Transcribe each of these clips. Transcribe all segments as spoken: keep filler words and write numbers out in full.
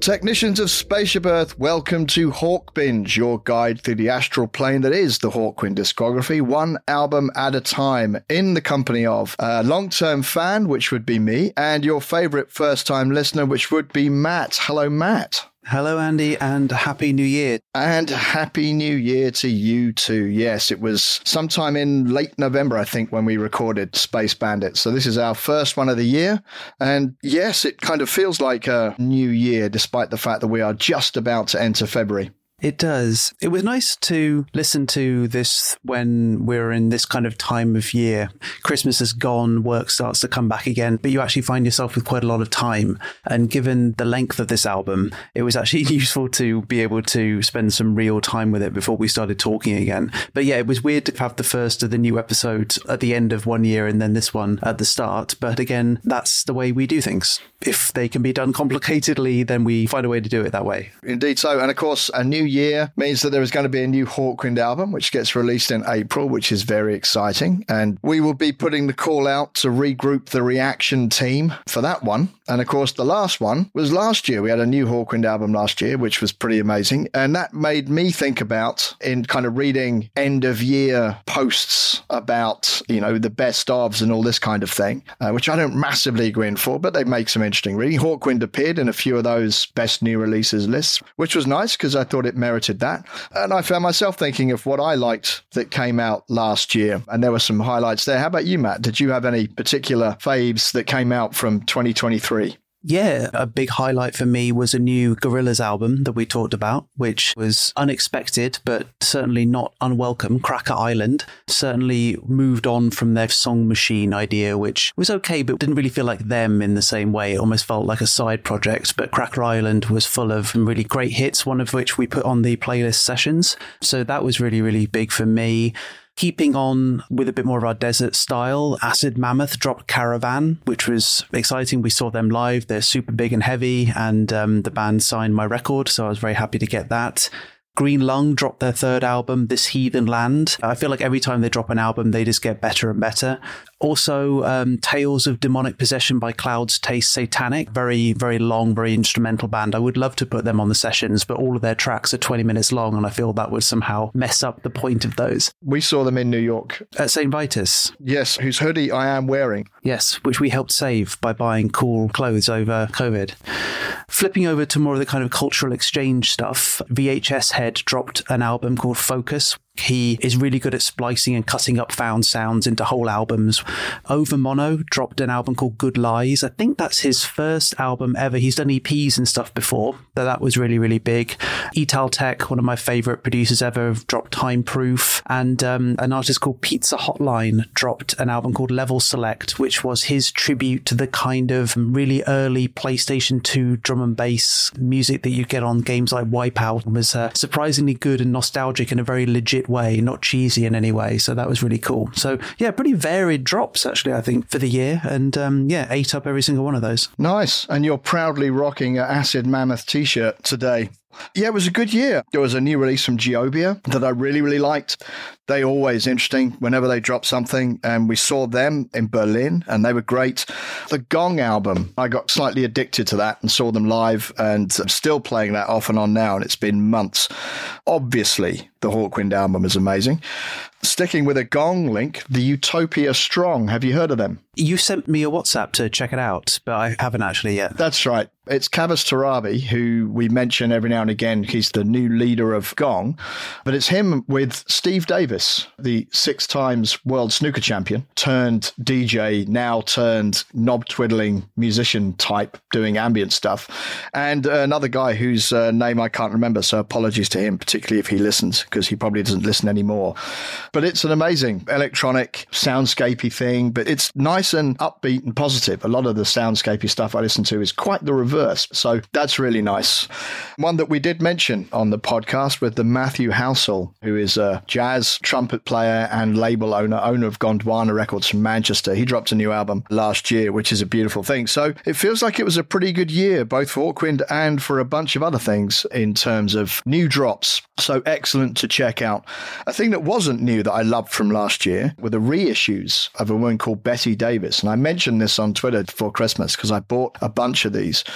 Technicians of Spaceship Earth, welcome to Hawk Binge, your guide through the astral plane that is the Hawkwind discography, one album at a time, in the company of a long-term fan, which would be me, and your favourite first-time listener, which would be Matt. Hello, Matt. Hello, Andy, and Happy New Year. And Happy New Year to you too. Yes, it was sometime in late November, I think, when we recorded Space Bandit. So this is our first one of the year. And yes, it kind of feels like a new year, despite the fact that we are just about to enter February. It does. It was nice to listen to this when we're in this kind of time of year. Christmas is gone, work starts to come back again, but you actually find yourself with quite a lot of time. And given the length of this album, it was actually useful to be able to spend some real time with it before we started talking again. But yeah, it was weird to have the first of the new episodes at the end of one year and then this one at the start. But again, that's the way we do things. If they can be done complicatedly, then we find a way to do it that way. Indeed so. And of course, a new year means that there is going to be a new Hawkwind album, which gets released in April, which is very exciting. And we will be putting the call out to regroup the reaction team for that one. And of course, the last one was last year. We had a new Hawkwind album last year, which was pretty amazing. And that made me think about, in kind of reading end of year posts about, you know, the best ofs and all this kind of thing, uh, which I don't massively agree in for, but they make some interesting reading. Hawkwind appeared in a few of those best new releases lists, which was nice because I thought it merited that. And I found myself thinking of what I liked that came out last year. And there were some highlights there. How about you, Matt? Did you have any particular faves that came out from twenty twenty-three? Yeah, a big highlight for me was a new Gorillaz album that we talked about, which was unexpected, but certainly not unwelcome. Cracker Island certainly moved on from their Song Machine idea, which was okay, but didn't really feel like them in the same way. It almost felt like a side project, but Cracker Island was full of really great hits, one of which we put on the playlist sessions. So that was really, really big for me. Keeping on with a bit more of our desert style, Acid Mammoth dropped Caravan, which was exciting. We saw them live. They're super big and heavy, and um, the band signed my record, so I was very happy to get that. Green Lung dropped their third album, This Heathen Land. I feel like every time they drop an album, they just get better and better. Also, um, Tales of Demonic Possession by Clouds Taste Satanic. Very, very long, very instrumental band. I would love to put them on the sessions, but all of their tracks are twenty minutes long, and I feel that would somehow mess up the point of those. We saw them in New York. At Saint Vitus. Yes, whose hoodie I am wearing. Yes, which we helped save by buying cool clothes over COVID. Flipping over to more of the kind of cultural exchange stuff, V H S Head dropped an album called Focus. He is really good at splicing and cutting up found sounds into whole albums. Over Mono dropped an album called Good Lies. I think that's his first album ever. He's done E Ps and stuff before, but that was really, really big. Etal Tech, one of my favorite producers ever, dropped Time Proof. And um, an artist called Pizza Hotline dropped an album called Level Select, which was his tribute to the kind of really early PlayStation two drum and bass music that you get on games like Wipeout. It was uh, surprisingly good and nostalgic in a very legit way, not cheesy in any way. So that was really cool. So yeah, pretty varied drops actually, I think, for the year. And um, yeah, ate up every single one of those. Nice. And you're proudly rocking an Acid Mammoth t-shirt today. Yeah, it was a good year. There was a new release from Geobia that I really, really liked. They always interesting whenever they drop something. And we saw them in Berlin and they were great. The Gong album, I got slightly addicted to that and saw them live, and I'm still playing that off and on now. And it's been months. Obviously, the Hawkwind album is amazing. Sticking with a Gong link, the Utopia Strong. Have you heard of them? You sent me a WhatsApp to check it out, but I haven't actually yet. That's right. It's Kavas Tarabi, who we mention every now and again. He's the new leader of Gong. But it's him with Steve Davis, the six times world snooker champion, turned D J, now turned knob-twiddling musician type, doing ambient stuff. And uh, another guy whose uh, name I can't remember, so apologies to him, particularly if he listens, because he probably doesn't listen anymore. But it's an amazing electronic, soundscapey thing, but it's nice and upbeat and positive. A lot of the soundscapey stuff I listen to is quite the reverse. So that's really nice. One that we did mention on the podcast with the Matthew Housel, who is a jazz trumpet player and label owner, owner of Gondwana Records from Manchester. He dropped a new album last year, which is a beautiful thing. So it feels like it was a pretty good year, both for Hawkwind and for a bunch of other things in terms of new drops. So excellent to check out. A thing that wasn't new that I loved from last year were the reissues of a woman called Betty Davis. And I mentioned this on Twitter for Christmas because I bought a bunch of these.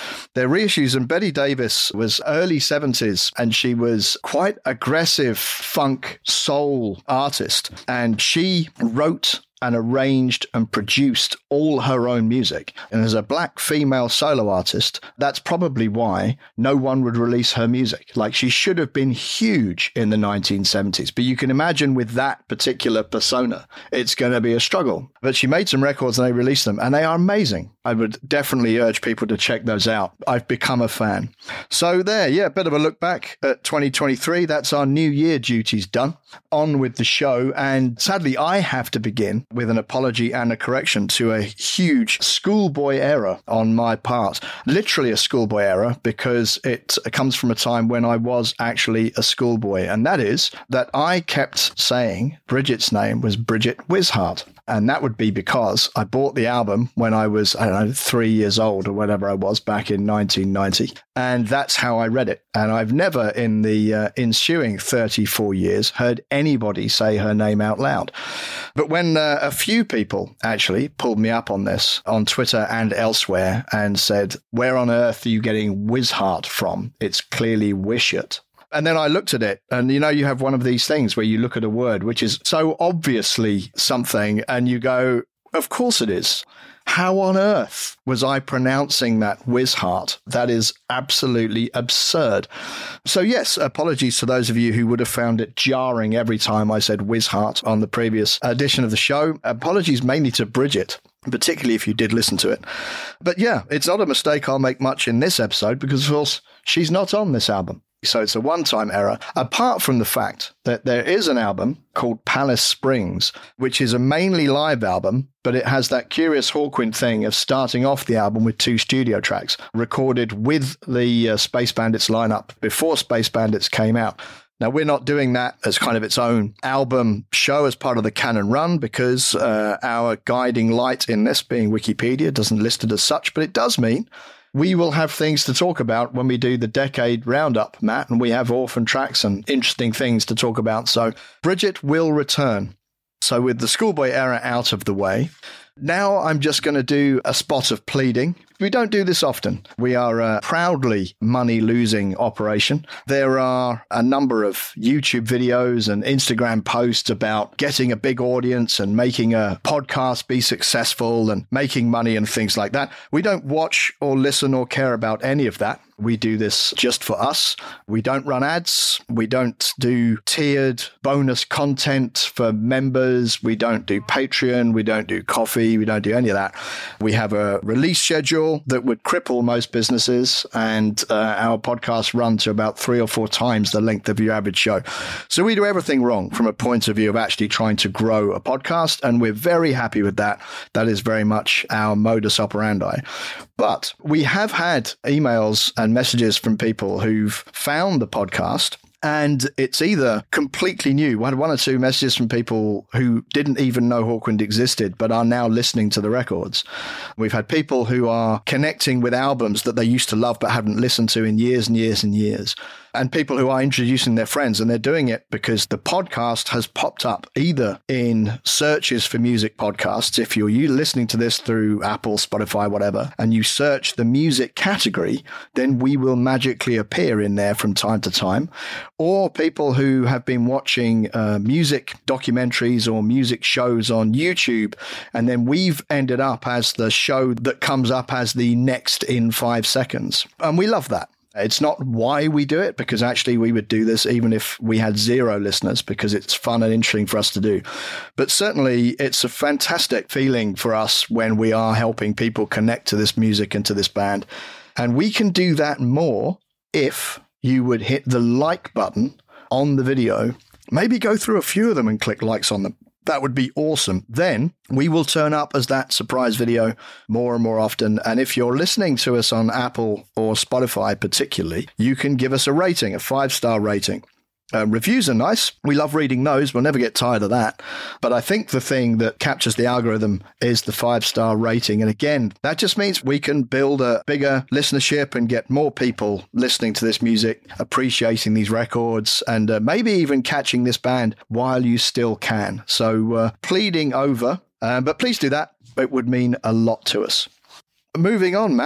They're reissues, and Betty Davis was early seventies, and she was quite aggressive funk soul artist, and she wrote and arranged and produced all her own music. And as a black female solo artist, that's probably why no one would release her music. Like, she should have been huge in the nineteen seventies. But you can imagine with that particular persona, it's going to be a struggle. But she made some records and they released them, and they are amazing. I would definitely urge people to check those out. I've become a fan. So there, yeah, a bit of a look back at twenty twenty-three. That's our New Year duties done. On with the show. And sadly, I have to begin with an apology and a correction to a huge schoolboy error on my part. Literally a schoolboy error, because it comes from a time when I was actually a schoolboy. And that is that I kept saying Bridget's name was Bridget Wishart. And that would be because I bought the album when I was, I don't know, three years old or whatever I was back in nineteen ninety. And that's how I read it. And I've never in the uh, ensuing thirty-four years heard anybody say her name out loud. But when uh, a few people actually pulled me up on this on Twitter and elsewhere and said, where on earth are you getting Wishart from? It's clearly Wishart. And then I looked at it, and, you know, you have one of these things where you look at a word which is so obviously something and you go, of course it is. How on earth was I pronouncing that Wishart? That is absolutely absurd. So yes, apologies to those of you who would have found it jarring every time I said Wishart on the previous edition of the show. Apologies mainly to Bridget, particularly if you did listen to it. But yeah, it's not a mistake I'll make much in this episode because, of course, she's not on this album. So it's a one-time error, apart from the fact that there is an album called Palace Springs, which is a mainly live album, but it has that curious Hawkwind thing of starting off the album with two studio tracks recorded with the uh, Space Bandits lineup before Space Bandits came out. Now, we're not doing that as kind of its own album show as part of the Canon Run because uh, our guiding light in this, being Wikipedia, doesn't list it as such, but it does mean we will have things to talk about when we do the decade roundup, Matt, and we have orphan tracks and interesting things to talk about. So Bridget will return. So with the schoolboy error out of the way, now I'm just going to do a spot of pleading. We don't do this often. We are a proudly money-losing operation. There are a number of YouTube videos and Instagram posts about getting a big audience and making a podcast be successful and making money and things like that. We don't watch or listen or care about any of that. We do this just for us. We don't run ads. We don't do tiered bonus content for members. We don't do Patreon. We don't do coffee. We don't do any of that. We have a release schedule that would cripple most businesses, and uh, our podcasts run to about three or four times the length of your average show. So we do everything wrong from a point of view of actually trying to grow a podcast, and we're very happy with that. That is very much our modus operandi. But we have had emails and messages from people who've found the podcast, and it's either completely new. We had one or two messages from people who didn't even know Hawkwind existed, but are now listening to the records. We've had people who are connecting with albums that they used to love but haven't listened to in years and years and years. And people who are introducing their friends, and they're doing it because the podcast has popped up either in searches for music podcasts. If you're you listening to this through Apple, Spotify, whatever, and you search the music category, then we will magically appear in there from time to time. Or people who have been watching uh, music documentaries or music shows on YouTube, and then we've ended up as the show that comes up as the next in five seconds. And we love that. It's not why we do it, because actually we would do this even if we had zero listeners, because it's fun and interesting for us to do. But certainly it's a fantastic feeling for us when we are helping people connect to this music and to this band. And we can do that more if you would hit the like button on the video, maybe go through a few of them and click likes on them. That would be awesome. Then we will turn up as that surprise video more and more often. And if you're listening to us on Apple or Spotify particularly, you can give us a rating, a five-star rating. Uh, reviews are nice. We love reading those. We'll never get tired of that. But I think the thing that captures the algorithm is the five-star rating. And again, that just means we can build a bigger listenership and get more people listening to this music, appreciating these records, and uh, maybe even catching this band while you still can. So uh, pleading over, uh, but please do that. It would mean a lot to us. Moving on, Matt.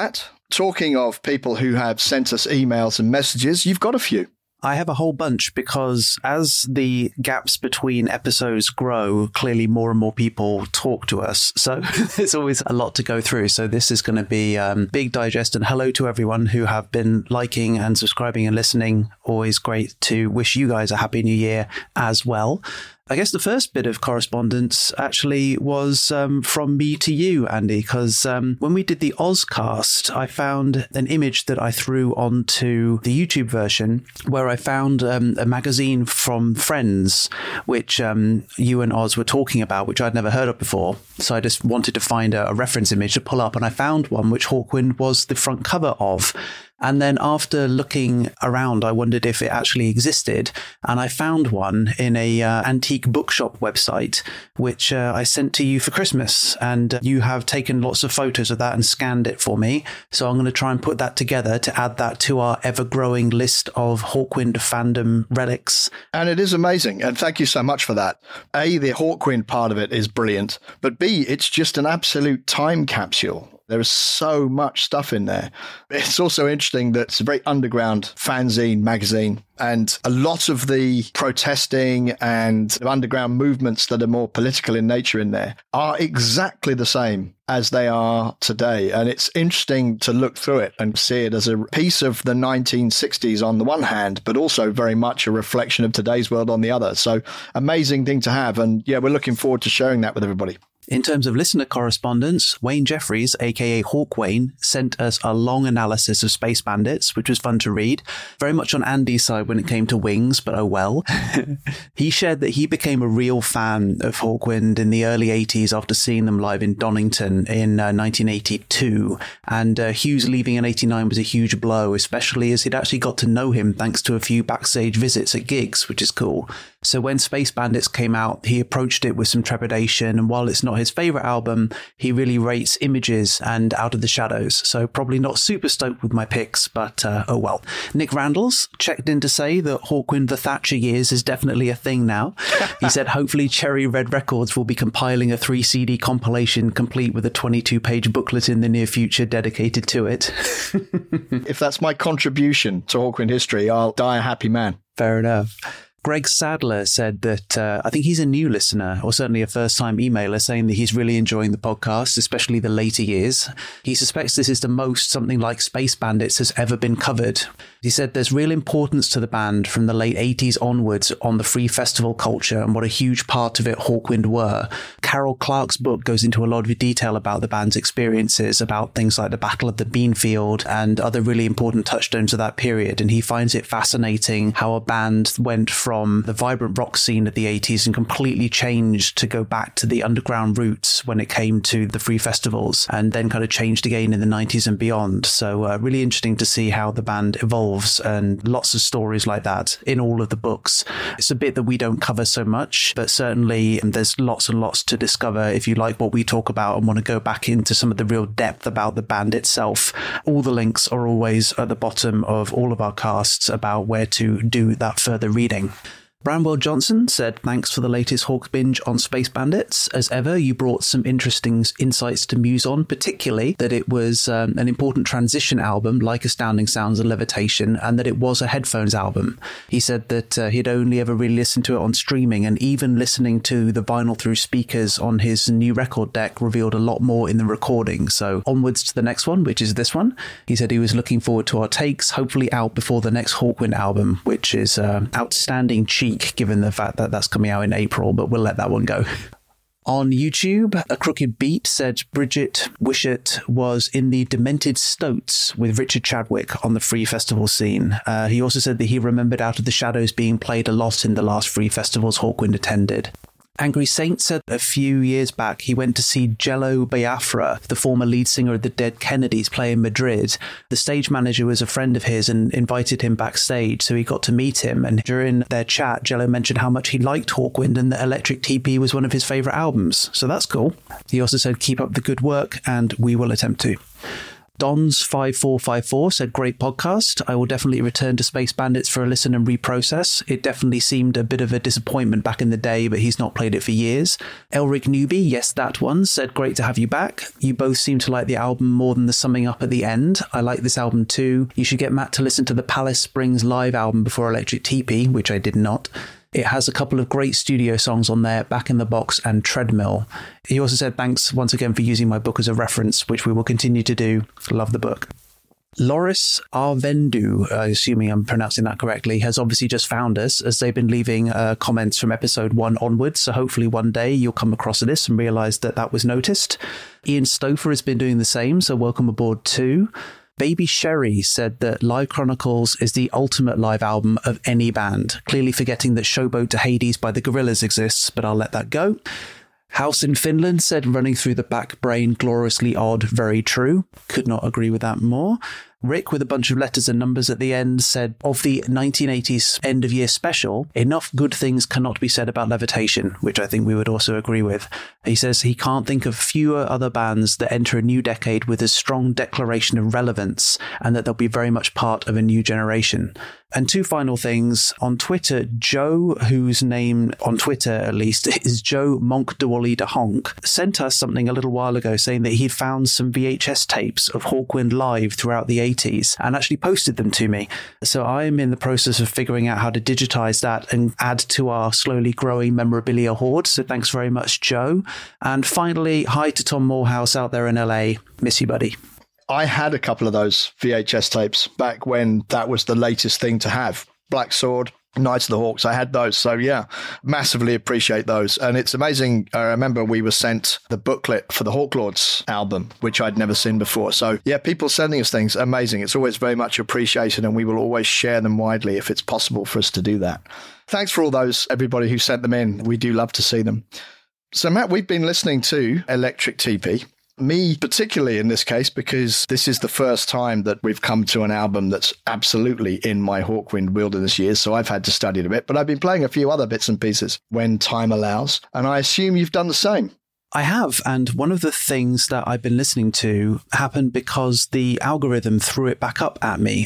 talking of people who have sent us emails and messages, you've got a few. I have a whole bunch because as the gaps between episodes grow, clearly more and more people talk to us. So there's always a lot to go through. So this is going to be a um, big digest, and hello to everyone who have been liking and subscribing and listening. Always great to wish you guys a happy new year as well. I guess the first bit of correspondence actually was um, from me to you, Andy, because um, when we did the Ozcast, I found an image that I threw onto the YouTube version where I found um, a magazine from Friends, which um, you and Oz were talking about, which I'd never heard of before. So I just wanted to find a, a reference image to pull up, and I found one which Hawkwind was the front cover of. And then after looking around, I wondered if it actually existed. And I found one in a uh, antique bookshop website, which uh, I sent to you for Christmas. And uh, you have taken lots of photos of that and scanned it for me. So I'm going to try and put that together to add that to our ever-growing list of Hawkwind fandom relics. And it is amazing. And thank you so much for that. A, the Hawkwind part of it is brilliant. But B, it's just an absolute time capsule. There is so much stuff in there. It's also interesting that it's a very underground fanzine magazine, and a lot of the protesting and underground movements that are more political in nature in there are exactly the same as they are today. And it's interesting to look through it and see it as a piece of the nineteen sixties on the one hand, but also very much a reflection of today's world on the other. So amazing thing to have. And yeah, we're looking forward to sharing that with everybody. In terms of listener correspondence, Wayne Jeffries, aka Hawk Wayne, sent us a long analysis of Space Bandits, which was fun to read. Very much on Andy's side when it came to Wings, but oh well. He shared that he became a real fan of Hawkwind in the early eighties after seeing them live in Donington in uh, nineteen eighty-two. And uh, Hughes leaving in eighty-nine was a huge blow, especially as he'd actually got to know him thanks to a few backstage visits at gigs, which is cool. So when Space Bandits came out, he approached it with some trepidation, and while it's not his favourite album, he really rates Images and Out of the Shadows, so probably not super stoked with my picks, but uh, oh well. Nick Randalls checked in to say that Hawkwind the Thatcher years is definitely a thing now. He said hopefully Cherry Red Records will be compiling a three C D compilation complete with a twenty-two page booklet in the near future dedicated to it. If that's my contribution to Hawkwind history, I'll die a happy man. Fair enough. Greg Sadler said that uh, I think he's a new listener, or certainly a first-time emailer, saying that he's really enjoying the podcast, especially the later years. He suspects this is the most something like Space Bandits has ever been covered. He said there's real importance to the band from the late eighties onwards on the free festival culture and what a huge part of it Hawkwind were. Carol Clark's book goes into a lot of detail about the band's experiences, about things like the Battle of the Beanfield and other really important touchstones of that period, and he finds it fascinating how a band went from the vibrant rock scene of the eighties and completely changed to go back to the underground roots when it came to the free festivals, and then kind of changed again in the nineties and beyond. So uh, really interesting to see how the band evolved, and lots of stories like that in all of the books. It's a bit that we don't cover so much, but certainly there's lots and lots to discover if you like what we talk about and want to go back into some of the real depth about the band itself. All the links are always at the bottom of all of our casts about where to do that further reading. Bramwell Johnson said, thanks for the latest Hawk binge on Space Bandits. As ever, you brought some interesting insights to muse on, particularly that it was um, an important transition album like Astounding Sounds and Levitation, and that it was a headphones album. He said that uh, he'd only ever really listened to it on streaming, and even listening to the vinyl through speakers on his new record deck revealed a lot more in the recording. So onwards to the next one, which is this one. He said he was looking forward to our takes, hopefully out before the next Hawkwind album, which is uh, outstanding cheek given the fact that that's coming out in April, but we'll let that one go. On YouTube, A Crooked Beat said Bridget Wishart was in the Demented Stoats with Richard Chadwick on the free festival scene. Uh, he also said that he remembered Out of the Shadows being played a lot in the last free festivals Hawkwind attended. Angry Saint said a few years back he went to see Jello Biafra, the former lead singer of the Dead Kennedys, play in Madrid. The stage manager was a friend of his and invited him backstage, so he got to meet him. And during their chat, Jello mentioned how much he liked Hawkwind and that Electric T P was one of his favourite albums. So that's cool. He also said, keep up the good work, and we will attempt to. Dons five four five four said, great podcast. I will definitely return to Space Bandits for a listen and reprocess. It definitely seemed a bit of a disappointment back in the day, but he's not played it for years. Elric Newbie, yes, that one, said, great to have you back. You both seem to like the album more than the summing up at the end. I like this album too. You should get Matt to listen to the Palace Springs live album before Electric Teepee, which I did not. It has a couple of great studio songs on there, Back in the Box and Treadmill. He also said, thanks once again for using my book as a reference, which we will continue to do. Love the book. Loris Arvendu, uh, assuming I'm pronouncing that correctly, has obviously just found us as they've been leaving uh, comments from episode one onwards. So hopefully one day you'll come across this and realise that that was noticed. Ian Stouffer has been doing the same, so welcome aboard too. Baby Sherry said that Live Chronicles is the ultimate live album of any band, clearly forgetting that Showboat to Hades by the Gorillaz exists, but I'll let that go. House in Finland said, running through the back brain, gloriously odd, very true. Could not agree with that more. Rick, with a bunch of letters and numbers at the end, said, of the nineteen eighties end-of-year special, enough good things cannot be said about Levitation, which I think we would also agree with. He says he can't think of fewer other bands that enter a new decade with a strong declaration of relevance, and that they'll be very much part of a new generation. And two final things. On Twitter, Joe, whose name on Twitter at least is Joe Monk de Wally de Honk, sent us something a little while ago saying that he'd found some V H S tapes of Hawkwind live throughout the eighties and actually posted them to me. So I'm in the process of figuring out how to digitize that and add to our slowly growing memorabilia hoard. So thanks very much, Joe. And finally, hi to Tom Morehouse out there in L A. Miss you, buddy. I had a couple of those V H S tapes back when that was the latest thing to have. Black Sword, Knights of the Hawks, I had those. So yeah, massively appreciate those. And it's amazing. I remember we were sent the booklet for the Hawklords album, which I'd never seen before. So yeah, people sending us things, amazing. It's always very much appreciated, and we will always share them widely if it's possible for us to do that. Thanks for all those, everybody who sent them in. We do love to see them. So Matt, we've been listening to Electric Teepee. Me particularly in this case, because this is the first time that we've come to an album that's absolutely in my Hawkwind Wilderness years, so I've had to study it a bit, but I've been playing a few other bits and pieces when time allows, and I assume you've done the same. I have, and one of the things that I've been listening to happened because the algorithm threw it back up at me.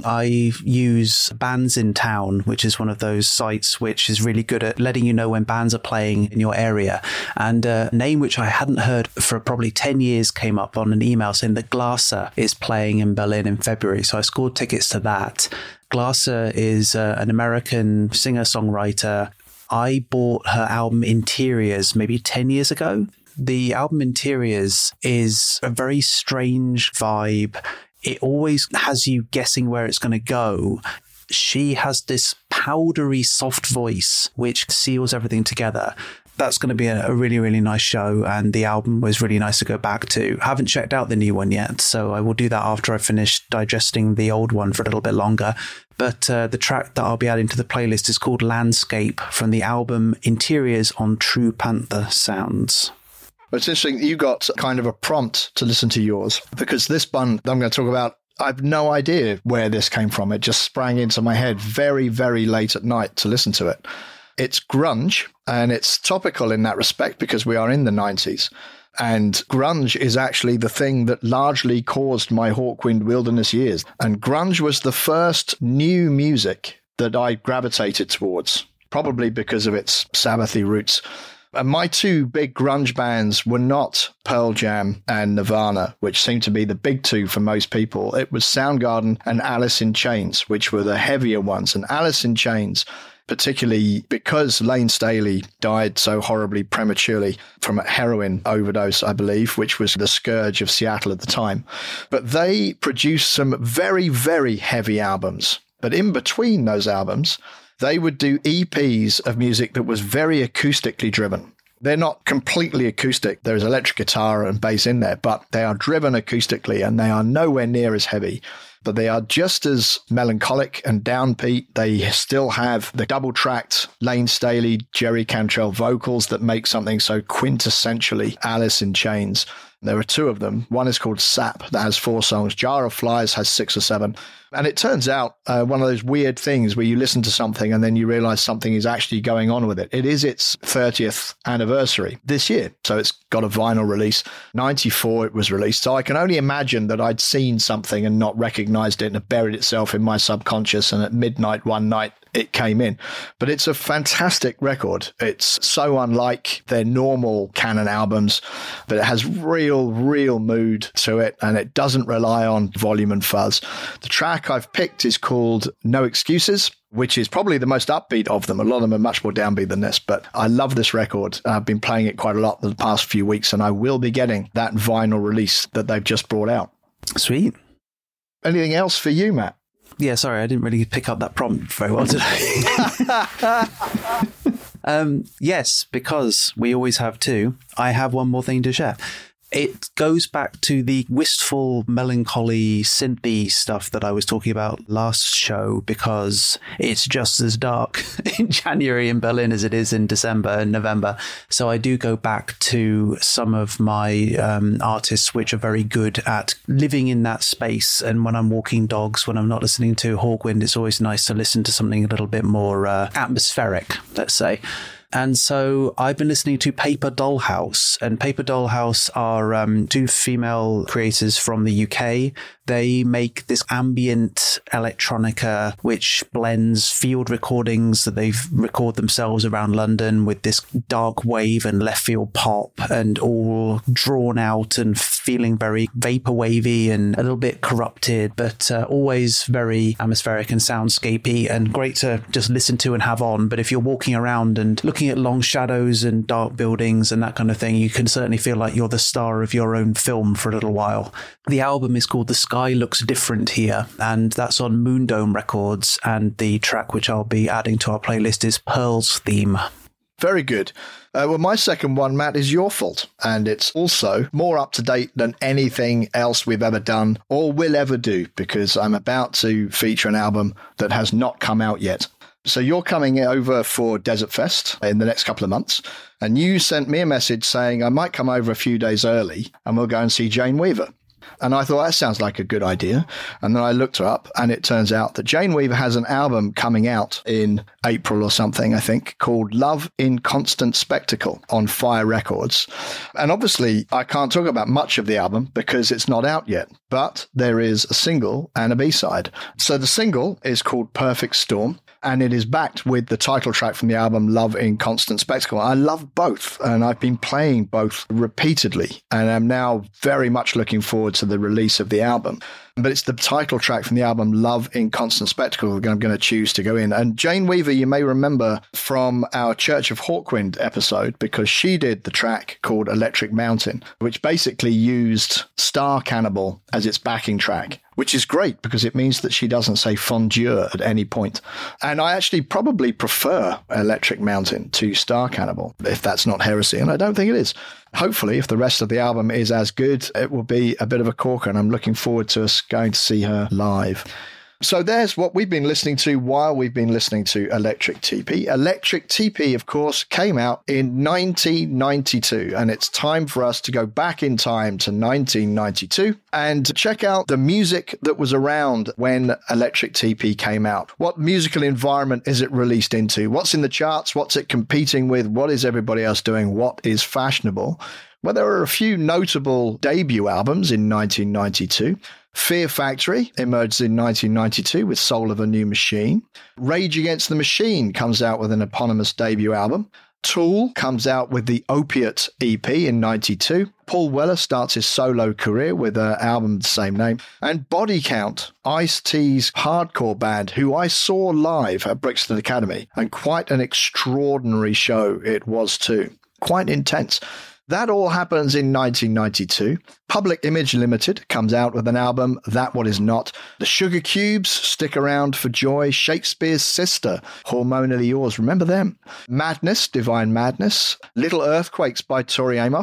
I use Bands in Town, which is one of those sites which is really good at letting you know when bands are playing in your area. And a name which I hadn't heard for probably ten years came up on an email saying that Glaser is playing in Berlin in February. So I scored tickets to that. Glaser is uh, an American singer-songwriter. I bought her album Interiors maybe ten years ago. The album Interiors is a very strange vibe. It always has you guessing where it's going to go. She has this powdery, soft voice, which seals everything together. That's going to be a, a really, really nice show, and the album was really nice to go back to. I haven't checked out the new one yet, so I will do that after I finish digesting the old one for a little bit longer. But uh, the track that I'll be adding to the playlist is called Landscape from the album Interiors on True Panther Sounds. It's interesting, you got kind of a prompt to listen to yours, because this one that I'm going to talk about, I've no idea where this came from. It just sprang into my head very, very late at night to listen to it. It's grunge, and it's topical in that respect because we are in the nineties. And grunge is actually the thing that largely caused my Hawkwind Wilderness years. And grunge was the first new music that I gravitated towards, probably because of its Sabbathy roots. And my two big grunge bands were not Pearl Jam and Nirvana, which seemed to be the big two for most people. It was Soundgarden and Alice in Chains, which were the heavier ones. And Alice in Chains, particularly because Lane Staley died so horribly prematurely from a heroin overdose, I believe, which was the scourge of Seattle at the time. But they produced some very, very heavy albums. But in between those albums, they would do E Ps of music that was very acoustically driven. They're not completely acoustic. There's electric guitar and bass in there, but they are driven acoustically, and they are nowhere near as heavy. but they are just as melancholic and downbeat. They still have the double-tracked Lane Staley, Jerry Cantrell vocals that make something so quintessentially Alice in Chains. There are two of them. One is called Sap, that has four songs. Jar of Flies has six or seven. And it turns out uh, one of those weird things where you listen to something and then you realize something is actually going on with it. It is its thirtieth anniversary this year. So it's got a vinyl release. ninety-four it was released. So I can only imagine that I'd seen something and not recognized it and it buried itself in my subconscious. And at midnight one night, it came in. But it's a fantastic record. It's so unlike their normal Canon albums, but it has real, real mood to it, and it doesn't rely on volume and fuzz. The track I've picked is called No Excuses, which is probably the most upbeat of them. A lot of them are much more downbeat than this, but I love this record. I've been playing it quite a lot the past few weeks, and I will be getting that vinyl release that they've just brought out. Sweet. Anything else for you, Matt? Yeah, sorry, I didn't really pick up that prompt very well today. um, yes, because we always have two, I have one more thing to share. It goes back to the wistful, melancholy, synthy stuff that I was talking about last show, because it's just as dark in January in Berlin as it is in December and November. So I do go back to some of my um, artists which are very good at living in that space. And when I'm walking dogs, when I'm not listening to Hawkwind, it's always nice to listen to something a little bit more uh, atmospheric, let's say. And so I've been listening to Paper Dollhouse, and Paper Dollhouse are um, two female creators from the U K. They make this ambient electronica, which blends field recordings that they've recorded themselves around London with this dark wave and left field pop, and all drawn out and feeling very vaporwavy and a little bit corrupted, but uh, always very atmospheric and soundscapey and great to just listen to and have on. But if you're walking around and looking at long shadows and dark buildings and that kind of thing, you can certainly feel like you're the star of your own film for a little while. The album is called The Sky Looks Different Here, and that's on Moondome Records, and the track which I'll be adding to our playlist is Pearl's Theme. Very good. Uh, well, my second one, Matt, is Your Fault, and it's also more up to date than anything else we've ever done or will ever do, because I'm about to feature an album that has not come out yet. So you're coming over for Desert Fest in the next couple of months, and you sent me a message saying I might come over a few days early and we'll go and see Jane Weaver. And I thought that sounds like a good idea. And then I looked her up, and it turns out that Jane Weaver has an album coming out in April or something, I think, called Love in Constant Spectacle on Fire Records. And obviously, I can't talk about much of the album because it's not out yet, but there is a single and a B-side. So the single is called Perfect Storm, and it is backed with the title track from the album, Love in Constant Spectacle. I love both, and I've been playing both repeatedly, and I'm now very much looking forward to the release of the album. But it's the title track from the album, Love in Constant Spectacle, that I'm going to choose to go in. And Jane Weaver, you may remember from our Church of Hawkwind episode, because she did the track called Electric Mountain, which basically used Star Cannibal as its backing track, which is great because it means that she doesn't say fondue at any point. And I actually probably prefer Electric Mountain to Star Cannibal, if that's not heresy, and I don't think it is. Hopefully, if the rest of the album is as good, it will be a bit of a corker, and I'm looking forward to us going to see her live. So there's what we've been listening to while we've been listening to Electric T P. Electric T P, of course, came out in nineteen ninety-two, and it's time for us to go back in time to nineteen ninety-two and check out the music that was around when Electric T P came out. What musical environment is it released into? What's in the charts? What's it competing with? What is everybody else doing? What is fashionable? Well, there are a few notable debut albums in nineteen ninety-two. Fear Factory emerged in nineteen ninety-two with Soul of a New Machine. Rage Against the Machine comes out with an eponymous debut album. Tool comes out with the Opiate E P in ninety-two. Paul Weller starts his solo career with an album of the same name. And Body Count, Ice-T's hardcore band, who I saw live at Brixton Academy, and quite an extraordinary show it was too. Quite intense. That all happens in nineteen ninety-two. Public Image Limited comes out with an album, That What Is Not. The Sugar Cubes, Stick Around for Joy. Shakespeare's Sister, Hormonally Yours. Remember them? Madness, Divine Madness. Little Earthquakes by Tori Amos.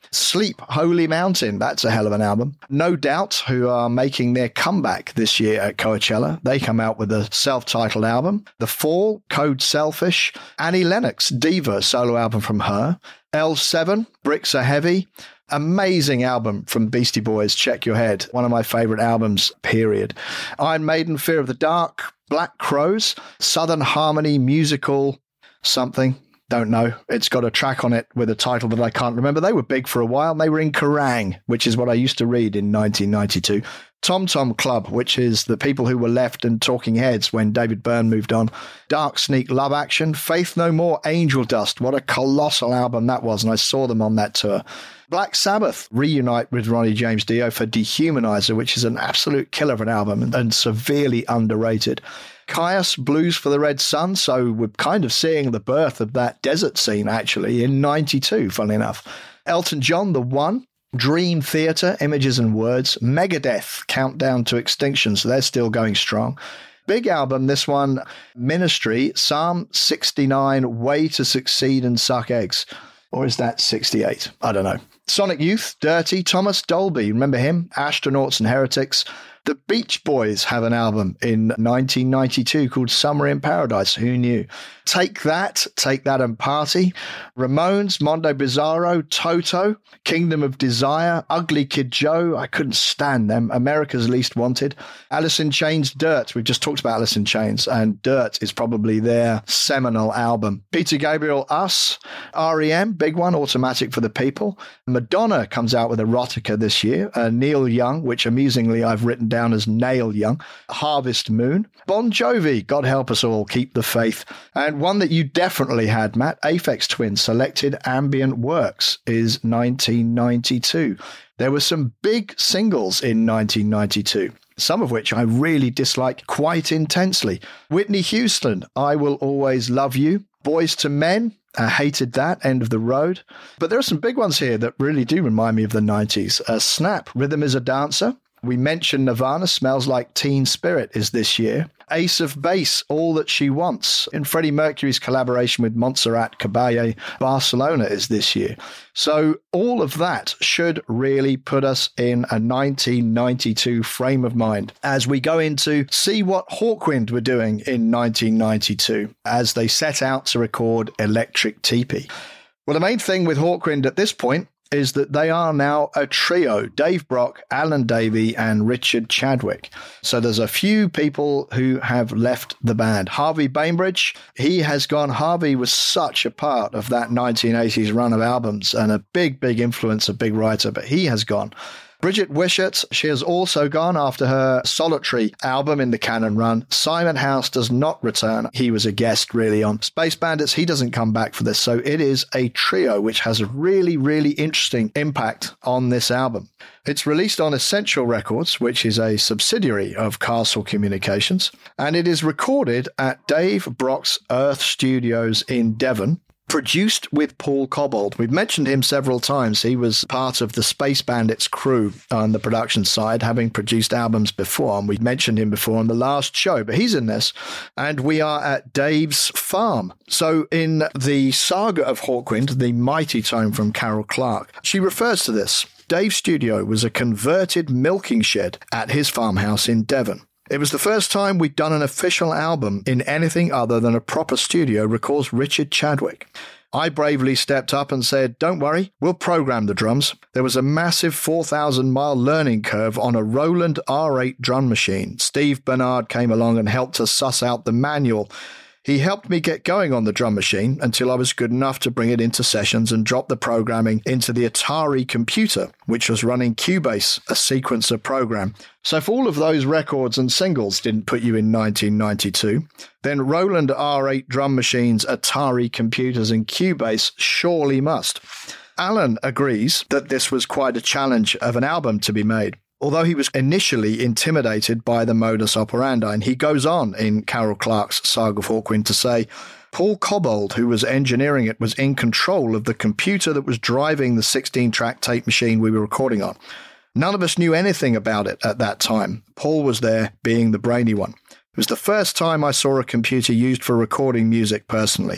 Sleep, Holy Mountain, that's a hell of an album. No Doubt, who are making their comeback this year at Coachella. They come out with a self-titled album. The Fall, Code Selfish. Annie Lennox, Diva, solo album from her. L seven, Bricks Are Heavy. Amazing album from Beastie Boys, Check Your Head. One of my favourite albums, period. Iron Maiden, Fear of the Dark. Black Crows, Southern Harmony Musical something. Don't know. It's got a track on it with a title that I can't remember. They were big for a while. They were in Kerrang, which is what I used to read in nineteen ninety-two. Tom Tom Club, which is the people who were left and Talking Heads when David Byrne moved on. Dark Sneak, Love Action. Faith No More, Angel Dust. What a colossal album that was, and I saw them on that tour. Black Sabbath reunite with Ronnie James Dio for Dehumanizer, which is an absolute killer of an album and, and severely underrated. Caius, Blues for the Red Sun. So we're kind of seeing the birth of that desert scene, actually, in ninety-two, funnily enough. Elton John, The One. Dream Theater, Images and Words. Megadeth, Countdown to Extinction. So they're still going strong. Big album, this one. Ministry, Psalm sixty-nine, Way to Succeed and Suck Eggs. Or is that sixty-eight? I don't know. Sonic Youth, Dirty, Thomas Dolby, remember him? Astronauts and Heretics. The Beach Boys have an album in nineteen ninety-two called Summer in Paradise. Who knew? Take That, Take That and Party. Ramones, Mondo Bizarro, Toto, Kingdom of Desire, Ugly Kid Joe. I couldn't stand them. America's Least Wanted. Alice in Chains, Dirt. We've just talked about Alice in Chains, and Dirt is probably their seminal album. Peter Gabriel, Us. R E M, big one, Automatic for the People. Madonna comes out with Erotica this year. Uh, Neil Young, which amusingly I've written down as Nail Young. Harvest Moon. Bon Jovi, God Help Us All, Keep the Faith. And one that you definitely had, Matt, Aphex Twin, Selected Ambient Works, is nineteen ninety-two. There were some big singles in nineteen ninety-two, some of which I really disliked quite intensely. Whitney Houston, I Will Always Love You. Boys to Men, I hated that, End of the Road. But there are some big ones here that really do remind me of the nineties. Uh, Snap, Rhythm is a Dancer. We mentioned Nirvana, Smells Like Teen Spirit is this year. Ace of Base, All That She Wants. And Freddie Mercury's collaboration with Montserrat Caballé, Barcelona is this year. So all of that should really put us in a nineteen ninety-two frame of mind as we go into see what Hawkwind were doing in nineteen ninety-two as they set out to record Electric Teepee. Well, the main thing with Hawkwind at this point is that they are now a trio, Dave Brock, Alan Davey, and Richard Chadwick. So there's a few people who have left the band. Harvey Bainbridge, he has gone. Harvey was such a part of that nineteen eighties run of albums and a big, big influence, a big writer, but he has gone. Bridget Wishart, she has also gone after her solitary album in the Canon run. Simon House does not return. He was a guest really on Space Bandits. He doesn't come back for this. So it is a trio which has a really, really interesting impact on this album. It's released on Essential Records, which is a subsidiary of Castle Communications, and it is recorded at Dave Brock's Earth Studios in Devon. Produced with Paul Cobbold. We've mentioned him several times. He was part of the Space Bandits crew on the production side, having produced albums before, and we mentioned him before on the last show, but he's in this, and we are at Dave's farm. So in the saga of Hawkwind, the mighty tome from Carol Clark, she refers to this. Dave's studio was a converted milking shed at his farmhouse in Devon. It was the first time we'd done an official album in anything other than a proper studio, recalls Richard Chadwick. I bravely stepped up and said, don't worry, we'll program the drums. There was a massive four thousand mile learning curve on a Roland R eight drum machine. Steve Bernard came along and helped us suss out the manual. He helped me get going on the drum machine until I was good enough to bring it into sessions and drop the programming into the Atari computer, which was running Cubase, a sequencer program. So if all of those records and singles didn't put you in nineteen ninety-two, then Roland R eight drum machines, Atari computers and Cubase surely must. Alan agrees that this was quite a challenge of an album to be made. Although he was initially intimidated by the modus operandi, and he goes on in Carol Clark's Saga of Hawkwind to say, Paul Cobbold, who was engineering it, was in control of the computer that was driving the sixteen-track tape machine we were recording on. None of us knew anything about it at that time. Paul was there, being the brainy one. It was the first time I saw a computer used for recording music personally.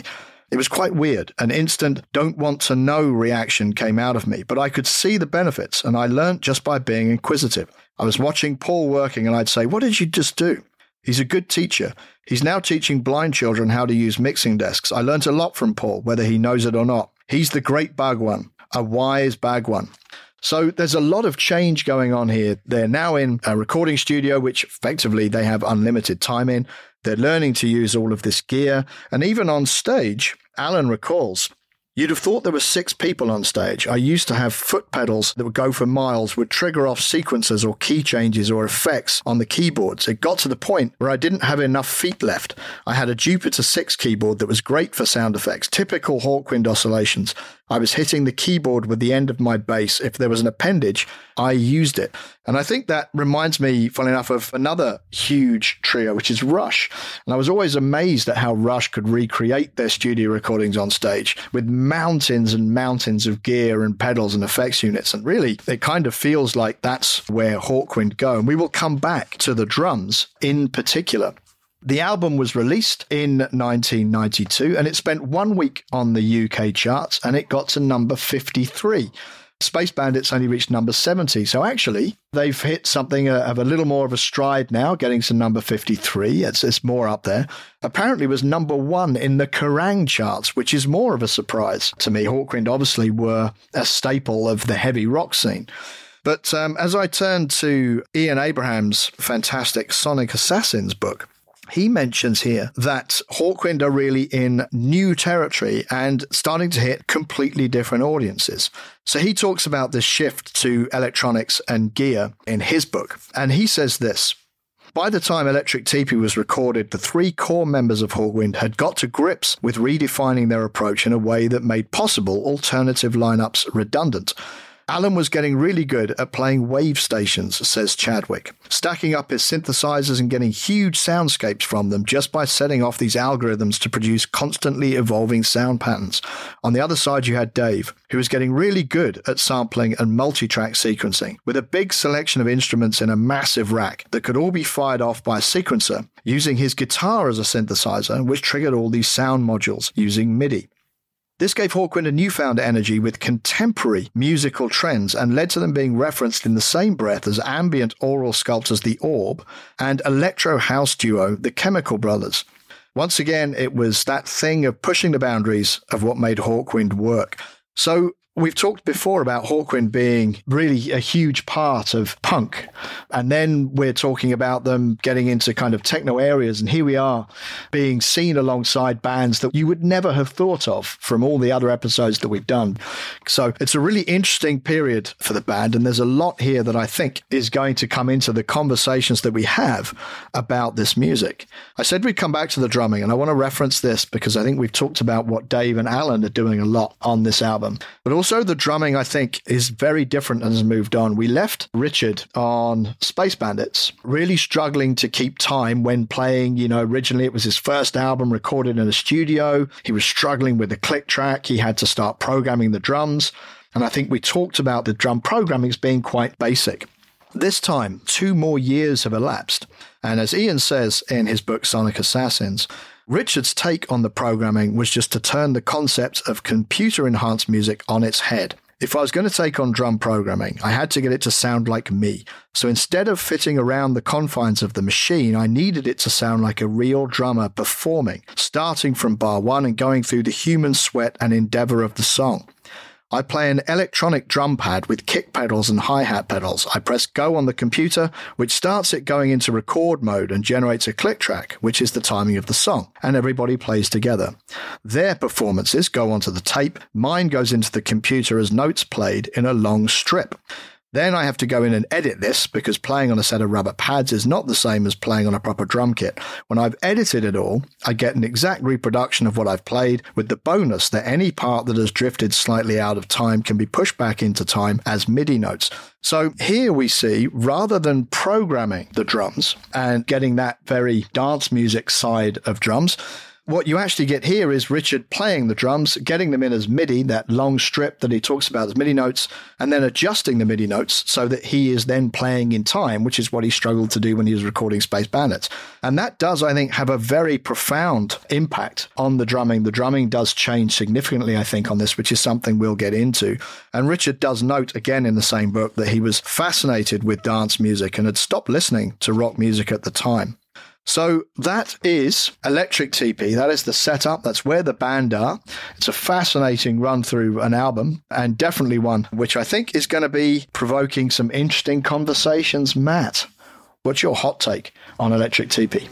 It was quite weird. An instant don't want to know reaction came out of me, but I could see the benefits, and I learnt just by being inquisitive. I was watching Paul working and I'd say, "What did you just do?" He's a good teacher. He's now teaching blind children how to use mixing desks. I learnt a lot from Paul, whether he knows it or not. He's the great bag one, a wise bag one. So there's a lot of change going on here. They're now in a recording studio, which effectively they have unlimited time in. They're learning to use all of this gear. And even on stage, Alan recalls, "You'd have thought there were six people on stage. I used to have foot pedals that would go for miles, would trigger off sequences or key changes or effects on the keyboards. It got to the point where I didn't have enough feet left. I had a Jupiter six keyboard that was great for sound effects, typical Hawkwind oscillations. I was hitting the keyboard with the end of my bass. If there was an appendage, I used it." And I think that reminds me, funnily enough, of another huge trio, which is Rush. And I was always amazed at how Rush could recreate their studio recordings on stage with mountains and mountains of gear and pedals and effects units. And really, it kind of feels like that's where Hawkwind go. And we will come back to the drums in particular. The album was released in nineteen ninety-two and it spent one week on the U K charts and it got to number fifty-three. Space Bandits only reached number seventy. So actually, they've hit something of a little more of a stride now, getting to number fifty-three. It's, it's more up there. Apparently was number one in the Kerrang charts, which is more of a surprise to me. Hawkwind obviously were a staple of the heavy rock scene. But um, as I turn to Ian Abraham's fantastic Sonic Assassins book, he mentions here that Hawkwind are really in new territory and starting to hit completely different audiences. So he talks about this shift to electronics and gear in his book. And he says this: "By the time Electric Teepee was recorded, the three core members of Hawkwind had got to grips with redefining their approach in a way that made possible alternative lineups redundant. Alan was getting really good at playing wave stations," says Chadwick, "stacking up his synthesizers and getting huge soundscapes from them just by setting off these algorithms to produce constantly evolving sound patterns. On the other side, you had Dave, who was getting really good at sampling and multi-track sequencing, with a big selection of instruments in a massive rack that could all be fired off by a sequencer, using his guitar as a synthesizer, which triggered all these sound modules using MIDI. This gave Hawkwind a newfound energy with contemporary musical trends and led to them being referenced in the same breath as ambient aural sculptors The Orb and electro house duo The Chemical Brothers. Once again, it was that thing of pushing the boundaries of what made Hawkwind work." So we've talked before about Hawkwind being really a huge part of punk. And then we're talking about them getting into kind of techno areas. And here we are being seen alongside bands that you would never have thought of from all the other episodes that we've done. So it's a really interesting period for the band. And there's a lot here that I think is going to come into the conversations that we have about this music. I said we'd come back to the drumming, and I want to reference this because I think we've talked about what Dave and Alan are doing a lot on this album. But also the drumming, I think, is very different and has moved on. We left Richard on Space Bandits, really struggling to keep time when playing. You know, originally it was his first album recorded in a studio. He was struggling with the click track. He had to start programming the drums. And I think we talked about the drum programming as being quite basic. This time, two more years have elapsed. And as Ian says in his book, Sonic Assassins, Richard's take on the programming was just to turn the concept of computer-enhanced music on its head. If I was going to take on drum programming, I had to get it to sound like me. So instead of fitting around the confines of the machine, I needed it to sound like a real drummer performing, starting from bar one and going through the human sweat and endeavor of the song. I play an electronic drum pad with kick pedals and hi-hat pedals. I press go on the computer, which starts it going into record mode and generates a click track, which is the timing of the song, and everybody plays together. Their performances go onto the tape. Mine goes into the computer as notes played in a long strip. Then I have to go in and edit this because playing on a set of rubber pads is not the same as playing on a proper drum kit. When I've edited it all, I get an exact reproduction of what I've played, with the bonus that any part that has drifted slightly out of time can be pushed back into time as MIDI notes. So here we see, rather than programming the drums and getting that very dance music side of drums, what you actually get here is Richard playing the drums, getting them in as MIDI, that long strip that he talks about as MIDI notes, and then adjusting the MIDI notes so that he is then playing in time, which is what he struggled to do when he was recording Space Bandits. And that does, I think, have a very profound impact on the drumming. The drumming does change significantly, I think, on this, which is something we'll get into. And Richard does note, again in the same book, that he was fascinated with dance music and had stopped listening to rock music at the time. So that is Electric T P. That is the setup. That's where the band are. It's a fascinating run through an album, and definitely one which I think is going to be provoking some interesting conversations. Matt, what's your hot take on Electric T P?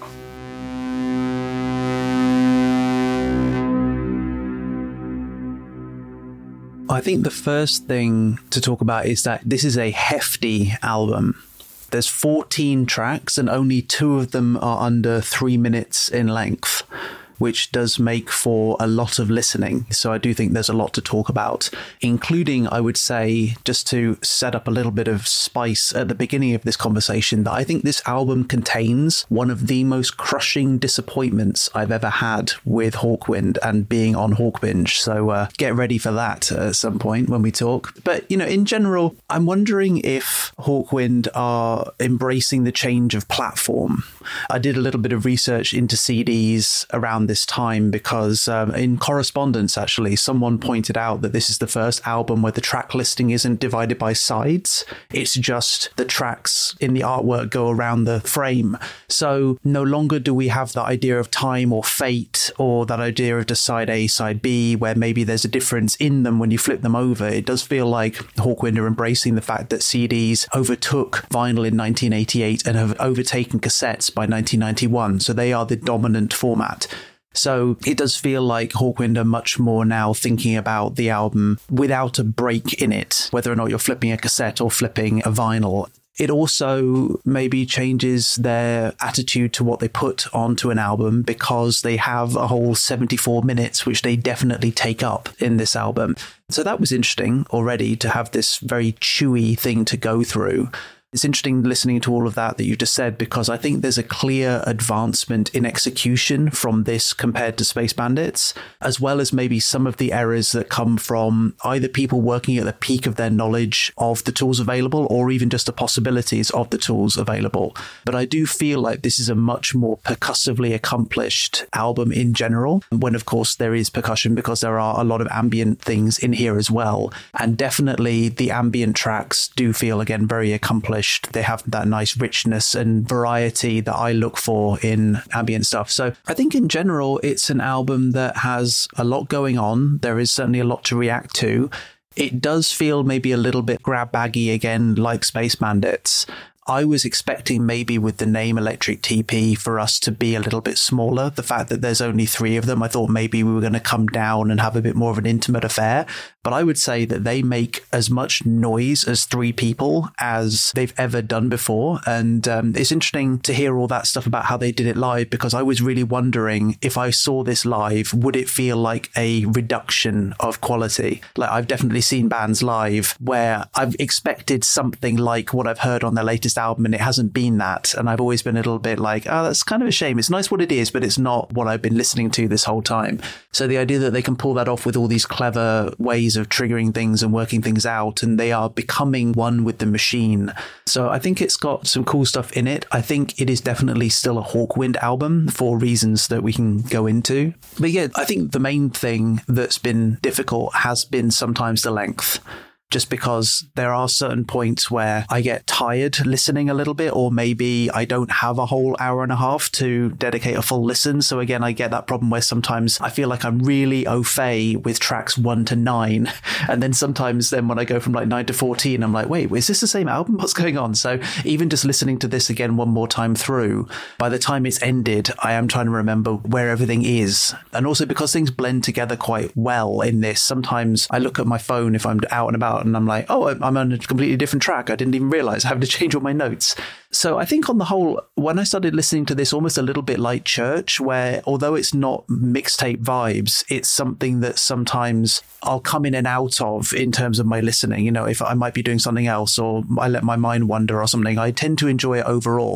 I think the first thing to talk about is that this is a hefty album. There's fourteen tracks and only two of them are under three minutes in length, which does make for a lot of listening. So I do think there's a lot to talk about, including, I would say, just to set up a little bit of spice at the beginning of this conversation, that I think this album contains one of the most crushing disappointments I've ever had with Hawkwind and being on Hawkbinge. So uh, get ready for that at some point when we talk. But, you know, in general, I'm wondering if Hawkwind are embracing the change of platform. I did a little bit of research into C Ds around this time because um, in correspondence, actually, someone pointed out that this is the first album where the track listing isn't divided by sides. It's just the tracks in the artwork go around the frame. So no longer do we have that idea of time or fate or that idea of just side A, side B, where maybe there's a difference in them when you flip them over. It does feel like Hawkwind are embracing the fact that C Ds overtook vinyl in nineteen eighty-eight and have overtaken cassettes by nineteen ninety-one. So they are the dominant format. So it does feel like Hawkwind are much more now thinking about the album without a break in it, whether or not you're flipping a cassette or flipping a vinyl. It also maybe changes their attitude to what they put onto an album because they have a whole seventy-four minutes, which they definitely take up in this album. So that was interesting already to have this very chewy thing to go through. It's interesting listening to all of that that you just said, because I think there's a clear advancement in execution from this compared to Space Bandits, as well as maybe some of the errors that come from either people working at the peak of their knowledge of the tools available or even just the possibilities of the tools available. But I do feel like this is a much more percussively accomplished album in general, when of course there is percussion because there are a lot of ambient things in here as well. And definitely the ambient tracks do feel, again, very accomplished. They have that nice richness and variety that I look for in ambient stuff. So I think in general, it's an album that has a lot going on. There is certainly a lot to react to. It does feel maybe a little bit grab baggy again, like Space Bandits. I was expecting maybe with the name Electric T P for us to be a little bit smaller. The fact that there's only three of them, I thought maybe we were going to come down and have a bit more of an intimate affair. But I would say that they make as much noise as three people as they've ever done before. And um, it's interesting to hear all that stuff about how they did it live, because I was really wondering if I saw this live, would it feel like a reduction of quality? Like I've definitely seen bands live where I've expected something like what I've heard on their latest album, and it hasn't been that. And I've always been a little bit like, oh, that's kind of a shame. It's nice what it is, but it's not what I've been listening to this whole time. So the idea that they can pull that off with all these clever ways of triggering things and working things out, and they are becoming one with the machine. So I think it's got some cool stuff in it. I think it is definitely still a Hawkwind album for reasons that we can go into. But yeah, I think the main thing that's been difficult has been sometimes the length. Just because there are certain points where I get tired listening a little bit, or maybe I don't have a whole hour and a half to dedicate a full listen. So again, I get that problem where sometimes I feel like I'm really au fait with tracks one to nine. And then sometimes then when I go from like nine to fourteen, I'm like, wait, is this the same album? What's going on? So even just listening to this again one more time through, by the time it's ended, I am trying to remember where everything is. And also because things blend together quite well in this, sometimes I look at my phone if I'm out and about, and I'm like, oh, I'm on a completely different track. I didn't even realize I have to change all my notes. So I think on the whole, when I started listening to this almost a little bit like Church, where although it's not mixtape vibes, it's something that sometimes I'll come in and out of in terms of my listening. You know, if I might be doing something else or I let my mind wander or something, I tend to enjoy it overall.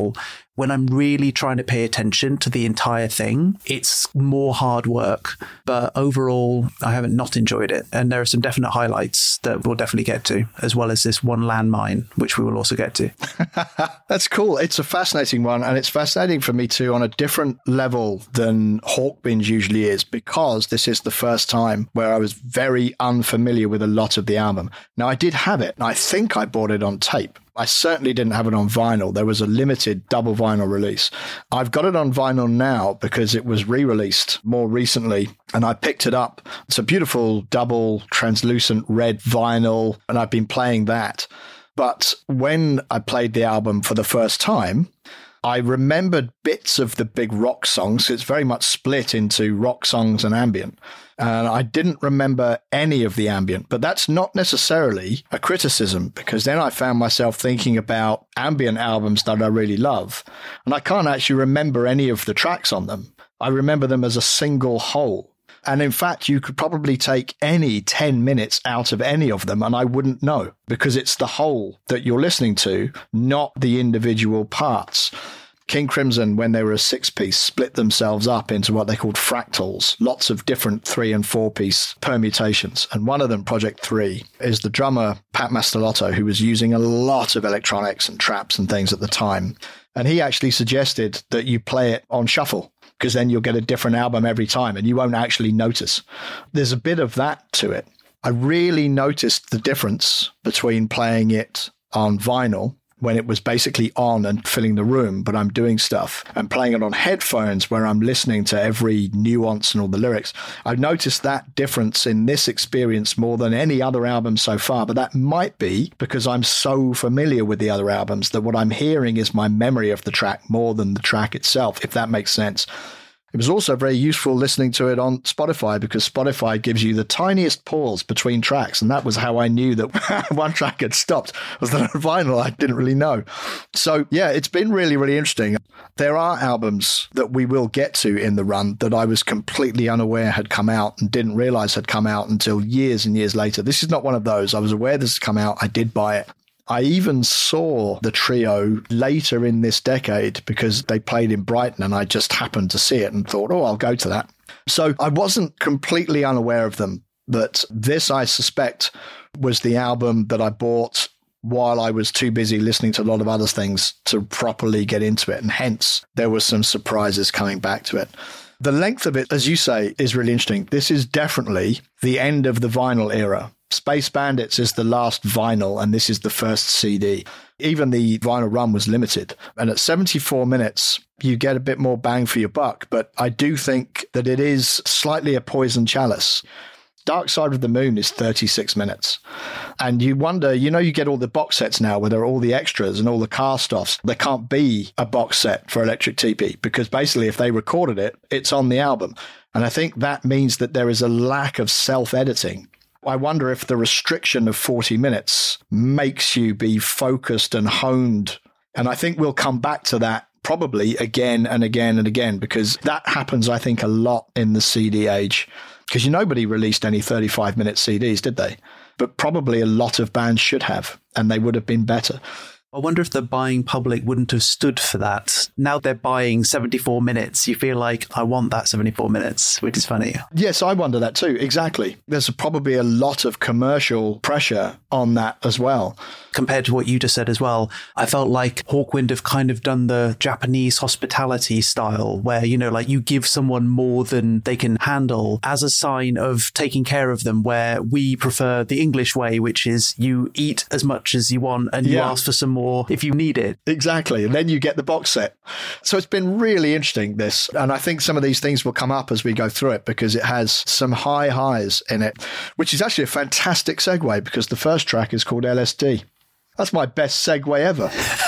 When I'm really trying to pay attention to the entire thing, it's more hard work. But overall, I haven't not enjoyed it. And there are some definite highlights that we'll definitely get to, as well as this one landmine, which we will also get to. That's cool. It's a fascinating one. And it's fascinating for me too on a different level than Hawkbinge usually is, because this is the first time where I was very unfamiliar with a lot of the album. Now, I did have it. And I think I bought it on tape. I certainly didn't have it on vinyl. There was a limited double vinyl release. I've got it on vinyl now because it was re-released more recently, and I picked it up. It's a beautiful double translucent red vinyl, and I've been playing that. But when I played the album for the first time, I remembered bits of the big rock songs. It's very much split into rock songs and ambient. And I didn't remember any of the ambient, but that's not necessarily a criticism, because then I found myself thinking about ambient albums that I really love. And I can't actually remember any of the tracks on them. I remember them as a single whole. And in fact, you could probably take any ten minutes out of any of them and I wouldn't know, because it's the whole that you're listening to, not the individual parts. King Crimson, when they were a six-piece, split themselves up into what they called fractals, lots of different three- and four-piece permutations. And one of them, Project three, is the drummer, Pat Mastelotto, who was using a lot of electronics and traps and things at the time. And he actually suggested that you play it on shuffle, because then you'll get a different album every time and you won't actually notice. There's a bit of that to it. I really noticed the difference between playing it on vinyl, when it was basically on and filling the room, but I'm doing stuff, and playing it on headphones where I'm listening to every nuance and all the lyrics. I've noticed that difference in this experience more than any other album so far, but that might be because I'm so familiar with the other albums that what I'm hearing is my memory of the track more than the track itself, if that makes sense. It was also very useful listening to it on Spotify, because Spotify gives you the tiniest pause between tracks. And that was how I knew that one track had stopped, was that on vinyl I didn't really know. So yeah, it's been really, really interesting. There are albums that we will get to in the run that I was completely unaware had come out and didn't realize had come out until years and years later. This is not one of those. I was aware this had come out. I did buy it. I even saw the trio later in this decade because they played in Brighton and I just happened to see it and thought, oh, I'll go to that. So I wasn't completely unaware of them, but this, I suspect, was the album that I bought while I was too busy listening to a lot of other things to properly get into it. And hence, there were some surprises coming back to it. The length of it, as you say, is really interesting. This is definitely the end of the vinyl era. Space Bandits is the last vinyl, and this is the first C D. Even the vinyl run was limited. And at seventy-four minutes, you get a bit more bang for your buck. But I do think that it is slightly a poison chalice. Dark Side of the Moon is thirty-six minutes. And you wonder, you know, you get all the box sets now where there are all the extras and all the cast-offs. There can't be a box set for Electric T P, because basically if they recorded it, it's on the album. And I think that means that there is a lack of self-editing. I wonder if the restriction of forty minutes makes you be focused and honed. And I think we'll come back to that probably again and again and again, because that happens, I think, a lot in the C D age. Because nobody released any thirty-five minute C Ds, did they? But probably a lot of bands should have, and they would have been better. I wonder if the buying public wouldn't have stood for that. Now they're buying seventy-four minutes. You feel like, I want that seventy-four minutes, which is funny. Yes, I wonder that too. Exactly. There's probably a lot of commercial pressure on that as well. Compared to what you just said as well, I felt like Hawkwind have kind of done the Japanese hospitality style where, you know, like you give someone more than they can handle as a sign of taking care of them, where we prefer the English way, which is you eat as much as you want and you yeah. ask for some more if you need it. Exactly. And then you get the box set. So it's been really interesting, this. And I think some of these things will come up as we go through it, because it has some high highs in it, which is actually a fantastic segue, because the first track is called L S D. That's my best segue ever.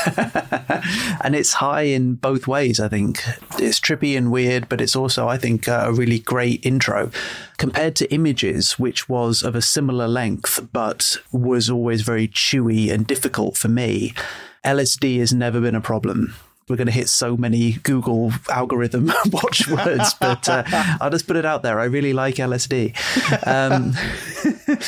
And it's high in both ways, I think. It's trippy and weird, but it's also, I think, uh, a really great intro. Compared to Images, which was of a similar length, but was always very chewy and difficult for me, L S D has never been a problem. We're going to hit so many Google algorithm watchwords, but uh, I'll just put it out there. I really like L S D. Um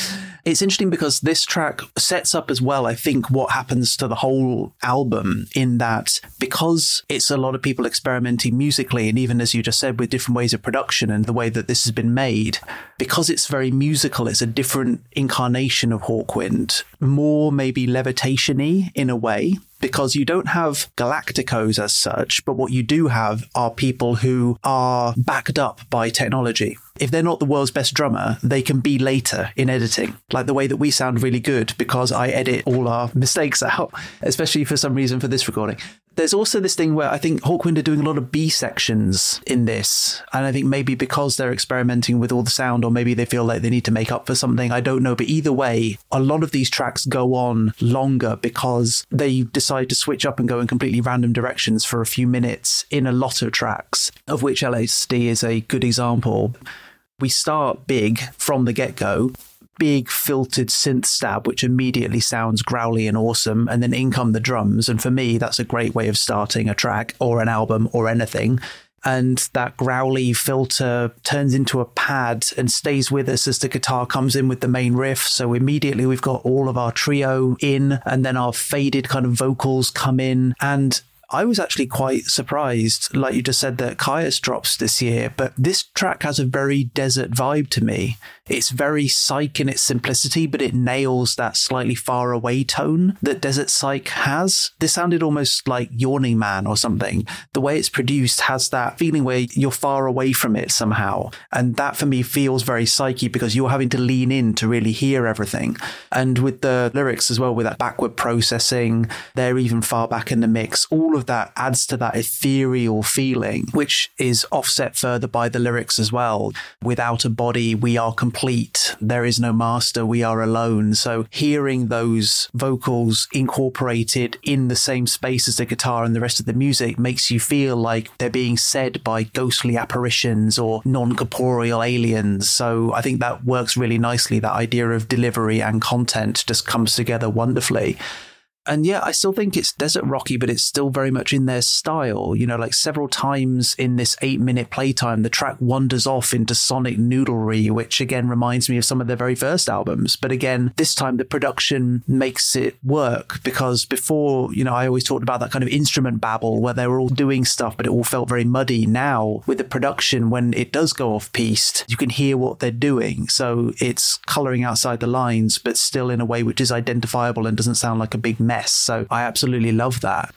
It's interesting because this track sets up as well, I think, what happens to the whole album, in that because it's a lot of people experimenting musically, and even as you just said, with different ways of production and the way that this has been made, because it's very musical, it's a different incarnation of Hawkwind, more maybe levitation-y in a way, because you don't have Galacticos as such, but what you do have are people who are backed up by technology. If they're not the world's best drummer, they can be later in editing, like the way that we sound really good because I edit all our mistakes out, especially for some reason for this recording. There's also this thing where I think Hawkwind are doing a lot of B sections in this. And I think maybe because they're experimenting with all the sound, or maybe they feel like they need to make up for something, I don't know. But either way, a lot of these tracks go on longer because they decide to switch up and go in completely random directions for a few minutes in a lot of tracks, of which L S D is a good example. We start big from the get-go. Big filtered synth stab, which immediately sounds growly and awesome, and then in come the drums. And for me, that's a great way of starting a track or an album or anything. And that growly filter turns into a pad and stays with us as the guitar comes in with the main riff. So immediately we've got all of our trio in, and then our faded kind of vocals come in. And I was actually quite surprised, like you just said, that Kyuss drops this year, but this track has a very desert vibe to me. It's very psych in its simplicity, but it nails that slightly far away tone that Desert Psych has. This sounded almost like Yawning Man or something. The way it's produced has that feeling where you're far away from it somehow. And that for me feels very psychy because you're having to lean in to really hear everything. And with the lyrics as well, with that backward processing, they're even far back in the mix. All of that adds to that ethereal feeling, which is offset further by the lyrics as well. Without a body, we are complete. There is no master, we are alone. So hearing those vocals incorporated in the same space as the guitar and the rest of the music makes you feel like they're being said by ghostly apparitions or non-corporeal aliens. So I think that works really nicely. That idea of delivery and content just comes together wonderfully. And yeah, I still think it's desert rocky, but it's still very much in their style. You know, like several times in this eight minute playtime, the track wanders off into sonic noodlery, which again reminds me of some of their very first albums. But again, this time the production makes it work, because before, you know, I always talked about that kind of instrument babble where they were all doing stuff, but it all felt very muddy. Now with the production, when it does go off piste, you can hear what they're doing. So it's coloring outside the lines, but still in a way which is identifiable and doesn't sound like a big mess. So I absolutely love that.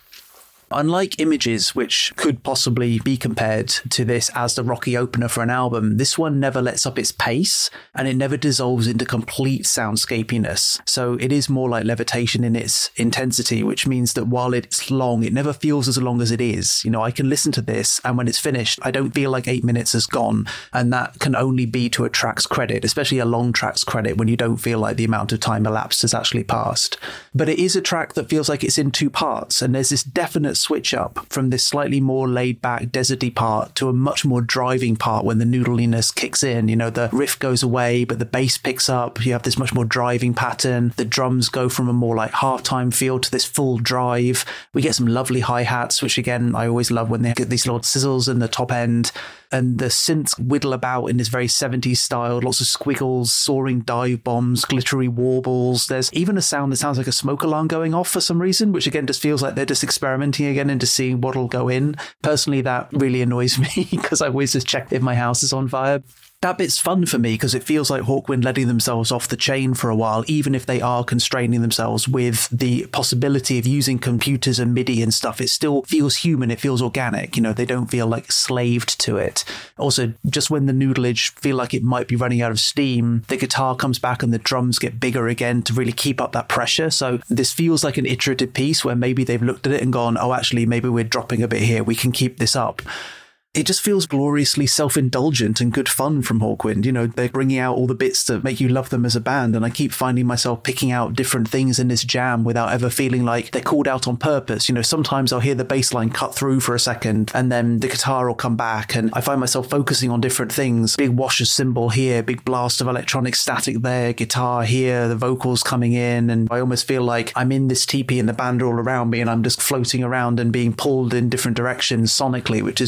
Unlike Images, which could possibly be compared to this as the rocky opener for an album, this one never lets up its pace and it never dissolves into complete soundscapiness. So it is more like Levitation in its intensity, which means that while it's long, it never feels as long as it is. You know, I can listen to this and when it's finished, I don't feel like eight minutes has gone. And that can only be to a track's credit, especially a long track's credit, when you don't feel like the amount of time elapsed has actually passed. But it is a track that feels like it's in two parts, and there's this definite switch up from this slightly more laid back deserty part to a much more driving part when the noodliness kicks in. You know, the riff goes away, but the bass picks up. You have this much more driving pattern. The drums go from a more like halftime feel to this full drive. We get some lovely hi-hats, which again, I always love when they get these little sizzles in the top end. And the synths whittle about in this very seventies style, lots of squiggles, soaring dive bombs, glittery warbles. There's even a sound that sounds like a smoke alarm going off for some reason, which again just feels like they're just experimenting again into seeing what'll go in. Personally, that really annoys me because I always just check if my house is on fire. That bit's fun for me because it feels like Hawkwind letting themselves off the chain for a while, even if they are constraining themselves with the possibility of using computers and MIDI and stuff. It still feels human. It feels organic. You know, they don't feel like slaved to it. Also, just when the noodleage feel like it might be running out of steam, the guitar comes back and the drums get bigger again to really keep up that pressure. So this feels like an iterative piece where maybe they've looked at it and gone, oh, actually, maybe we're dropping a bit here. We can keep this up. It just feels gloriously self-indulgent and good fun from Hawkwind. You know, they're bringing out all the bits that make you love them as a band, and I keep finding myself picking out different things in this jam without ever feeling like they're called out on purpose. You know, sometimes I'll hear the bass line cut through for a second and then the guitar will come back and I find myself focusing on different things. Big washer cymbal here, big blast of electronic static there, guitar here, the vocals coming in, and I almost feel like I'm in this teepee and the band are all around me and I'm just floating around and being pulled in different directions sonically, which is really, really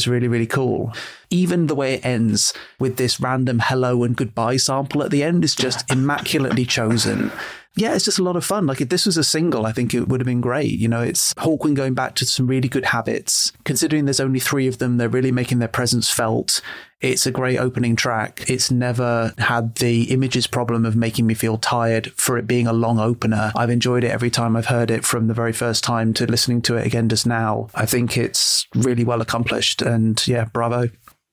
cool. Even the way it ends with this random hello and goodbye sample at the end is just immaculately chosen. Yeah, it's just a lot of fun. Like, if this was a single, I think it would have been great. You know, it's Hawkwind going back to some really good habits. Considering there's only three of them, they're really making their presence felt. It's a great opening track. It's never had the images problem of making me feel tired for it being a long opener. I've enjoyed it every time I've heard it, from the very first time to listening to it again just now. I think it's really well accomplished, and yeah, bravo.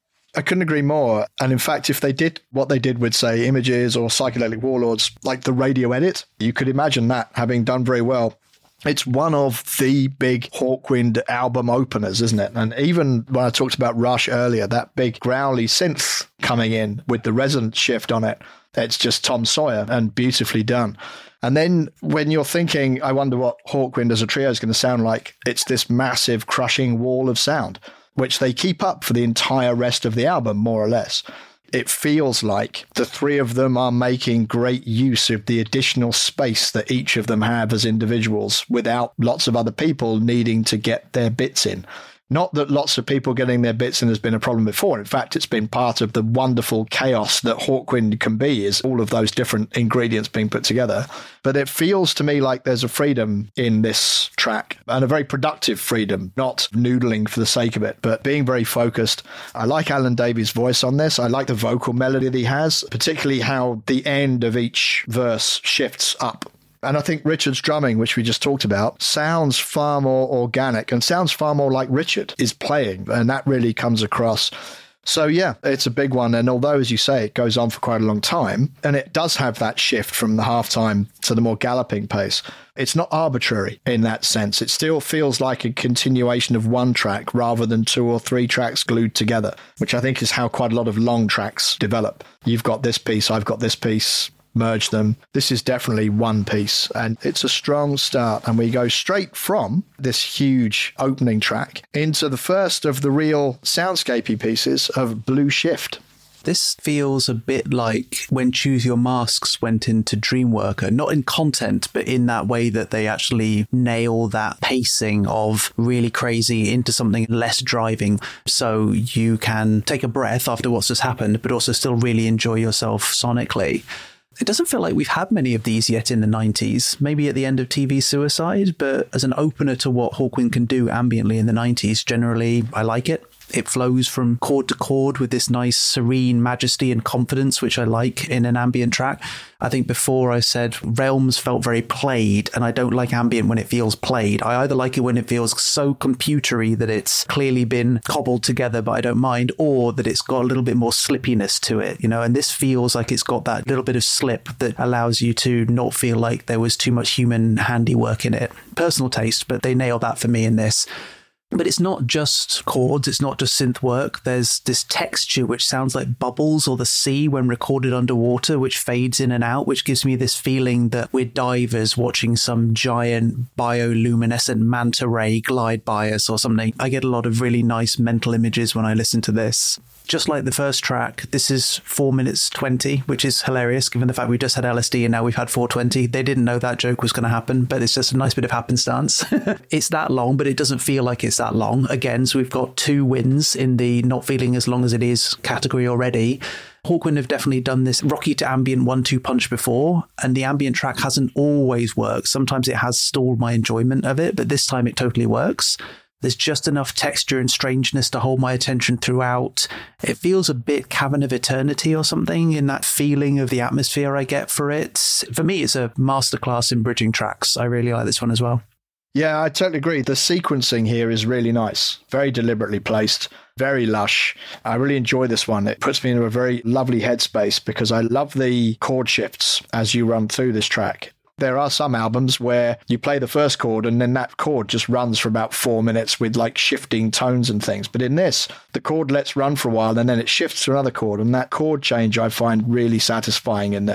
I couldn't agree more. And in fact, if they did what they did with, say, Images or Psychedelic Warlords, like the radio edit, you could imagine that having done very well. It's one of the big Hawkwind album openers, isn't it? And even when I talked about Rush earlier, that big growly synth coming in with the resonance shift on it, it's just Tom Sawyer and beautifully done. And then when you're thinking, I wonder what Hawkwind as a trio is going to sound like, it's this massive crushing wall of sound, which they keep up for the entire rest of the album, more or less. It feels like the three of them are making great use of the additional space that each of them have as individuals without lots of other people needing to get their bits in. Not that lots of people getting their bits in has been a problem before. In fact, it's been part of the wonderful chaos that Hawkwind can be, is all of those different ingredients being put together. But it feels to me like there's a freedom in this track, and a very productive freedom, not noodling for the sake of it, but being very focused. I like Alan Davies' voice on this. I like the vocal melody that he has, particularly how the end of each verse shifts up. And I think Richard's drumming, which we just talked about, sounds far more organic and sounds far more like Richard is playing. And that really comes across. So, yeah, it's a big one. And although, as you say, it goes on for quite a long time, and it does have that shift from the halftime to the more galloping pace, it's not arbitrary in that sense. It still feels like a continuation of one track rather than two or three tracks glued together, which I think is how quite a lot of long tracks develop. You've got this piece, I've got this piece, merge them. This is definitely one piece, and it's a strong start. And we go straight from this huge opening track into the first of the real soundscapey pieces of Blue Shift. This feels a bit like when Choose Your Masks went into Dreamworker, not in content, but in that way that they actually nail that pacing of really crazy into something less driving, so you can take a breath after what's just happened, but also still really enjoy yourself sonically. It doesn't feel like we've had many of these yet in the nineties, maybe at the end of T V Suicide, but as an opener to what Hawkwind can do ambiently in the nineties, generally, I like it. It flows from chord to chord with this nice serene majesty and confidence, which I like in an ambient track. I think before I said Realms felt very played, and I don't like ambient when it feels played. I either like it when it feels so computery that it's clearly been cobbled together, but I don't mind, or that it's got a little bit more slippiness to it, you know, and this feels like it's got that little bit of slip that allows you to not feel like there was too much human handiwork in it. Personal taste, but they nail that for me in this. But it's not just chords, it's not just synth work. There's this texture which sounds like bubbles or the sea when recorded underwater, which fades in and out, which gives me this feeling that we're divers watching some giant bioluminescent manta ray glide by us or something. I get a lot of really nice mental images when I listen to this. Just like the first track, this is four minutes twenty, which is hilarious given the fact we just had L S D and now we've had four twenty. They didn't know that joke was going to happen, but it's just a nice bit of happenstance. It's that long, but it doesn't feel like it's that long. Again, so we've got two wins in the not feeling as long as it is category already. Hawkwind have definitely done this rocky to ambient one two punch before, and the ambient track hasn't always worked. Sometimes it has stalled my enjoyment of it, but this time it totally works. There's just enough texture and strangeness to hold my attention throughout. It feels a bit Cavern of Eternity or something in that feeling of the atmosphere I get for it. For me, it's a masterclass in bridging tracks. I really like this one as well. Yeah, I totally agree. The sequencing here is really nice, very deliberately placed, very lush. I really enjoy this one. It puts me in a very lovely headspace because I love the chord shifts as you run through this track. There are some albums where you play the first chord and then that chord just runs for about four minutes with like shifting tones and things. But in this, the chord lets run for a while and then it shifts to another chord. And that chord change I find really satisfying in this.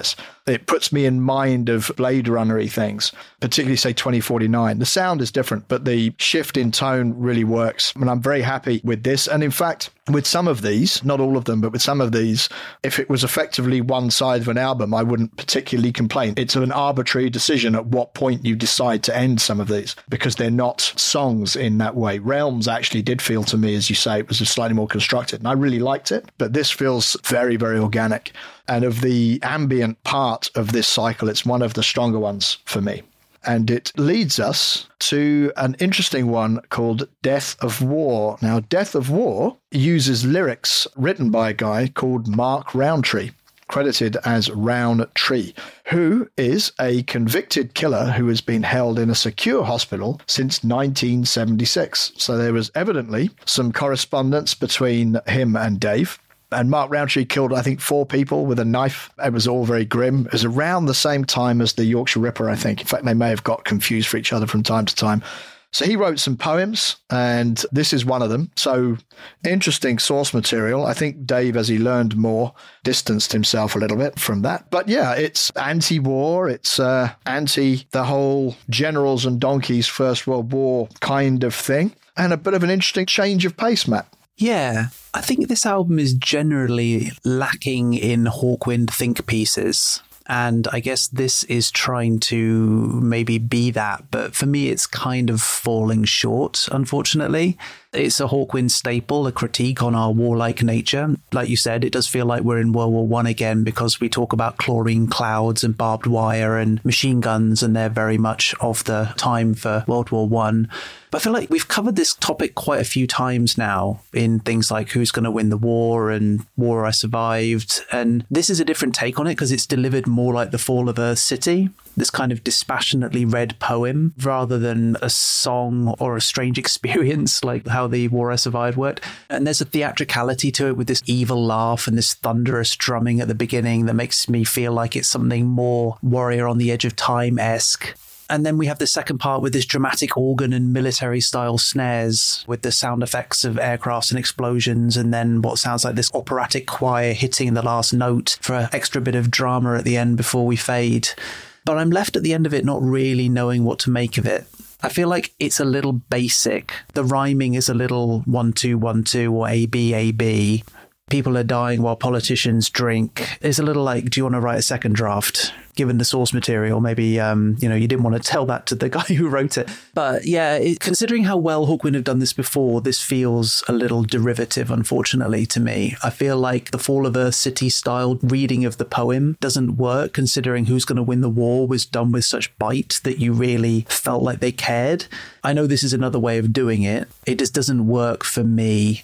It puts me in mind of Blade Runner-y things, particularly, say, twenty forty-nine. The sound is different, but the shift in tone really works. And I'm very happy with this. And in fact, with some of these, not all of them, but with some of these, if it was effectively one side of an album, I wouldn't particularly complain. It's an arbitrary decision at what point you decide to end some of these, because they're not songs in that way. Realms actually did feel to me, as you say, it was slightly more constructed, and I really liked it. But this feels very, very organic. And of the ambient part of this cycle, it's one of the stronger ones for me. And it leads us to an interesting one called Death of War. Now, Death of War uses lyrics written by a guy called Mark Rowntree, credited as Rowntree, who is a convicted killer who has been held in a secure hospital since nineteen seventy-six. So there was evidently some correspondence between him and Dave. And Mark Rowntree killed, I think, four people with a knife. It was all very grim. It was around the same time as the Yorkshire Ripper, I think. In fact, they may have got confused for each other from time to time. So he wrote some poems, and this is one of them. So interesting source material. I think Dave, as he learned more, distanced himself a little bit from that. But yeah, it's anti-war. It's uh, anti the whole generals and donkeys First World War kind of thing. And a bit of an interesting change of pace, Matt. Yeah, I think this album is generally lacking in Hawkwind think pieces. And I guess this is trying to maybe be that. But for me, it's kind of falling short, unfortunately. It's a Hawkwind staple, a critique on our warlike nature. Like you said, it does feel like we're in World War One again, because we talk about chlorine clouds and barbed wire and machine guns, and they're very much of the time for World War One. But I feel like we've covered this topic quite a few times now in things like Who's Going to Win the War and War I Survived. And this is a different take on it because it's delivered more like The Fall of Earth City, this kind of dispassionately read poem, rather than a song or a strange experience like how the War I Survived worked. And there's a theatricality to it with this evil laugh and this thunderous drumming at the beginning that makes me feel like it's something more Warrior on the Edge of Time-esque. And then we have the second part with this dramatic organ and military-style snares with the sound effects of aircrafts and explosions, and then what sounds like this operatic choir hitting the last note for an extra bit of drama at the end before we fade. But I'm left at the end of it not really knowing what to make of it. I feel like it's a little basic. The rhyming is a little one two one two or A B A B. People are dying while politicians drink. It's a little like, do you want to write a second draft? Given the source material, maybe, um, you know, you didn't want to tell that to the guy who wrote it. But yeah, it, considering how well Hawkwind have done this before, this feels a little derivative, unfortunately, to me. I feel like the Fall of Earth City style reading of the poem doesn't work, considering Who's Going to Win the War was done with such bite that you really felt like they cared. I know this is another way of doing it. It just doesn't work for me.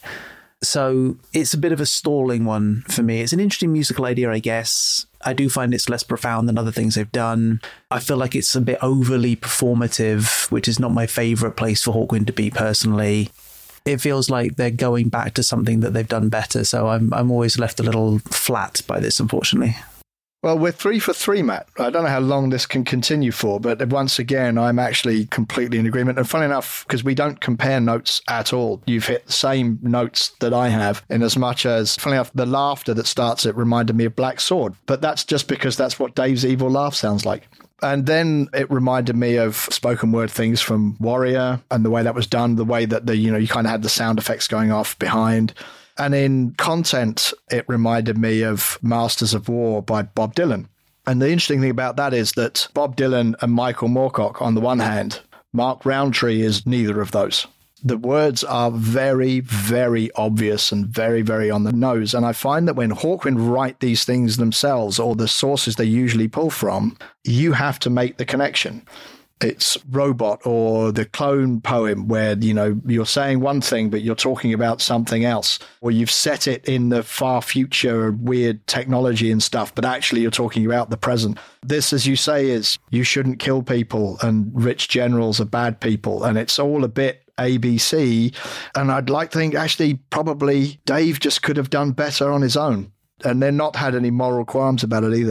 So it's a bit of a stalling one for me. It's an interesting musical idea, I guess. I do find it's less profound than other things they've done. I feel like it's a bit overly performative, which is not my favourite place for Hawkwind to be personally. It feels like they're going back to something that they've done better. So I'm I'm always left a little flat by this, unfortunately. Well, we're three for three, Matt. I don't know how long this can continue for, but once again, I'm actually completely in agreement. And funny enough, because we don't compare notes at all, you've hit the same notes that I have, in as much as, funny enough, the laughter that starts it reminded me of Black Sword. But that's just because that's what Dave's evil laugh sounds like. And then it reminded me of spoken word things from Warrior and the way that was done, the way that the, you know, you kind of had the sound effects going off behind. And in content, it reminded me of Masters of War by Bob Dylan. And the interesting thing about that is that Bob Dylan and Michael Moorcock on the one hand, Mark Rowntree is neither of those. The words are very, very obvious and very, very on the nose. And I find that when Hawkwind write these things themselves, or the sources they usually pull from, you have to make the connection. It's Robot or the Clone poem where, you know, you're saying one thing, but you're talking about something else. Or you've set it in the far future, weird technology and stuff, but actually you're talking about the present. This, as you say, is you shouldn't kill people and rich generals are bad people. And it's all a bit A B C. And I'd like to think actually probably Dave just could have done better on his own. And they're not had any moral qualms about it either.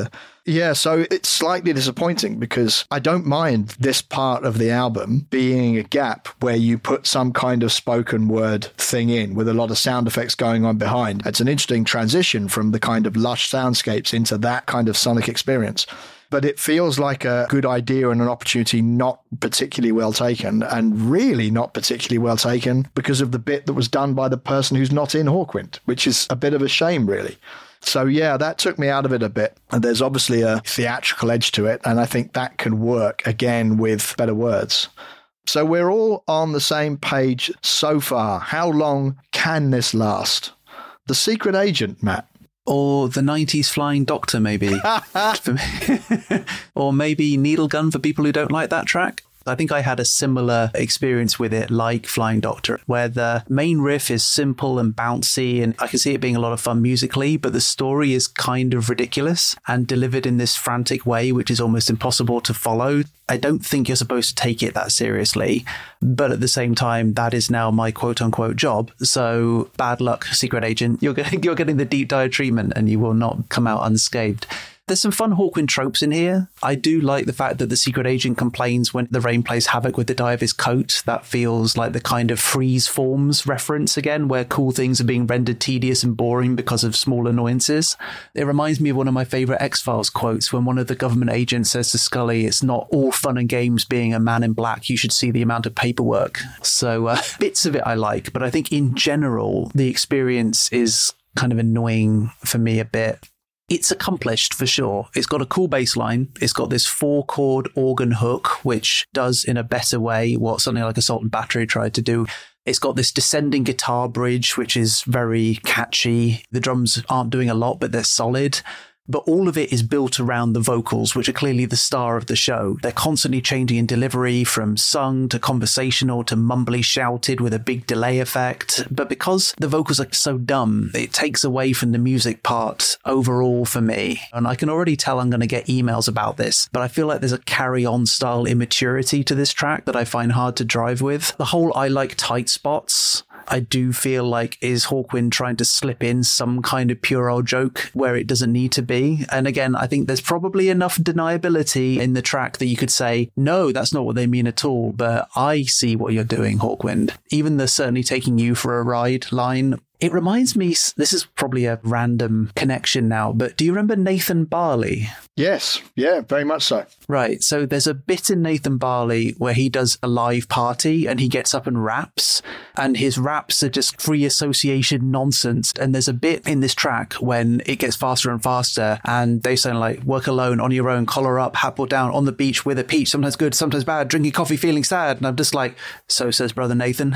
Yeah, so it's slightly disappointing because I don't mind this part of the album being a gap where you put some kind of spoken word thing in with a lot of sound effects going on behind. It's an interesting transition from the kind of lush soundscapes into that kind of sonic experience. But it feels like a good idea and an opportunity not particularly well taken, and really not particularly well taken because of the bit that was done by the person who's not in Hawkwind, which is a bit of a shame, really. So, yeah, that took me out of it a bit. And there's obviously a theatrical edge to it, and I think that can work, again, with better words. So we're all on the same page so far. How long can this last? The Secret Agent, Matt. Or the nineties Flying Doctor, maybe. For me. Or maybe Needle Gun for people who don't like that track. I think I had a similar experience with it, like Flying Doctor, where the main riff is simple and bouncy, and I can see it being a lot of fun musically, but the story is kind of ridiculous and delivered in this frantic way, which is almost impossible to follow. I don't think you're supposed to take it that seriously, but at the same time, that is now my quote-unquote job. So bad luck, Secret Agent. You're getting, you're getting the deep dive treatment, and you will not come out unscathed. There's some fun Hawkwind tropes in here. I do like the fact that the Secret Agent complains when the rain plays havoc with the dye of his coat. That feels like the kind of freeze forms reference again, where cool things are being rendered tedious and boring because of small annoyances. It reminds me of one of my favourite X-Files quotes when one of the government agents says to Scully, "It's not all fun and games being a man in black. You should see the amount of paperwork." So uh, bits of it I like, but I think in general, the experience is kind of annoying for me a bit. It's accomplished for sure. It's got a cool bass line. It's got this four chord organ hook, which does in a better way what something like Assault and Battery tried to do. It's got this descending guitar bridge, which is very catchy. The drums aren't doing a lot, but they're solid. But all of it is built around the vocals, which are clearly the star of the show. They're constantly changing in delivery from sung to conversational to mumbly shouted with a big delay effect. But because the vocals are so dumb, it takes away from the music part overall for me. And I can already tell I'm going to get emails about this, but I feel like there's a carry-on style immaturity to this track that I find hard to drive with. The whole I like tight spots, I do feel like is Hawkwind trying to slip in some kind of puerile joke where it doesn't need to be. And again, I think there's probably enough deniability in the track that you could say, no, that's not what they mean at all, but I see what you're doing, Hawkwind. Even the certainly taking you for a ride line. It reminds me, this is probably a random connection now, but do you remember Nathan Barley? Yes, yeah, very much so. Right, so there's a bit in Nathan Barley where he does a live party and he gets up and raps, and his raps are just free association nonsense. And there's a bit in this track when it gets faster and faster and they sound like work alone, on your own, collar up, hat pulled down, on the beach with a peach, sometimes good, sometimes bad, drinking coffee, feeling sad. And I'm just like, so says Brother Nathan.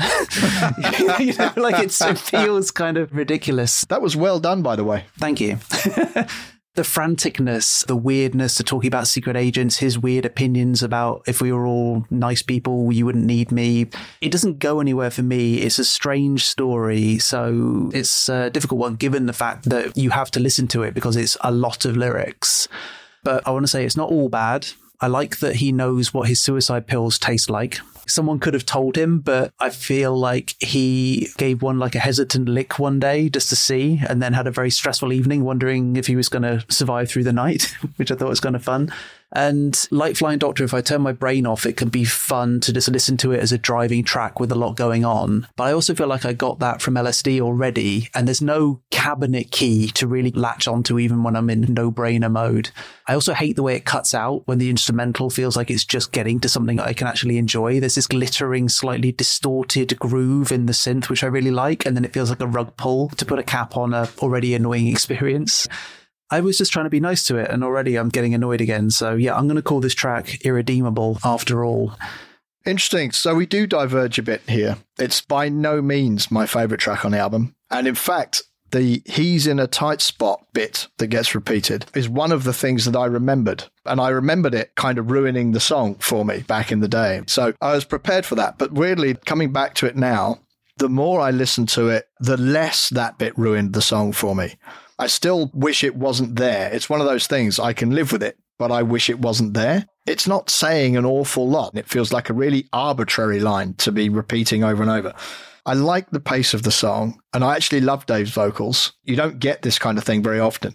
You know, like it's, it feels kind of ridiculous. That was well done, by the way. Thank you. The franticness, the weirdness to talking about secret agents, his weird opinions about if we were all nice people, you wouldn't need me. It doesn't go anywhere for me. It's a strange story. So it's a difficult one given the fact that you have to listen to it because it's a lot of lyrics. But I want to say it's not all bad. I like that he knows what his suicide pills taste like. Someone could have told him, but I feel like he gave one like a hesitant lick one day just to see, and then had a very stressful evening wondering if he was going to survive through the night, which I thought was kind of fun. And like Flying Doctor, if I turn my brain off, it can be fun to just listen to it as a driving track with a lot going on. But I also feel like I got that from L S D already, and there's no cabinet key to really latch onto even when I'm in no-brainer mode. I also hate the way it cuts out when the instrumental feels like it's just getting to something I can actually enjoy. There's this glittering, slightly distorted groove in the synth, which I really like, and then it feels like a rug pull to put a cap on a already annoying experience. I was just trying to be nice to it, and already I'm getting annoyed again. So yeah, I'm going to call this track irredeemable after all. Interesting. So we do diverge a bit here. It's by no means my favourite track on the album. And in fact, the he's in a tight spot bit that gets repeated is one of the things that I remembered. And I remembered it kind of ruining the song for me back in the day. So I was prepared for that. But weirdly, coming back to it now, the more I listen to it, the less that bit ruined the song for me. I still wish it wasn't there. It's one of those things, I can live with it, but I wish it wasn't there. It's not saying an awful lot. It feels like a really arbitrary line to be repeating over and over. I like the pace of the song, and I actually love Dave's vocals. You don't get this kind of thing very often.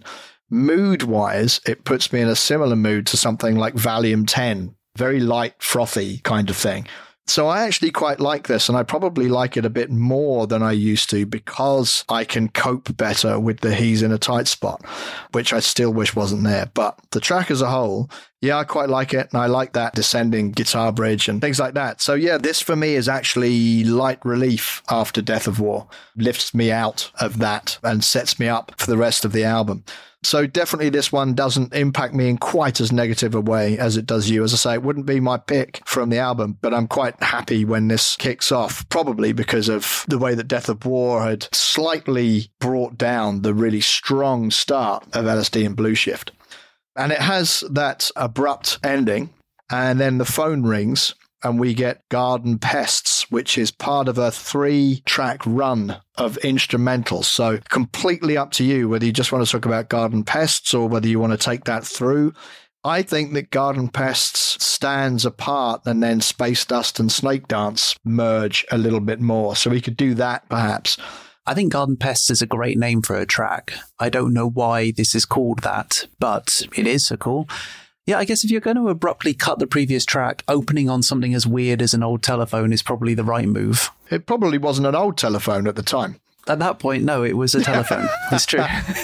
Mood-wise, it puts me in a similar mood to something like Valium ten, very light, frothy kind of thing. So I actually quite like this, and I probably like it a bit more than I used to because I can cope better with the he's in a tight spot, which I still wish wasn't there. But the track as a whole, yeah, I quite like it, and I like that descending guitar bridge and things like that. So yeah, this for me is actually light relief after Death of War. Lifts me out of that and sets me up for the rest of the album. So definitely this one doesn't impact me in quite as negative a way as it does you. As I say, it wouldn't be my pick from the album, but I'm quite happy when this kicks off, probably because of the way that Death of War had slightly brought down the really strong start of L S D and Blue Shift. And it has that abrupt ending, and then the phone rings, and we get Garden Pests, which is part of a three-track run of instrumentals. So completely up to you whether you just want to talk about Garden Pests or whether you want to take that through. I think that Garden Pests stands apart, and then Space Dust and Snake Dance merge a little bit more. So we could do that perhaps. I think Garden Pests is a great name for a track. I don't know why this is called that, but it is so cool. Yeah, I guess if you're going to abruptly cut the previous track, opening on something as weird as an old telephone is probably the right move. It probably wasn't an old telephone at the time. At that point, no, it was a telephone. It's true.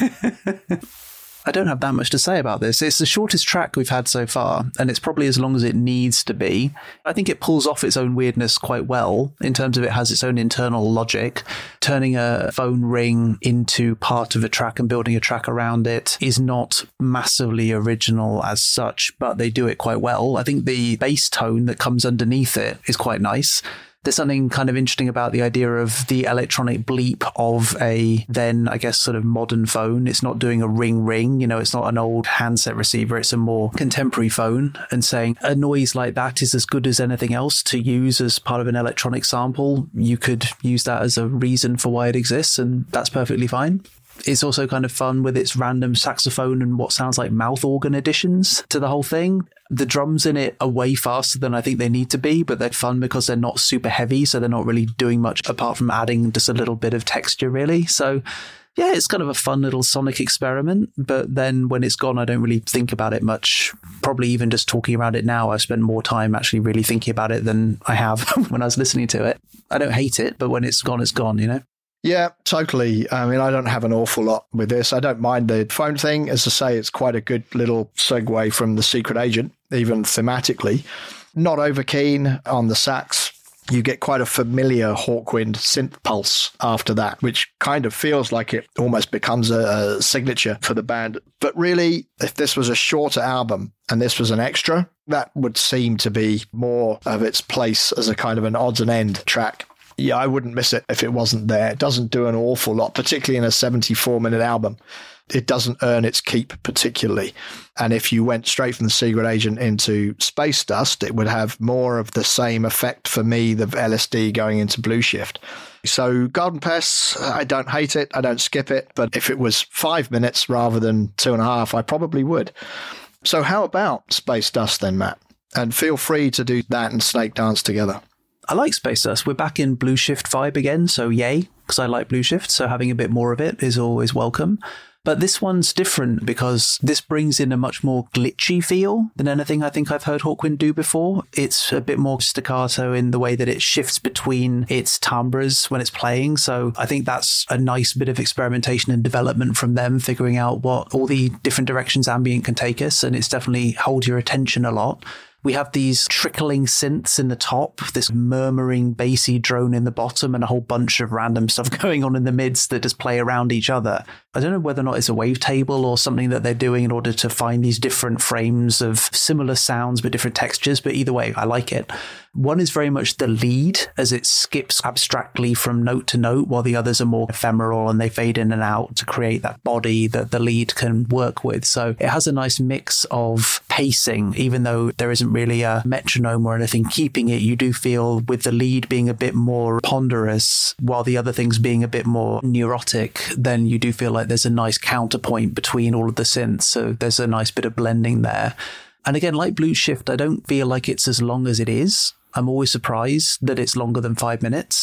I don't have that much to say about this. It's the shortest track we've had so far, and it's probably as long as it needs to be. I think it pulls off its own weirdness quite well in terms of it has its own internal logic. Turning a phone ring into part of a track and building a track around it is not massively original as such, but they do it quite well. I think the bass tone that comes underneath it is quite nice. There's something kind of interesting about the idea of the electronic bleep of a then, I guess, sort of modern phone. It's not doing a ring ring, you know, it's not an old handset receiver. It's a more contemporary phone, and saying a noise like that is as good as anything else to use as part of an electronic sample. You could use that as a reason for why it exists, and that's perfectly fine. It's also kind of fun with its random saxophone and what sounds like mouth organ additions to the whole thing. The drums in it are way faster than I think they need to be, but they're fun because they're not super heavy, so they're not really doing much apart from adding just a little bit of texture, really. So yeah, it's kind of a fun little sonic experiment, but then when it's gone, I don't really think about it much. Probably even just talking around it now, I spend more time actually really thinking about it than I have when I was listening to it. I don't hate it, but when it's gone, it's gone, you know? Yeah, totally. I mean, I don't have an awful lot with this. I don't mind the phone thing. As I say, it's quite a good little segue from The Secret Agent, even thematically. Not over keen on the sax. You get quite a familiar Hawkwind synth pulse after that, which kind of feels like it almost becomes a, a signature for the band. But really, if this was a shorter album and this was an extra, that would seem to be more of its place as a kind of an odds and end track. Yeah, I wouldn't miss it if it wasn't there. It doesn't do an awful lot, particularly in a seventy-four minute album. It doesn't earn its keep particularly. And if you went straight from The Secret Agent into Space Dust, it would have more of the same effect for me, the L S D going into Blue Shift. So Garden Pests, I don't hate it. I don't skip it. But if it was five minutes rather than two and a half, I probably would. So how about Space Dust then, Matt? And feel free to do that and Snake Dance together. I like Space Dust. We're back in Blue Shift vibe again, so yay, because I like Blue Shift, so having a bit more of it is always welcome. But this one's different because this brings in a much more glitchy feel than anything I think I've heard Hawkwind do before. It's a bit more staccato in the way that it shifts between its timbres when it's playing, so I think that's a nice bit of experimentation and development from them, figuring out what all the different directions ambient can take us, and it's definitely holds your attention a lot. We have these trickling synths in the top, this murmuring bassy drone in the bottom, and a whole bunch of random stuff going on in the mids that just play around each other. I don't know whether or not it's a wavetable or something that they're doing in order to find these different frames of similar sounds but different textures, but either way, I like it. One is very much the lead as it skips abstractly from note to note, while the others are more ephemeral and they fade in and out to create that body that the lead can work with. So it has a nice mix of pacing, even though there isn't really a metronome or anything keeping it. You do feel with the lead being a bit more ponderous, while the other things being a bit more neurotic, then you do feel like there's a nice counterpoint between all of the synths. So there's a nice bit of blending there. And again, like Blue Shift, I don't feel like it's as long as it is. I'm always surprised that it's longer than five minutes.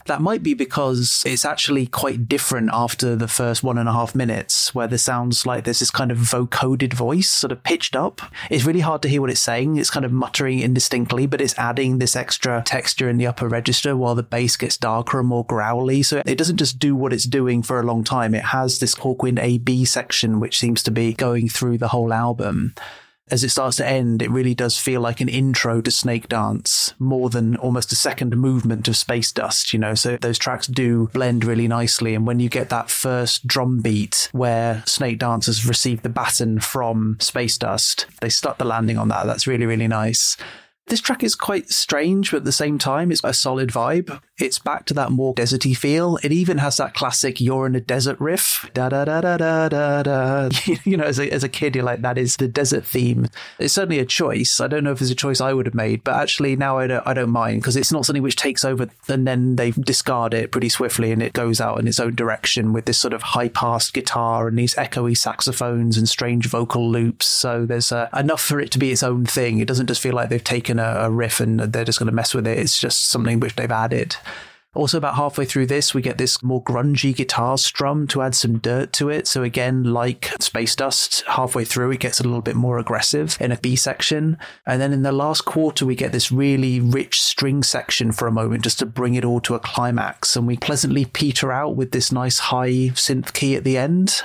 That might be because it's actually quite different after the first one and a half minutes, where there sounds like there's this kind of vocoded voice sort of pitched up. It's really hard to hear what it's saying. It's kind of muttering indistinctly, but it's adding this extra texture in the upper register while the bass gets darker and more growly. So it doesn't just do what it's doing for a long time. It has this Hawkwind A B section, which seems to be going through the whole album. As it starts to end, it really does feel like an intro to Snake Dance, more than almost a second movement of Space Dust, you know, so those tracks do blend really nicely. And when you get that first drum beat where Snake Dance has received the baton from Space Dust, they stuck the landing on that. That's really, really nice. This track is quite strange, but at the same time, it's a solid vibe. It's back to that more deserty feel. It even has that classic "You're in a Desert" riff. Da da da da da da da. You know, as a, as a kid, you're like, that is the desert theme. It's certainly a choice. I don't know if it's a choice I would have made, but actually now I don't, I don't mind, because it's not something which takes over and then they discard it pretty swiftly and it goes out in its own direction with this sort of high-passed guitar and these echoey saxophones and strange vocal loops. So there's uh, enough for it to be its own thing. It doesn't just feel like they've taken a, a riff and they're just going to mess with it. It's just something which they've added. Also, about halfway through this, we get this more grungy guitar strum to add some dirt to it. So again, like Space Dust, halfway through, it gets a little bit more aggressive in a B section. And then in the last quarter, we get this really rich string section for a moment, just to bring it all to a climax. And we pleasantly peter out with this nice high synth key at the end.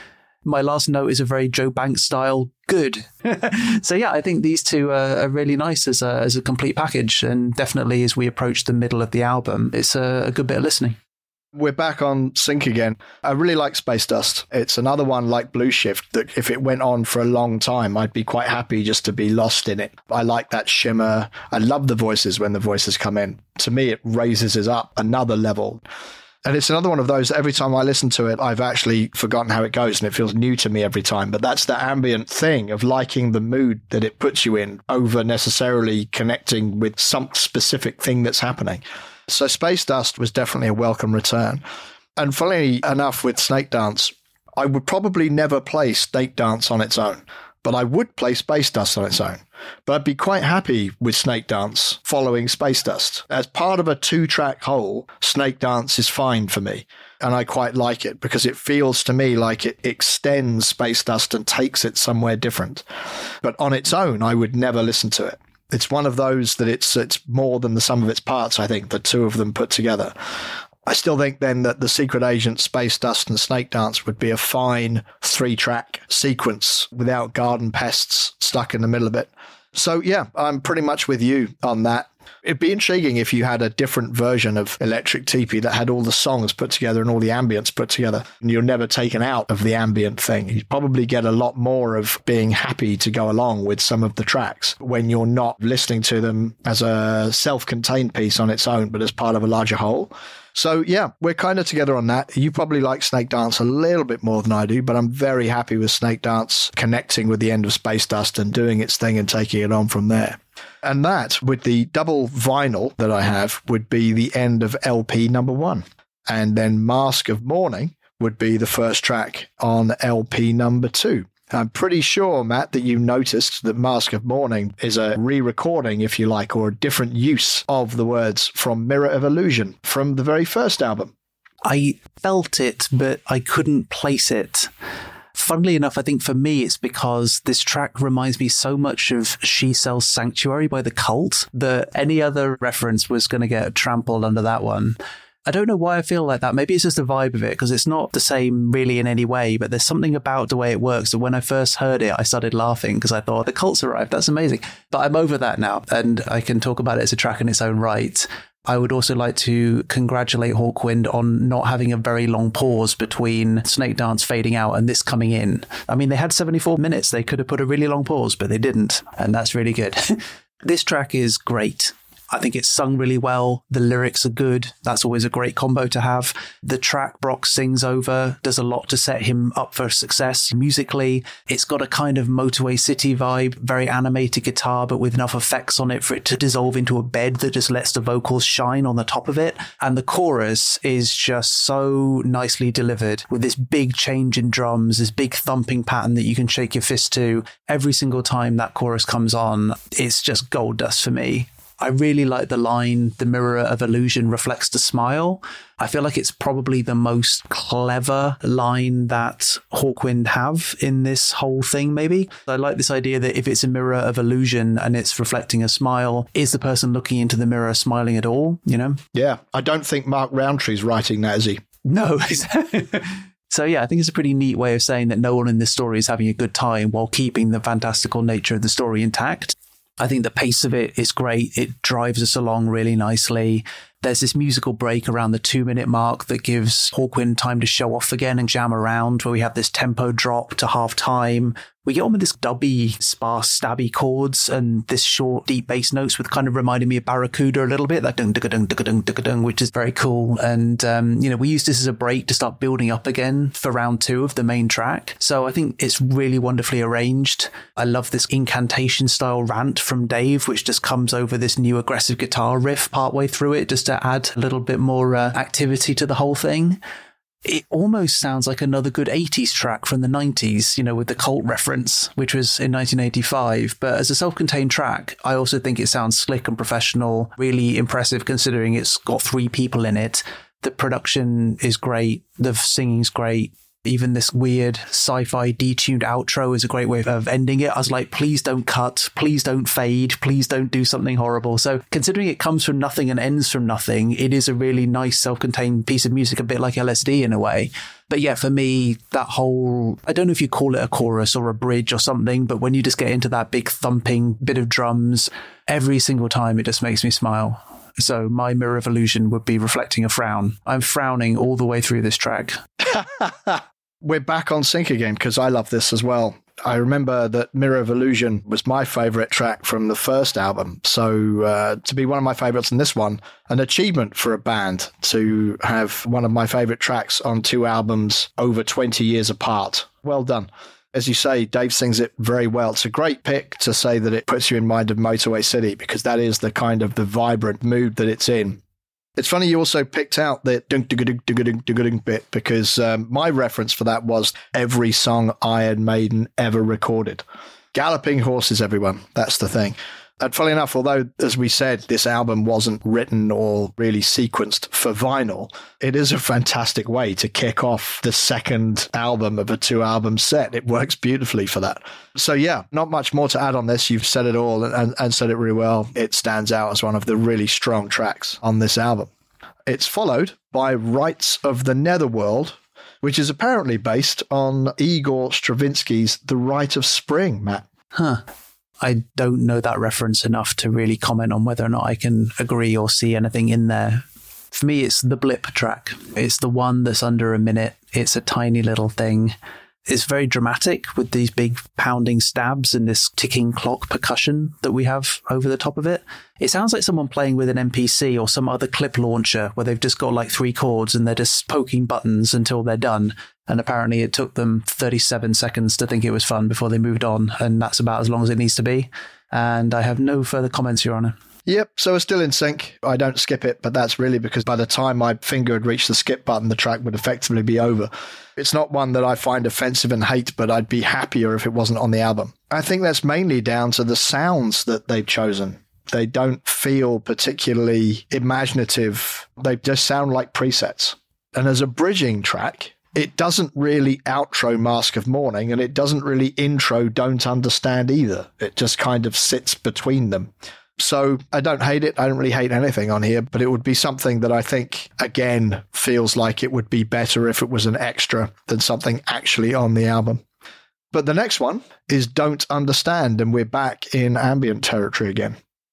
My last note is a very Joe Banks style good. So yeah, I think these two are, are really nice as a, as a complete package. And definitely as we approach the middle of the album, it's a, a good bit of listening. We're back on sync again. I really like Space Dust. It's another one like Blue Shift that if it went on for a long time, I'd be quite happy just to be lost in it. I like that shimmer. I love the voices when the voices come in. To me, it raises us up another level. And it's another one of those, every time I listen to it, I've actually forgotten how it goes and it feels new to me every time. But that's the ambient thing of liking the mood that it puts you in over necessarily connecting with some specific thing that's happening. So Space Dust was definitely a welcome return. And funnily enough, with Snake Dance, I would probably never play Snake Dance on its own, but I would play Space Dust on its own. But I'd be quite happy with Snake Dance following Space Dust. As part of a two-track whole, Snake Dance is fine for me. And I quite like it because it feels to me like it extends Space Dust and takes it somewhere different. But on its own, I would never listen to it. It's one of those that it's it's more than the sum of its parts, I think, the two of them put together. I still think then that The Secret Agent, Space Dust and Snake Dance would be a fine three-track sequence without Garden Pests stuck in the middle of it. So yeah, I'm pretty much with you on that. It'd be intriguing if you had a different version of Electric Teepee that had all the songs put together and all the ambience put together, and you're never taken out of the ambient thing. You'd probably get a lot more of being happy to go along with some of the tracks when you're not listening to them as a self-contained piece on its own, but as part of a larger whole. So yeah, we're kind of together on that. You probably like Snake Dance a little bit more than I do, but I'm very happy with Snake Dance connecting with the end of Space Dust and doing its thing and taking it on from there. And that, with the double vinyl that I have, would be the end of L P number one. And then Mask of Mourning would be the first track on L P number two. I'm pretty sure, Matt, that you noticed that Mask of Mourning is a re-recording, if you like, or a different use of the words from Mirror of Illusion from the very first album. I felt it, but I couldn't place it. Funnily enough, I think for me, it's because this track reminds me so much of She Sells Sanctuary by The Cult that any other reference was going to get trampled under that one. I don't know why I feel like that. Maybe it's just the vibe of it, because it's not the same really in any way, but there's something about the way it works that when I first heard it, I started laughing because I thought, The Cult's arrived, that's amazing. But I'm over that now, and I can talk about it as a track in its own right. I would also like to congratulate Hawkwind on not having a very long pause between Snake Dance fading out and this coming in. I mean, they had seventy-four minutes. They could have put a really long pause, but they didn't, and that's really good. This track is great. I think it's sung really well. The lyrics are good. That's always a great combo to have. The track Brock sings over does a lot to set him up for success musically. It's got a kind of Motorway City vibe, very animated guitar, but with enough effects on it for it to dissolve into a bed that just lets the vocals shine on the top of it. And the chorus is just so nicely delivered with this big change in drums, this big thumping pattern that you can shake your fist to. Every single time that chorus comes on, it's just gold dust for me. I really like the line, the mirror of illusion reflects the smile. I feel like it's probably the most clever line that Hawkwind have in this whole thing, maybe. I like this idea that if it's a mirror of illusion and it's reflecting a smile, is the person looking into the mirror smiling at all, you know? Yeah, I don't think Mark Roundtree's writing that, is he? No. So yeah, I think it's a pretty neat way of saying that no one in this story is having a good time while keeping the fantastical nature of the story intact. I think the pace of it is great. It drives us along really nicely. There's this musical break around the two minute mark that gives Hawkwind time to show off again and jam around, where we have this tempo drop to half time. We get on with this dubby, sparse, stabby chords and this short, deep bass notes, which kind of reminded me of Barracuda a little bit, like dung, dung, dung, dung, dung, dung, which is very cool. And, um, you know, we use this as a break to start building up again for round two of the main track. So I think it's really wonderfully arranged. I love this incantation style rant from Dave, which just comes over this new aggressive guitar riff partway through it, just to add a little bit more uh, activity to the whole thing. It almost sounds like another good eighties track from the nineties, you know, with the Cult reference, which was in nineteen eighty-five. But as a self-contained track, I also think it sounds slick and professional, really impressive considering it's got three people in it. The production is great. The singing's great. Even this weird sci-fi detuned outro is a great way of ending it. I was like, please don't cut, please don't fade, please don't do something horrible. So considering it comes from nothing and ends from nothing, it is a really nice self-contained piece of music, a bit like L S D in a way. But yeah, for me, that whole, I don't know if you call it a chorus or a bridge or something, but when you just get into that big thumping bit of drums, every single time it just makes me smile. So my mirror of illusion would be reflecting a frown. I'm frowning all the way through this track. We're back on sync again because I love this as well. I remember that Mirror of Illusion was my favourite track from the first album. So uh, to be one of my favourites in this one, an achievement for a band to have one of my favourite tracks on two albums over twenty years apart. Well done. As you say, Dave sings it very well. It's a great pick to say that it puts you in mind of Motorway City because that is the kind of the vibrant mood that it's in. It's funny you also picked out the dunk dunk dunk dunk dunk dunk dunk bit because um, my reference for that was every song Iron Maiden ever recorded. Galloping horses, everyone. That's the thing. And funny enough, although, as we said, this album wasn't written or really sequenced for vinyl, it is a fantastic way to kick off the second album of a two-album set. It works beautifully for that. So yeah, not much more to add on this. You've said it all and, and said it really well. It stands out as one of the really strong tracks on this album. It's followed by Rites of the Netherworld, which is apparently based on Igor Stravinsky's The Rite of Spring, Matt. Huh. I don't know that reference enough to really comment on whether or not I can agree or see anything in there. For me, it's the blip track. It's the one that's under a minute. It's a tiny little thing. It's very dramatic with these big pounding stabs and this ticking clock percussion that we have over the top of it. It sounds like someone playing with an M P C or some other clip launcher where they've just got like three chords and they're just poking buttons until they're done. And apparently it took them thirty-seven seconds to think it was fun before they moved on. And that's about as long as it needs to be. And I have no further comments, Your Honour. Yep, so we're still in sync. I don't skip it, but that's really because by the time my finger had reached the skip button, the track would effectively be over. It's not one that I find offensive and hate, but I'd be happier if it wasn't on the album. I think that's mainly down to the sounds that they've chosen. They don't feel particularly imaginative. They just sound like presets. And as a bridging track, it doesn't really outro Mask of Mourning, and it doesn't really intro Don't Understand either. It just kind of sits between them. So I don't hate it. I don't really hate anything on here, but it would be something that I think, again, feels like it would be better if it was an extra than something actually on the album. But the next one is Don't Understand, and we're back in ambient territory again.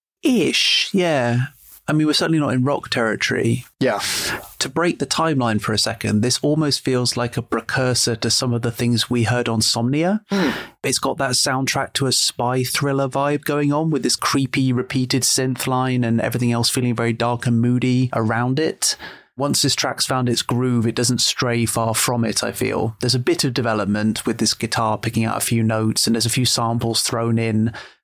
Ish, yeah. I mean, we're certainly not in rock territory. Yeah. To break the timeline for a second, this almost feels like a precursor to some of the things we heard on Somnia. Mm. It's got that soundtrack to a spy thriller vibe going on with this creepy repeated synth line and everything else feeling very dark and moody around it. Once this track's found its groove, it doesn't stray far from it, I feel. There's a bit of development with this guitar picking out a few notes, and there's a few samples thrown in.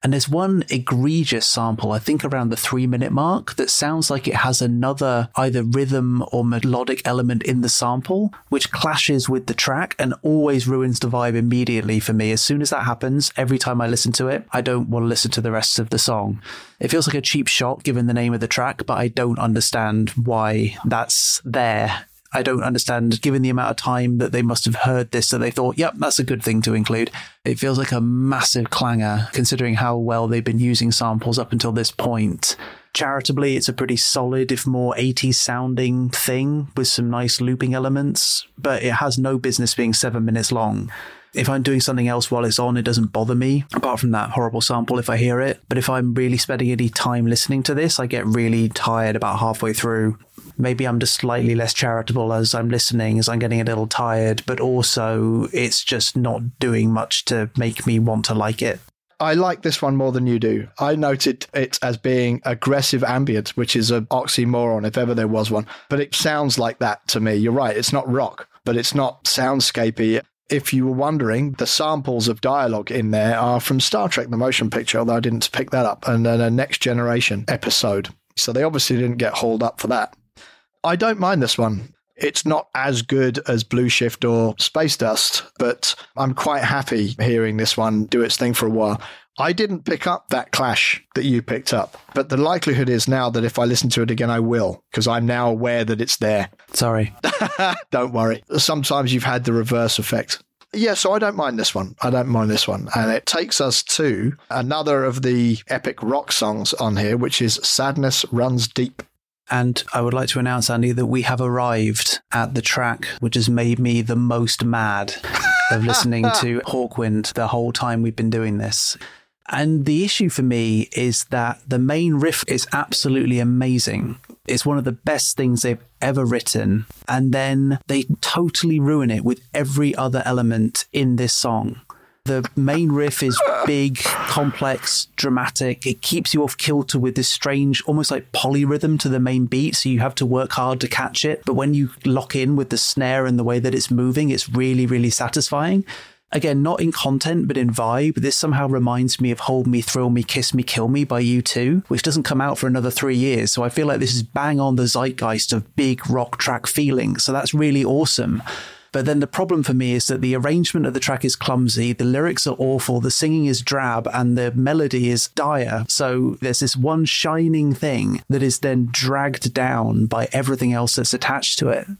And there's one egregious sample, I think around the three minute mark, that sounds like it has another either rhythm or melodic element in the sample, which clashes with the track and always ruins the vibe immediately for me. As soon as that happens, every time I listen to it, I don't want to listen to the rest of the song. It feels like a cheap shot given the name of the track, but I don't understand why that's there. I don't understand, given the amount of time that they must have heard this, that they thought, yep, that's a good thing to include. It feels like a massive clanger, considering how well they've been using samples up until this point. Charitably, it's a pretty solid, if more eighties sounding thing with some nice looping elements, but it has no business being seven minutes long. If I'm doing something else while it's on, it doesn't bother me, apart from that horrible sample if I hear it. But if I'm really spending any time listening to this, I get really tired about halfway through. Maybe I'm just slightly less charitable as I'm listening, as I'm getting a little tired, but also it's just not doing much to make me want to like it. I like this one more than you do. I noted it as being aggressive ambient, which is an oxymoron if ever there was one. But it sounds like that to me. You're right, it's not rock, but it's not soundscapey. If you were wondering, the samples of dialogue in there are from Star Trek, the motion picture, although I didn't pick that up, and then a Next Generation episode. So they obviously didn't get hauled up for that. I don't mind this one. It's not as good as Blue Shift or Space Dust, but I'm quite happy hearing this one do its thing for a while. I didn't pick up that clash that you picked up, but the likelihood is now that if I listen to it again, I will, because I'm now aware that it's there. Sorry. Don't worry. Sometimes you've had the reverse effect. Yeah, so I don't mind this one. I don't mind this one. And it takes us to another of the epic rock songs on here, which is Sadness Runs Deep. And I would like to announce, Andy, that we have arrived at the track which has made me the most mad of listening to Hawkwind the whole time we've been doing this. And the issue for me is that the main riff is absolutely amazing. It's one of the best things they've ever written. And then they totally ruin it with every other element in this song. The main riff is big, complex, dramatic. It keeps you off kilter with this strange, almost like polyrhythm to the main beat, so you have to work hard to catch it. But when you lock in with the snare and the way that it's moving, it's really, really satisfying. Again, not in content, but in vibe. This somehow reminds me of Hold Me, Thrill Me, Kiss Me, Kill Me by U two, which doesn't come out for another three years. So I feel like this is bang on the zeitgeist of big rock track feeling. So that's really awesome. But then the problem for me is that the arrangement of the track is clumsy, the lyrics are awful, the singing is drab, and the melody is dire. So there's this one shining thing that is then dragged down by everything else that's attached to it.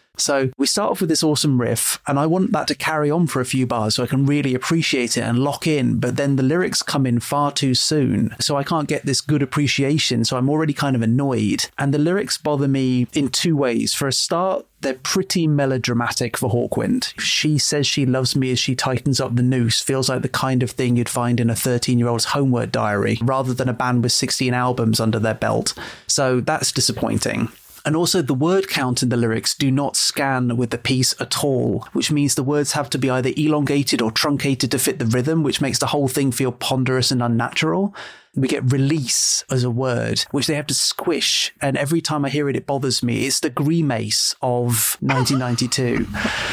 So we start off with this awesome riff, and I want that to carry on for a few bars so I can really appreciate it and lock in, but then the lyrics come in far too soon, so I can't get this good appreciation, so I'm already kind of annoyed. And the lyrics bother me in two ways. For a start, they're pretty melodramatic for Hawkwind. She says she loves me as she tightens up the noose feels like the kind of thing you'd find in a thirteen-year-old's homework diary, rather than a band with sixteen albums under their belt. So that's disappointing. And also the word count in the lyrics do not scan with the piece at all, which means the words have to be either elongated or truncated to fit the rhythm, which makes the whole thing feel ponderous and unnatural. We get release as a word, which they have to squish, and every time I hear it, it bothers me. It's the grimace of nineteen ninety-two.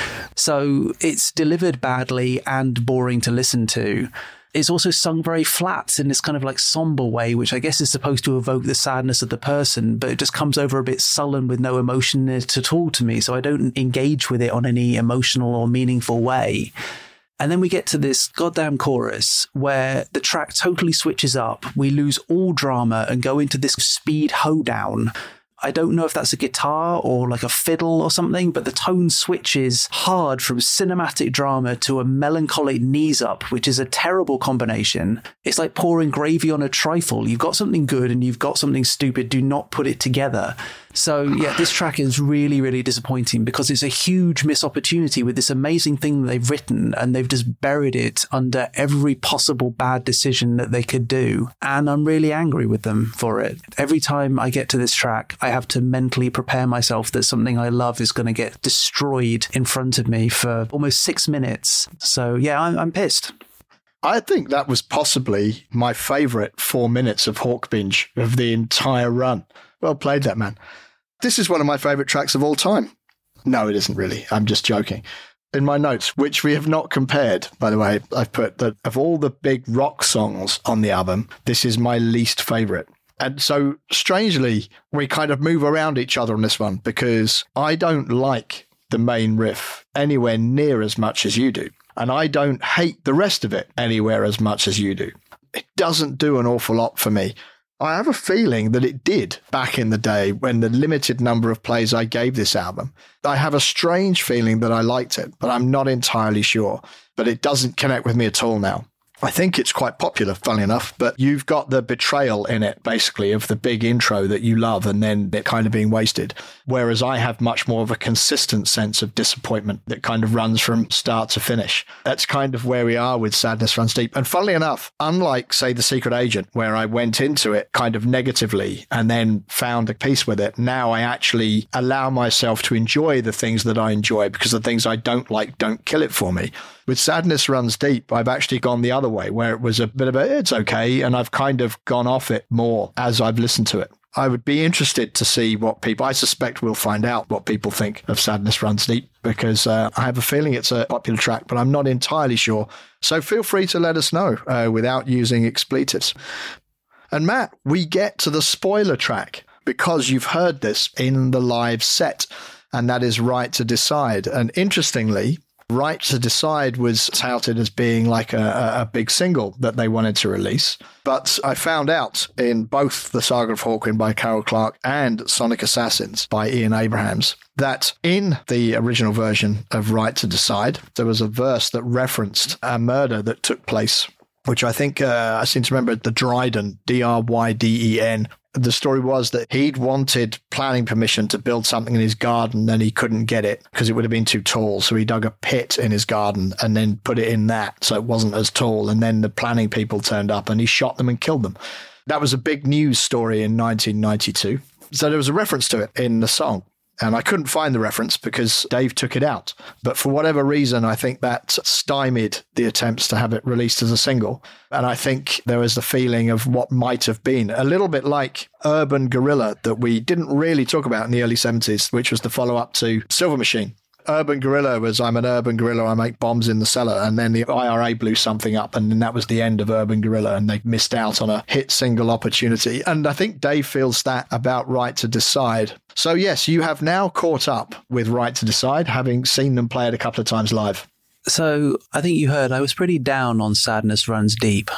So it's delivered badly and boring to listen to. It's also sung very flat in this kind of like somber way, which I guess is supposed to evoke the sadness of the person, but it just comes over a bit sullen with no emotion in it at all to me. So I don't engage with it on any emotional or meaningful way. And then we get to this goddamn chorus where the track totally switches up. We lose all drama and go into this speed hoedown. I don't know if that's a guitar or like a fiddle or something, but the tone switches hard from cinematic drama to a melancholic knees up, which is a terrible combination. It's like pouring gravy on a trifle. You've got something good and you've got something stupid. Do not put it together. So yeah, this track is really, really disappointing because it's a huge missed opportunity with this amazing thing that they've written, and they've just buried it under every possible bad decision that they could do. And I'm really angry with them for it. Every time I get to this track, I have to mentally prepare myself that something I love is going to get destroyed in front of me for almost six minutes. So yeah, I'm, I'm pissed. I think that was possibly my favourite four minutes of Hawk Binge of the entire run. Well played, that man. This is one of my favourite tracks of all time. No, it isn't really. I'm just joking. in my notes, which we have not compared, by the way. I've put that of all the big rock songs on the album, this is my least favourite. And so, strangely, we kind of move around each other on this one because I don't like the main riff anywhere near as much as you do. And I don't hate the rest of it anywhere as much as you do. It doesn't do an awful lot for me. I have a feeling that it did back in the day when the limited number of plays I gave this album. I have a strange feeling that I liked it, but I'm not entirely sure. But it doesn't connect with me at all now. I think it's quite popular, funnily enough, but you've got the betrayal in it, basically, of the big intro that you love and then it kind of being wasted. Whereas I have much more of a consistent sense of disappointment that kind of runs from start to finish. That's kind of where we are with Sadness Runs Deep. And funnily enough, unlike, say, The Secret Agent, where I went into it kind of negatively and then found a peace with it, now I actually allow myself to enjoy the things that I enjoy because the things I don't like don't kill it for me. With Sadness Runs Deep, I've actually gone the other way, where it was a bit of a, it's okay, and I've kind of gone off it more as I've listened to it. I would be interested to see what people, I suspect we'll find out what people think of Sadness Runs Deep, because uh, I have a feeling it's a popular track, but I'm not entirely sure. So feel free to let us know uh, without using expletives. And Matt, we get to the spoiler track, because you've heard this in the live set, and that is Right to Decide. And interestingly, Right to Decide was touted as being like a, a big single that they wanted to release. But I found out in both The Saga of Hawkwind by Carol Clark and Sonic Assassins by Ian Abrahams that in the original version of Right to Decide, there was a verse that referenced a murder that took place, which I think uh, I seem to remember the Dryden, D R Y D E N. The story was that he'd wanted planning permission to build something in his garden and he couldn't get it because it would have been too tall. So he dug a pit in his garden and then put it in that so it wasn't as tall. And then the planning people turned up and he shot them and killed them. That was a big news story in nineteen ninety-two. So there was a reference to it in the song. And I couldn't find the reference because Dave took it out. But for whatever reason, I think that stymied the attempts to have it released as a single. And I think there was the feeling of what might have been, a little bit like Urban Guerrilla that we didn't really talk about in the early seventies, which was the follow-up to Silver Machine. Urban Guerrilla was, I'm an urban guerrilla, I make bombs in the cellar. And then the I R A blew something up and then that was the end of Urban Guerrilla and they missed out on a hit single opportunity. And I think Dave feels that about Right to Decide. So yes, you have now caught up with Right to Decide, having seen them play it a couple of times live. So I think you heard I was pretty down on Sadness Runs Deep.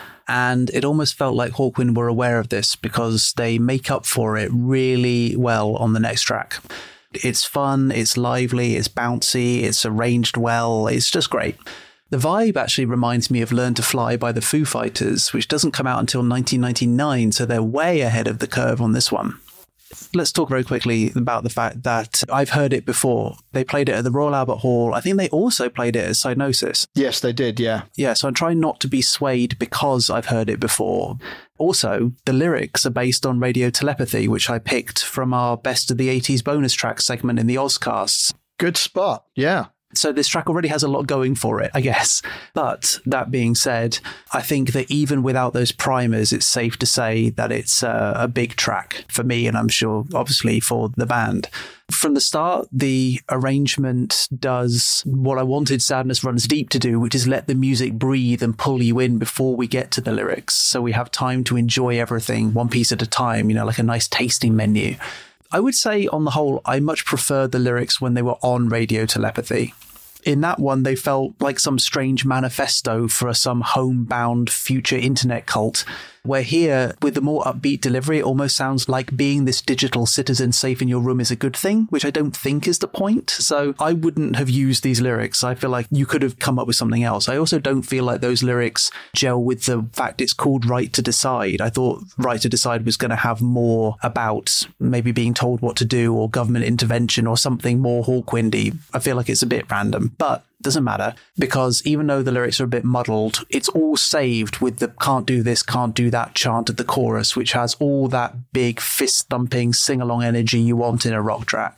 And it almost felt like Hawkwind were aware of this because they make up for it really well on the next track. It's fun, it's lively, it's bouncy, it's arranged well, it's just great. The vibe actually reminds me of Learn to Fly by the Foo Fighters, which doesn't come out until nineteen ninety-nine, so they're way ahead of the curve on this one. Let's talk very quickly about the fact that I've heard it before. They played it at the Royal Albert Hall. I think they also played it at Cyanosis. Yes, they did, yeah. Yeah, so I'm trying not to be swayed because I've heard it before. Also, the lyrics are based on Radio Telepathy, which I picked from our Best of the eighties bonus track segment in the Ozcasts. Good spot, yeah. So this track already has a lot going for it, I guess. But that being said, I think that even without those primers, it's safe to say that it's a, a big track for me, and I'm sure, obviously, for the band. From the start, the arrangement does what I wanted Sadness Runs Deep to do, which is let the music breathe and pull you in before we get to the lyrics. So we have time to enjoy everything one piece at a time, you know, like a nice tasting menu. I would say, on the whole, I much preferred the lyrics when they were on Radio Telepathy. In that one, they felt like some strange manifesto for some homebound future internet cult, where here, with the more upbeat delivery, it almost sounds like being this digital citizen safe in your room is a good thing, which I don't think is the point. So I wouldn't have used these lyrics. I feel like you could have come up with something else. I also don't feel like those lyrics gel with the fact it's called Right to Decide. I thought Right to Decide was going to have more about maybe being told what to do or government intervention or something more Hawkwindy. I feel like it's a bit random, but doesn't matter, because even though the lyrics are a bit muddled, it's all saved with the can't do this, can't do that chant at the chorus, which has all that big fist-thumping, sing-along energy you want in a rock track.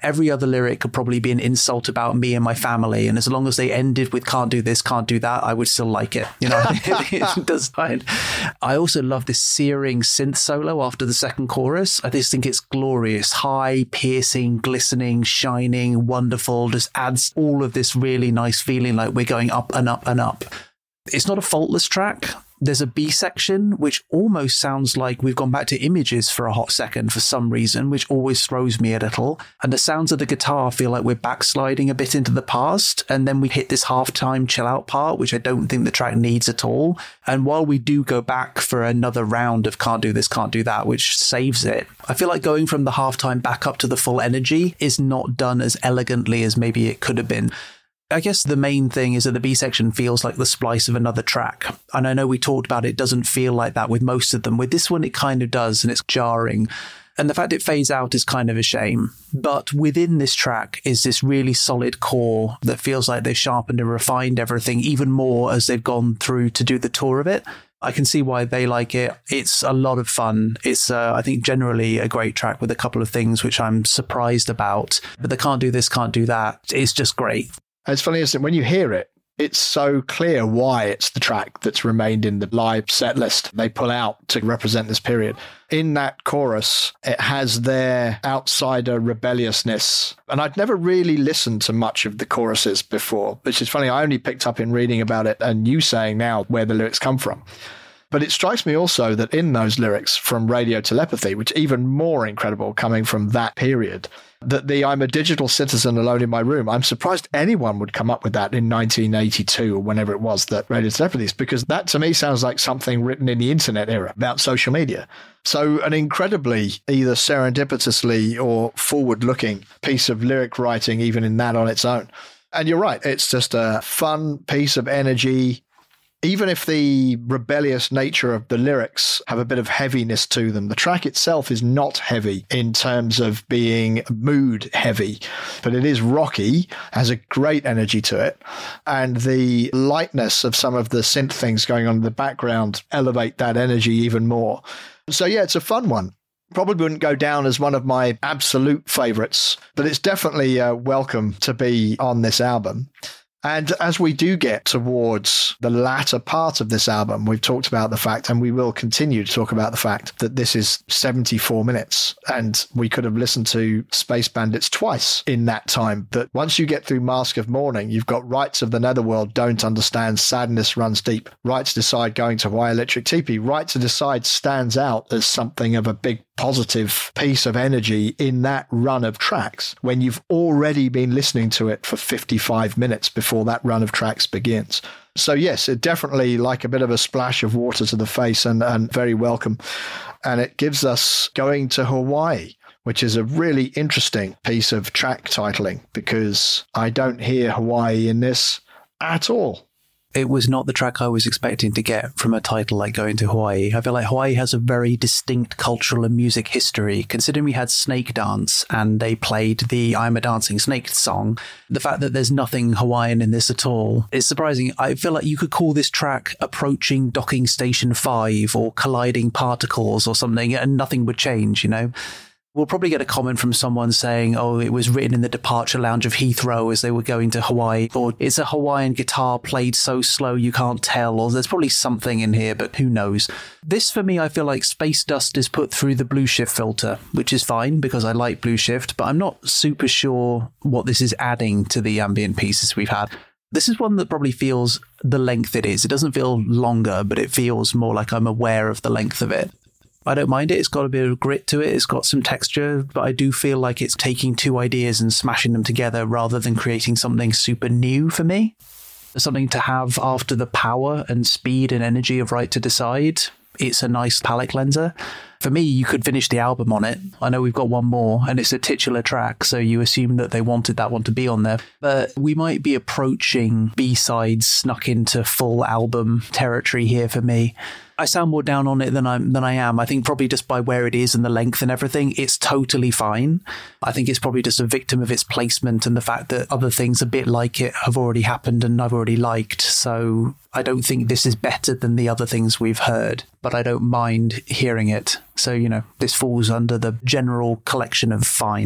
every other lyric could probably be an insult about me and my family. And as long as they ended with can't do this, can't do that, I would still like it. You know, it does fine. I also love this searing synth solo after the second chorus. I just think it's glorious, high, piercing, glistening, shining, wonderful, just adds all of this really nice feeling like we're going up and up and up. It's not a faultless track. There's a B section, which almost sounds like we've gone back to Images for a hot second for some reason, which always throws me a little. And the sounds of the guitar feel like we're backsliding a bit into the past. And then we hit this halftime chill out part, which I don't think the track needs at all. And while we do go back for another round of can't do this, can't do that, which saves it, I feel like going from the halftime back up to the full energy is not done as elegantly as maybe it could have been. I guess the main thing is that the B section feels like the splice of another track. And I know we talked about it doesn't feel like that with most of them. With this one, it kind of does, and it's jarring. And the fact it fades out is kind of a shame. But within this track is this really solid core that feels like they've sharpened and refined everything even more as they've gone through to do the tour of it. I can see why they like it. It's a lot of fun. It's, uh, I think, generally a great track with a couple of things which I'm surprised about. But the can't do this, can't do that. It's just great. It's funny, isn't it? When you hear it, it's so clear why it's the track that's remained in the live set list they pull out to represent this period. In that chorus, it has their outsider rebelliousness. And I'd never really listened to much of the choruses before, which is funny. I only picked up in reading about it and you saying now where the lyrics come from. But it strikes me also that in those lyrics from Radio Telepathy, which even more incredible coming from that period, that the I'm a digital citizen alone in my room, I'm surprised anyone would come up with that in nineteen eighty-two or whenever it was that Radio Telepathy is, because that to me sounds like something written in the internet era about social media. So an incredibly either serendipitously or forward-looking piece of lyric writing, even in that on its own. And you're right, it's just a fun piece of energy. Even if the rebellious nature of the lyrics have a bit of heaviness to them, the track itself is not heavy in terms of being mood heavy, but it is rocky, has a great energy to it. And the lightness of some of the synth things going on in the background elevate that energy even more. So yeah, it's a fun one. Probably wouldn't go down as one of my absolute favorites, but it's definitely uh, welcome to be on this album. And as we do get towards the latter part of this album, we've talked about the fact, and we will continue to talk about the fact, that this is seventy-four minutes. And we could have listened to Space Bandits twice in that time. But once you get through Mask of Mourning, you've got Rights of the Netherworld, Don't Understand, Sadness Runs Deep, Right to Decide, Going to Hawaii Electric Teepee. Right to Decide stands out as something of a big positive piece of energy in that run of tracks when you've already been listening to it for fifty-five minutes before that run of tracks begins. So yes, it definitely like a bit of a splash of water to the face and, and very welcome. And it gives us Going to Hawaii, which is a really interesting piece of track titling because I don't hear Hawaii in this at all. It was not the track I was expecting to get from a title like Going to Hawaii. I feel like Hawaii has a very distinct cultural and music history. Considering we had Snake Dance and they played the I'm a Dancing Snake song, the fact that there's nothing Hawaiian in this at all is surprising. I feel like you could call this track Approaching Docking Station five or Colliding Particles or something and nothing would change, you know? We'll probably get a comment from someone saying, oh, it was written in the departure lounge of Heathrow as they were going to Hawaii, or it's a Hawaiian guitar played so slow you can't tell, or there's probably something in here, but who knows. This, for me, I feel like Space Dust is put through the Blue Shift filter, which is fine because I like Blue Shift, but I'm not super sure what this is adding to the ambient pieces we've had. This is one that probably feels the length it is. It doesn't feel longer, but it feels more like I'm aware of the length of it. I don't mind it. It's got a bit of grit to it. It's got some texture, but I do feel like it's taking two ideas and smashing them together rather than creating something super new for me. Something to have after the power and speed and energy of Right to Decide. It's a nice palate cleanser. For me, you could finish the album on it. I know we've got one more, and it's a titular track, so you assume that they wanted that one to be on there. But we might be approaching B-sides snuck into full album territory here for me. I sound more down on it than I than I am. I think probably just by where it is and the length and everything, it's totally fine. I think it's probably just a victim of its placement and the fact that other things a bit like it have already happened and I've already liked. So I don't think this is better than the other things we've heard, but I don't mind hearing it. So, you know, this falls under the general collection of fine.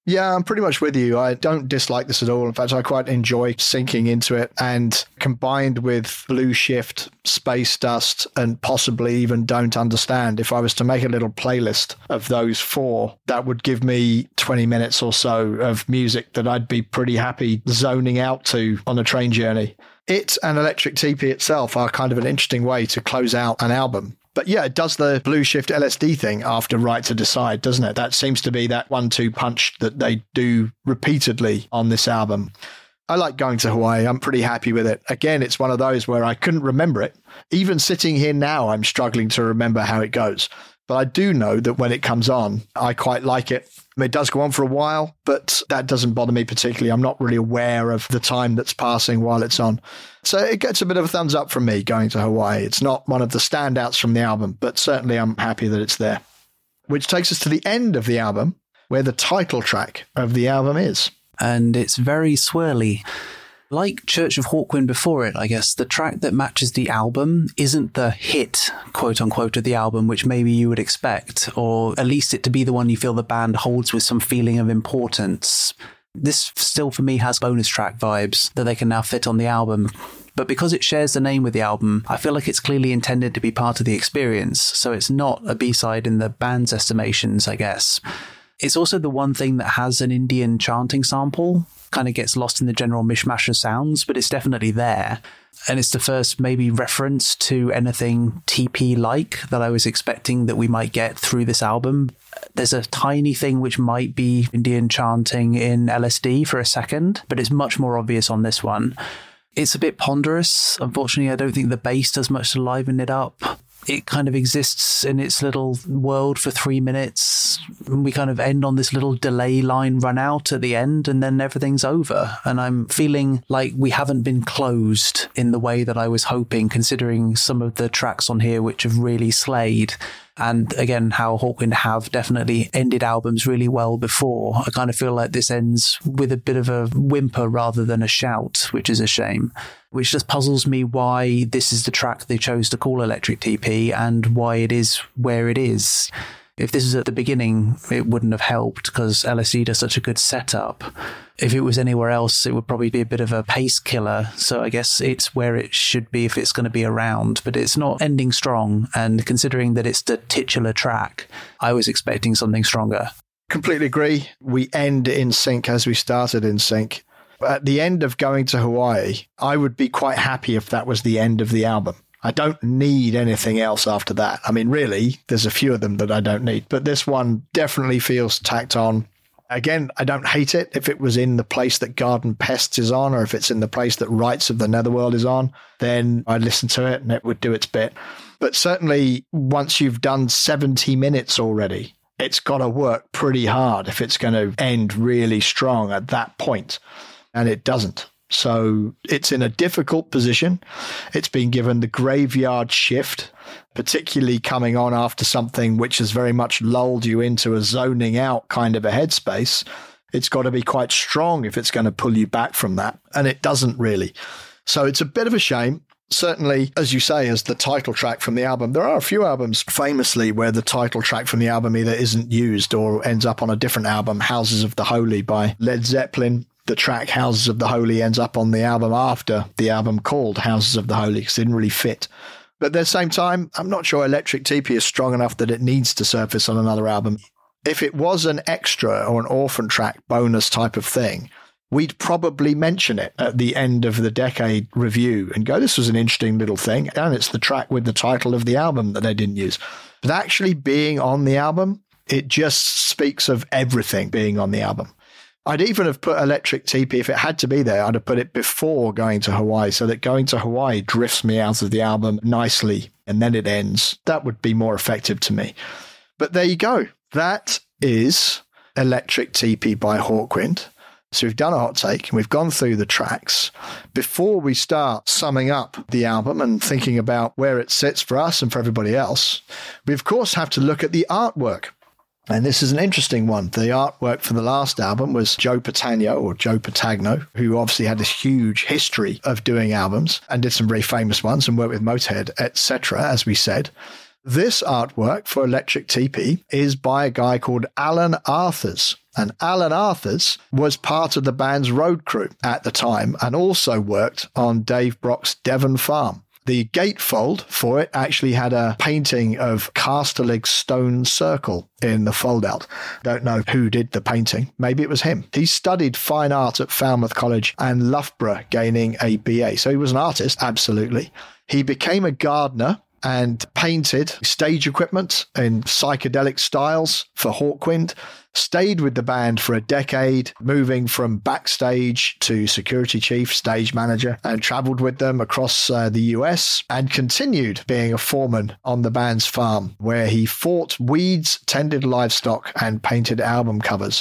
Yeah, I'm pretty much with you. I don't dislike this at all. In fact, I quite enjoy sinking into it. And combined with Blue Shift, Space Dust, and possibly even Don't Understand, if I was to make a little playlist of those four, that would give me twenty minutes or so of music that I'd be pretty happy zoning out to on a train journey. It and Electric T P itself are kind of an interesting way to close out an album. But yeah, it does the Blue Shift L S D thing after Right to Decide, doesn't it? That seems to be that one two punch that they do repeatedly on this album. I like Going to Hawaii. I'm pretty happy with it. Again, it's one of those where I couldn't remember it. Even sitting here now, I'm struggling to remember how it goes. But I do know that when it comes on, I quite like it. I mean, it does go on for a while, but that doesn't bother me particularly. I'm not really aware of the time that's passing while it's on. So it gets a bit of a thumbs up from me, Going to Hawaii. It's not one of the standouts from the album, but certainly I'm happy that it's there. Which takes us to the end of the album, where the title track of the album is. And it's very swirly. Like Church of Hawkwind before it, I guess, the track that matches the album isn't the hit, quote-unquote, of the album, which maybe you would expect, or at least it to be the one you feel the band holds with some feeling of importance. This still, for me, has bonus track vibes that they can now fit on the album. But because it shares the name with the album, I feel like it's clearly intended to be part of the experience, so it's not a B-side in the band's estimations, I guess. It's also the one thing that has an Indian chanting sample. Kind of gets lost in the general mishmash of sounds, but it's definitely there. And it's the first maybe reference to anything T P-like that I was expecting that we might get through this album. There's a tiny thing which might be Indian chanting in L S D for a second, but it's much more obvious on this one. It's a bit ponderous. Unfortunately, I don't think the bass does much to liven it up. It kind of exists in its little world for three minutes. We kind of end on this little delay line run out at the end, and then everything's over. And I'm feeling like we haven't been closed in the way that I was hoping, considering some of the tracks on here which have really slayed. And again, how Hawkwind have definitely ended albums really well before. I kind of feel like this ends with a bit of a whimper rather than a shout, which is a shame. Which just puzzles me why this is the track they chose to call Electric T P and why it is where it is. If this was at the beginning, it wouldn't have helped because L S D does such a good setup. If it was anywhere else, it would probably be a bit of a pace killer. So I guess it's where it should be if it's going to be around, but it's not ending strong. And considering that it's the titular track, I was expecting something stronger. Completely agree. We end in sync as we started in sync. At the end of Going to Hawaii, I would be quite happy if that was the end of the album. I don't need anything else after that. I mean, really, there's a few of them that I don't need, but this one definitely feels tacked on. Again, I don't hate it if it was in the place that Garden Pests is on, or if it's in the place that Rights of the Netherworld is on, then I'd listen to it and it would do its bit. But certainly, once you've done seventy minutes already, it's got to work pretty hard if it's going to end really strong at that point. And it doesn't. So it's in a difficult position. It's been given the graveyard shift, particularly coming on after something which has very much lulled you into a zoning out kind of a headspace. It's got to be quite strong if it's going to pull you back from that. And it doesn't really. So it's a bit of a shame. Certainly, as you say, as the title track from the album, there are a few albums famously where the title track from the album either isn't used or ends up on a different album. Houses of the Holy by Led Zeppelin. The track Houses of the Holy ends up on the album after the album called Houses of the Holy because it didn't really fit. But at the same time, I'm not sure Electric T P is strong enough that it needs to surface on another album. If it was an extra or an orphan track bonus type of thing, we'd probably mention it at the end of the decade review and go, this was an interesting little thing. And it's the track with the title of the album that they didn't use. But actually being on the album, it just speaks of everything being on the album. I'd even have put Electric T P, if it had to be there, I'd have put it before Going to Hawaii so that Going to Hawaii drifts me out of the album nicely and then it ends. That would be more effective to me. But there you go. That is Electric T P by Hawkwind. So we've done a hot take and we've gone through the tracks. Before we start summing up the album and thinking about where it sits for us and for everybody else, we of course have to look at the artwork. And this is an interesting one. The artwork for the last album was Joe Patagno, or Joe Patagno, who obviously had this huge history of doing albums and did some very famous ones and worked with Motorhead, et cetera, as we said. This artwork for Electric T P is by a guy called Alan Arthurs. And Alan Arthurs was part of the band's road crew at the time and also worked on Dave Brock's Devon Farm. The gatefold for it actually had a painting of Casterlig's stone circle in the foldout. Don't know who did the painting. Maybe it was him. He studied fine art at Falmouth College and Loughborough, gaining a B A. So he was an artist, absolutely. He became a gardener and painted stage equipment in psychedelic styles for Hawkwind, stayed with the band for a decade, moving from backstage to security chief, stage manager, and travelled with them across uh, the U S, and continued being a foreman on the band's farm, where he fought weeds, tended livestock, and painted album covers.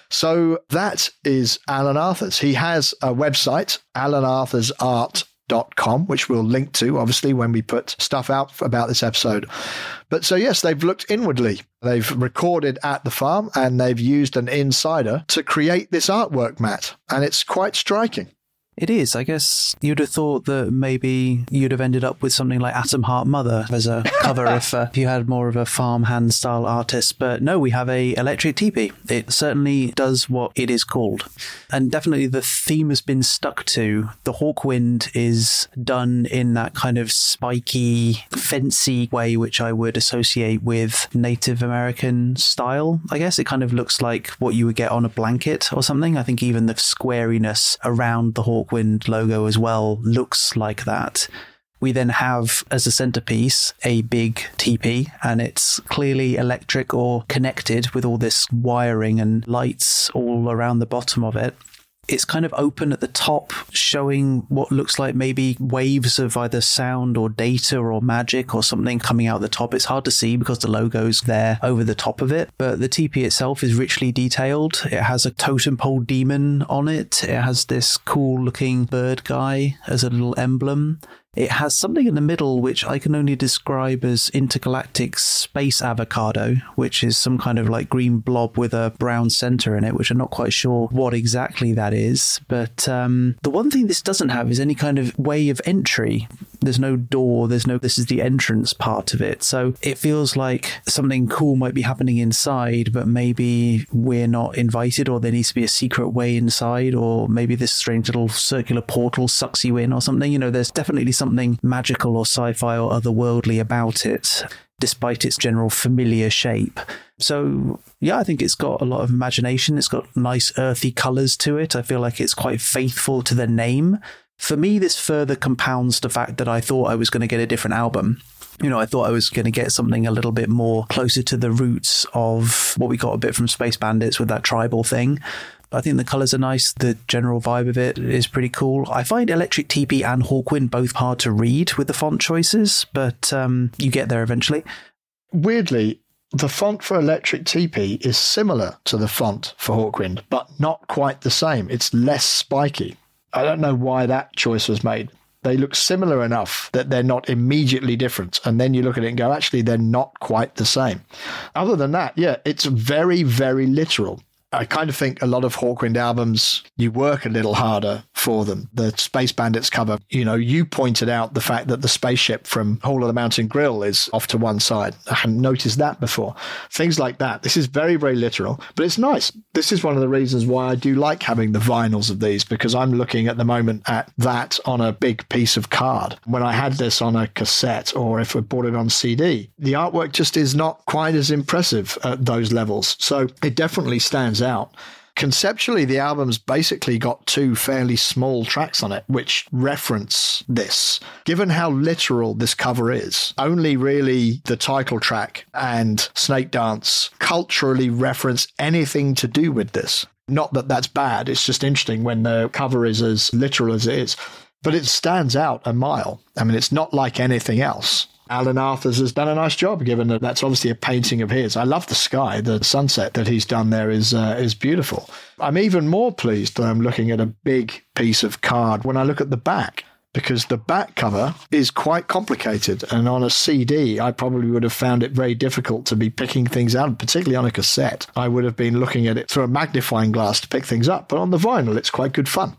So that is Alan Arthurs. He has a website, alan arthurs art dot com, which we'll link to, obviously, when we put stuff out about this episode. But so, yes, they've looked inwardly. They've recorded at the farm and they've used an insider to create this artwork, Matt. And it's quite striking. It is. I guess you'd have thought that maybe you'd have ended up with something like Atom Heart Mother as a cover if, uh, if you had more of a farmhand style artist. But no, we have a Electric T P. It certainly does what it is called. And definitely the theme has been stuck to. The Hawkwind is done in that kind of spiky, fancy way, which I would associate with Native American style. I guess it kind of looks like what you would get on a blanket or something. I think even the squariness around the Hawkwind Hawkwind logo as well looks like that. We then have as a centerpiece a big T P, and it's clearly electric or connected with all this wiring and lights all around the bottom of it. It's kind of open at the top, showing what looks like maybe waves of either sound or data or magic or something coming out the top. It's hard to see because the logo's there over the top of it, but the T P itself is richly detailed. It has a totem pole demon on it. It has this cool looking bird guy as a little emblem. It has something in the middle which I can only describe as intergalactic space avocado, which is some kind of like green blob with a brown center in it, which I'm not quite sure what exactly that is. But um, the one thing this doesn't have is any kind of way of entry. There's no door. There's no, this is the entrance part of it. So it feels like something cool might be happening inside, but maybe we're not invited, or there needs to be a secret way inside, or maybe this strange little circular portal sucks you in or something. You know, there's definitely something magical or sci-fi or otherworldly about it, despite its general familiar shape. So, yeah, I think it's got a lot of imagination. It's got nice earthy colours to it. I feel like it's quite faithful to the name. For me, this further compounds the fact that I thought I was going to get a different album. You know, I thought I was going to get something a little bit more closer to the roots of what we got a bit from Space Bandits with that tribal thing. I think the colours are nice. The general vibe of it is pretty cool. I find Electric T P and Hawkwind both hard to read with the font choices, but um, you get there eventually. Weirdly, the font for Electric T P is similar to the font for Hawkwind, but not quite the same. It's less spiky. I don't know why that choice was made. They look similar enough that they're not immediately different. And then you look at it and go, actually, they're not quite the same. Other than that, yeah, it's very, very literal. I kind of think a lot of Hawkwind albums, you work a little harder for them. The Space Bandits cover, you know, you pointed out the fact that the spaceship from Hall of the Mountain Grill is off to one side. I hadn't noticed that before. Things like that. This is very, very literal, but it's nice. This is one of the reasons why I do like having the vinyls of these, because I'm looking at the moment at that on a big piece of card. When I had this on a cassette, or if I bought it on C D, the artwork just is not quite as impressive at those levels. So it definitely stands out. Conceptually, the album's basically got two fairly small tracks on it, which reference this. Given how literal this cover is, only really the title track and Snake Dance culturally reference anything to do with this. Not that that's bad, it's just interesting when the cover is as literal as it is. But it stands out a mile. I mean, it's not like anything else. Alan Arthurs has done a nice job, given that that's obviously a painting of his. I love the sky. The sunset that he's done there is uh, is beautiful. I'm even more pleased that I'm looking at a big piece of card when I look at the back, because the back cover is quite complicated. And on a C D, I probably would have found it very difficult to be picking things out, particularly on a cassette. I would have been looking at it through a magnifying glass to pick things up. But on the vinyl, it's quite good fun.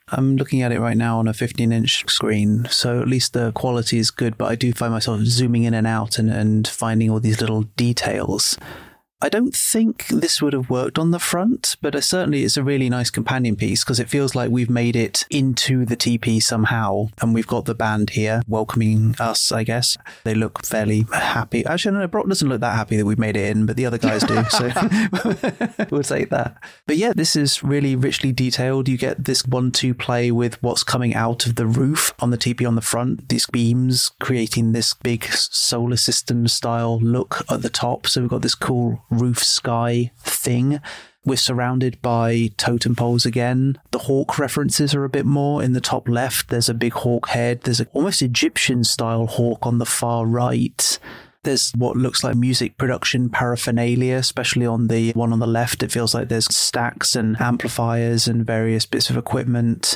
I'm looking at it right now on a fifteen inch screen, so at least the quality is good, but I do find myself zooming in and out and, and finding all these little details. I don't think this would have worked on the front, but uh, certainly it's a really nice companion piece because it feels like we've made it into the T P somehow. And we've got the band here welcoming us, I guess. They look fairly happy. Actually, no, Brock doesn't look that happy that we've made it in, but the other guys do. So we'll take that. But yeah, this is really richly detailed. You get this one two play with what's coming out of the roof on the T P on the front. These beams creating this big solar system style look at the top. So we've got this cool roof sky thing. We're surrounded by totem poles again. The hawk references are a bit more. In the top left, there's a big hawk head. There's an almost Egyptian style hawk on the far right. There's what looks like music production paraphernalia, especially on the one on the left. It feels like there's stacks and amplifiers and various bits of equipment.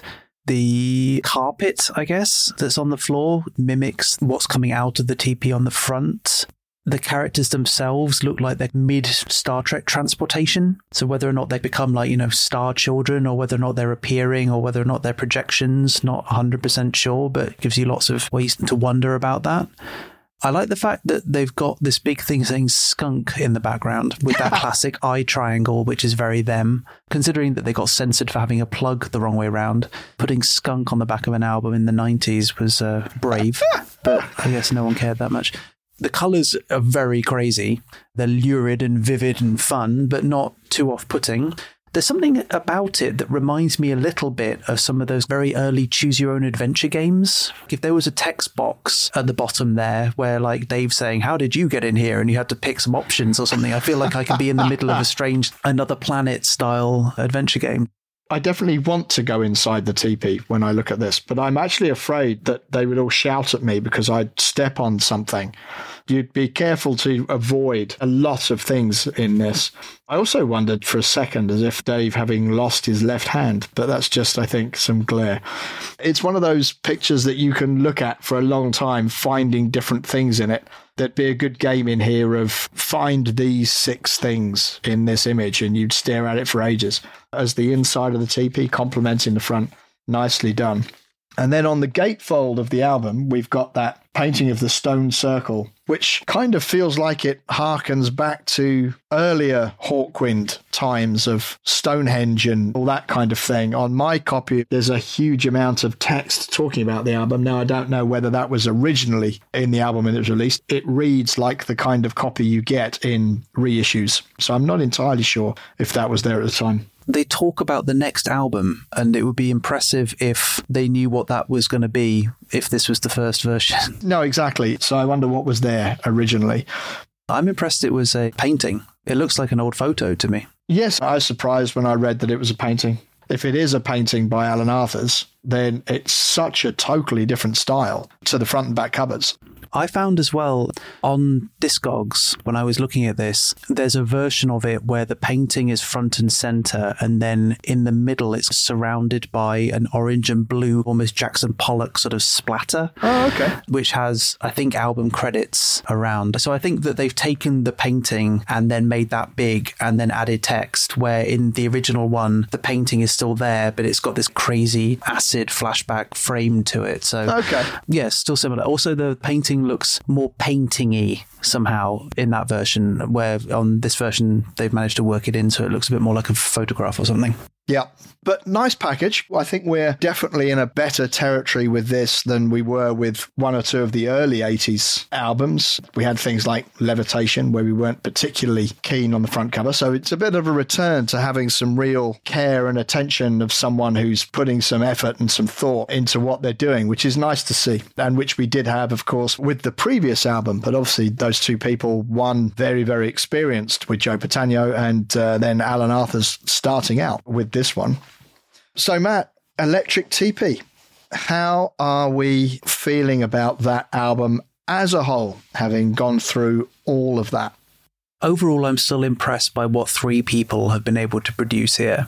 The carpet, I guess, that's on the floor mimics what's coming out of the T P on the front. The characters themselves look like they're mid-Star Trek transportation. So whether or not they become like, you know, star children or whether or not they're appearing or whether or not they're projections, not one hundred percent sure, but it gives you lots of ways to wonder about that. I like the fact that they've got this big thing saying skunk in the background with that classic eye triangle, which is very them. Considering that they got censored for having a plug the wrong way around, putting skunk on the back of an album in the nineties was uh, brave, but I guess no one cared that much. The colours are very crazy. They're lurid and vivid and fun, but not too off-putting. There's something about it that reminds me a little bit of some of those very early choose-your-own-adventure games. If there was a text box at the bottom there where, like, Dave's saying, how did you get in here? And you had to pick some options or something, I feel like I could be in the middle of a strange Another Planet-style adventure game. I definitely want to go inside the T P when I look at this, but I'm actually afraid that they would all shout at me because I'd step on something. You'd be careful to avoid a lot of things in this. I also wondered for a second as if Dave having lost his left hand, but that's just, I think, some glare. It's one of those pictures that you can look at for a long time, finding different things in it. There'd be a good game in here of find these six things in this image, and you'd stare at it for ages. As the inside of the T P complementing the front, nicely done. And then on the gatefold of the album, we've got that painting of the stone circle, which kind of feels like it harkens back to earlier Hawkwind times of Stonehenge and all that kind of thing. On my copy, there's a huge amount of text talking about the album. Now, I don't know whether that was originally in the album when it was released. It reads like the kind of copy you get in reissues. So I'm not entirely sure if that was there at the time. They talk about the next album, and it would be impressive if they knew what that was going to be, if this was the first version. No, exactly. So I wonder what was there originally. I'm impressed it was a painting. It looks like an old photo to me. Yes, I was surprised when I read that it was a painting. If it is a painting by Alan Arthurs, then it's such a totally different style to the front and back covers. I found as well on Discogs, when I was looking at this, there's a version of it where the painting is front and center, and then in the middle it's surrounded by an orange and blue, almost Jackson Pollock sort of splatter. Oh, okay. Which has, I think, album credits around. So I think that they've taken the painting and then made that big and then added text, where in the original one, the painting is still there, but it's got this crazy acid flashback frame to it. So, okay. Yeah, still similar. Also, the painting looks more painting-y somehow in that version, where on this version they've managed to work it in so it looks a bit more like a photograph or something. Yeah, but nice package. I think we're definitely in a better territory with this than we were with one or two of the early eighties albums. We had things like Levitation, where we weren't particularly keen on the front cover. So it's a bit of a return to having some real care and attention of someone who's putting some effort and some thought into what they're doing, which is nice to see, and which we did have, of course, with the previous album. But obviously those two people, one very, very experienced with Joe Patagno, and uh, then Alan Arthurs starting out with this one. So, Matt, Electric T P, how are we feeling about that album as a whole, having gone through all of that? Overall, I'm still impressed by what three people have been able to produce here.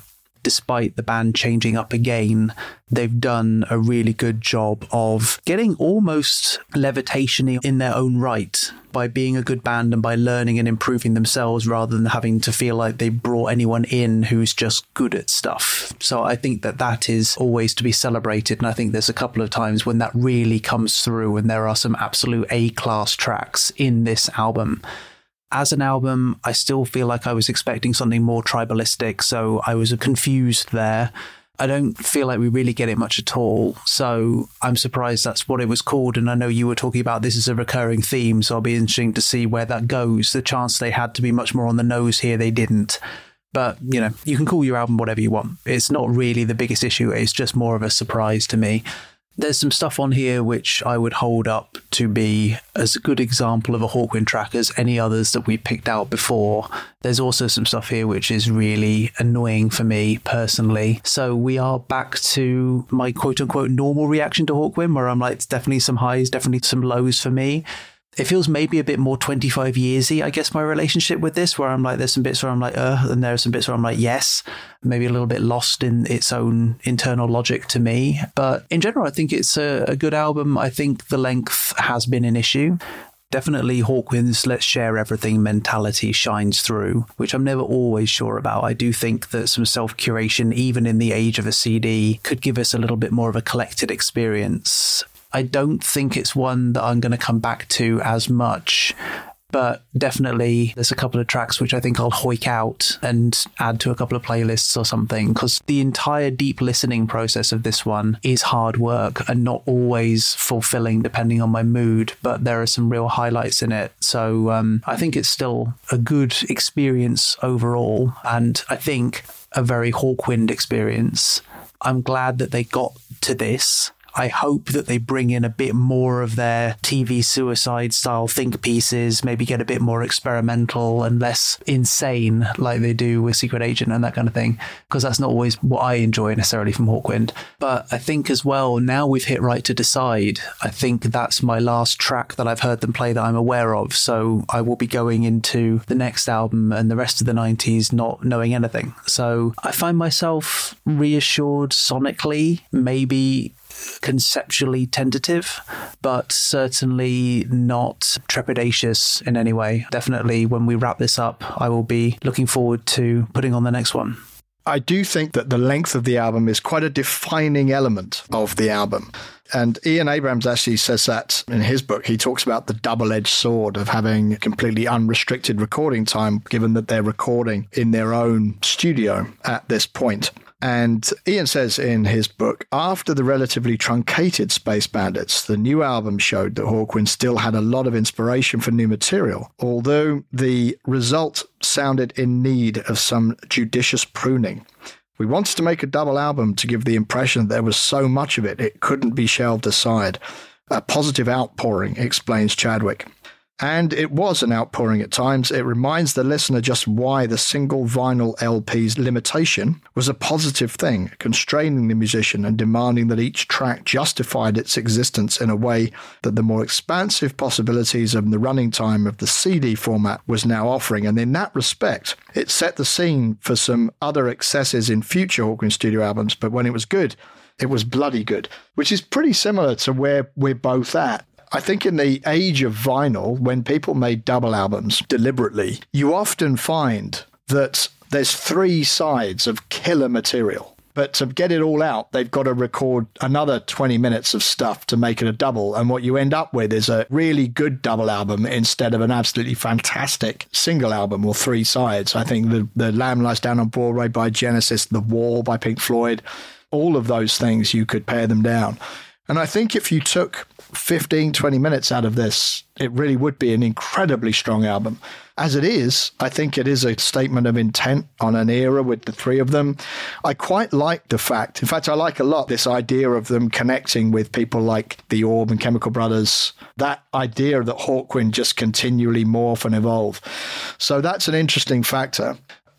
despite the band changing up again, they've done a really good job of getting almost levitation in their own right by being a good band and by learning and improving themselves rather than having to feel like they brought anyone in who's just good at stuff. So I think that that is always to be celebrated. And I think there's a couple of times when that really comes through and there are some absolute A-class tracks in this album. As an album, I still feel like I was expecting something more tribalistic, so I was confused there. I don't feel like we really get it much at all, so I'm surprised that's what it was called. And I know you were talking about this as a recurring theme, so I'll be interesting to see where that goes. The chance they had to be much more on the nose here, they didn't. But, you know, you can call your album whatever you want. It's not really the biggest issue. It's just more of a surprise to me. There's some stuff on here which I would hold up to be as a good example of a Hawkwind track as any others that we picked out before. There's also some stuff here which is really annoying for me personally. So we are back to my quote-unquote normal reaction to Hawkwind, where I'm like, it's definitely some highs, definitely some lows for me. It feels maybe a bit more twenty-five yearsy, I guess, my relationship with this, where I'm like, there's some bits where I'm like, uh, and there are some bits where I'm like, yes, maybe a little bit lost in its own internal logic to me. But in general, I think it's a, a good album. I think the length has been an issue. Definitely Hawkwind's let's share everything mentality shines through, which I'm never always sure about. I do think that some self-curation, even in the age of a C D, could give us a little bit more of a collected experience. I don't think it's one that I'm going to come back to as much, but definitely there's a couple of tracks which I think I'll hoik out and add to a couple of playlists or something, because the entire deep listening process of this one is hard work and not always fulfilling depending on my mood, but there are some real highlights in it. So um, I think it's still a good experience overall, and I think a very Hawkwind experience. I'm glad that they got to this. I hope that they bring in a bit more of their T V suicide style think pieces, maybe get a bit more experimental and less insane like they do with Secret Agent and that kind of thing, because that's not always what I enjoy necessarily from Hawkwind. But I think as well, now we've hit Right to Decide, I think that's my last track that I've heard them play that I'm aware of. So I will be going into the next album and the rest of the nineties not knowing anything. So I find myself reassured sonically, maybe conceptually tentative, but certainly not trepidatious in any way. Definitely when we wrap this up, I will be looking forward to putting on the next one. I do think that the length of the album is quite a defining element of the album. And Ian Abrams actually says that in his book. He talks about the double-edged sword of having completely unrestricted recording time, given that they're recording in their own studio at this point. And Ian says in his book, after the relatively truncated Space Bandits, the new album showed that Hawkwind still had a lot of inspiration for new material, although the result sounded in need of some judicious pruning. We wanted to make a double album to give the impression that there was so much of it, it couldn't be shelved aside. A positive outpouring, explains Chadwick. And it was an outpouring at times. It reminds the listener just why the single vinyl L P's limitation was a positive thing, constraining the musician and demanding that each track justified its existence in a way that the more expansive possibilities of the running time of the C D format was now offering. And in that respect, it set the scene for some other excesses in future Hawkwind studio albums. But when it was good, it was bloody good, which is pretty similar to where we're both at. I think in the age of vinyl, when people made double albums deliberately, you often find that there's three sides of killer material. But to get it all out, they've got to record another twenty minutes of stuff to make it a double. And what you end up with is a really good double album instead of an absolutely fantastic single album or three sides. I think the, the Lamb Lies Down on Broadway by Genesis, The Wall by Pink Floyd, all of those things, you could pare them down. And I think if you took fifteen, twenty minutes out of this, it really would be an incredibly strong album. As it is, I think it is a statement of intent on an era with the three of them. I quite like the fact, in fact, I like a lot this idea of them connecting with people like The Orb and Chemical Brothers, that idea that Hawkwind just continually morph and evolve. So that's an interesting factor.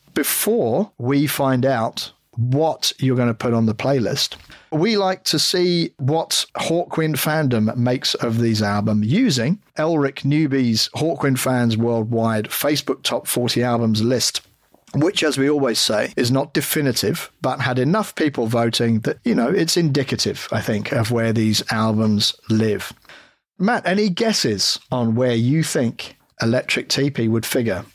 Before we find out what you're going to put on the playlist, we like to see what Hawkwind fandom makes of these albums using Elric Newby's Hawkwind Fans Worldwide Facebook Top forty Albums list. which, as we always say, is not definitive, but had enough people voting that, you know, it's indicative, I think, of where these albums live. Matt, any guesses on where you think Electric Teepee would figure?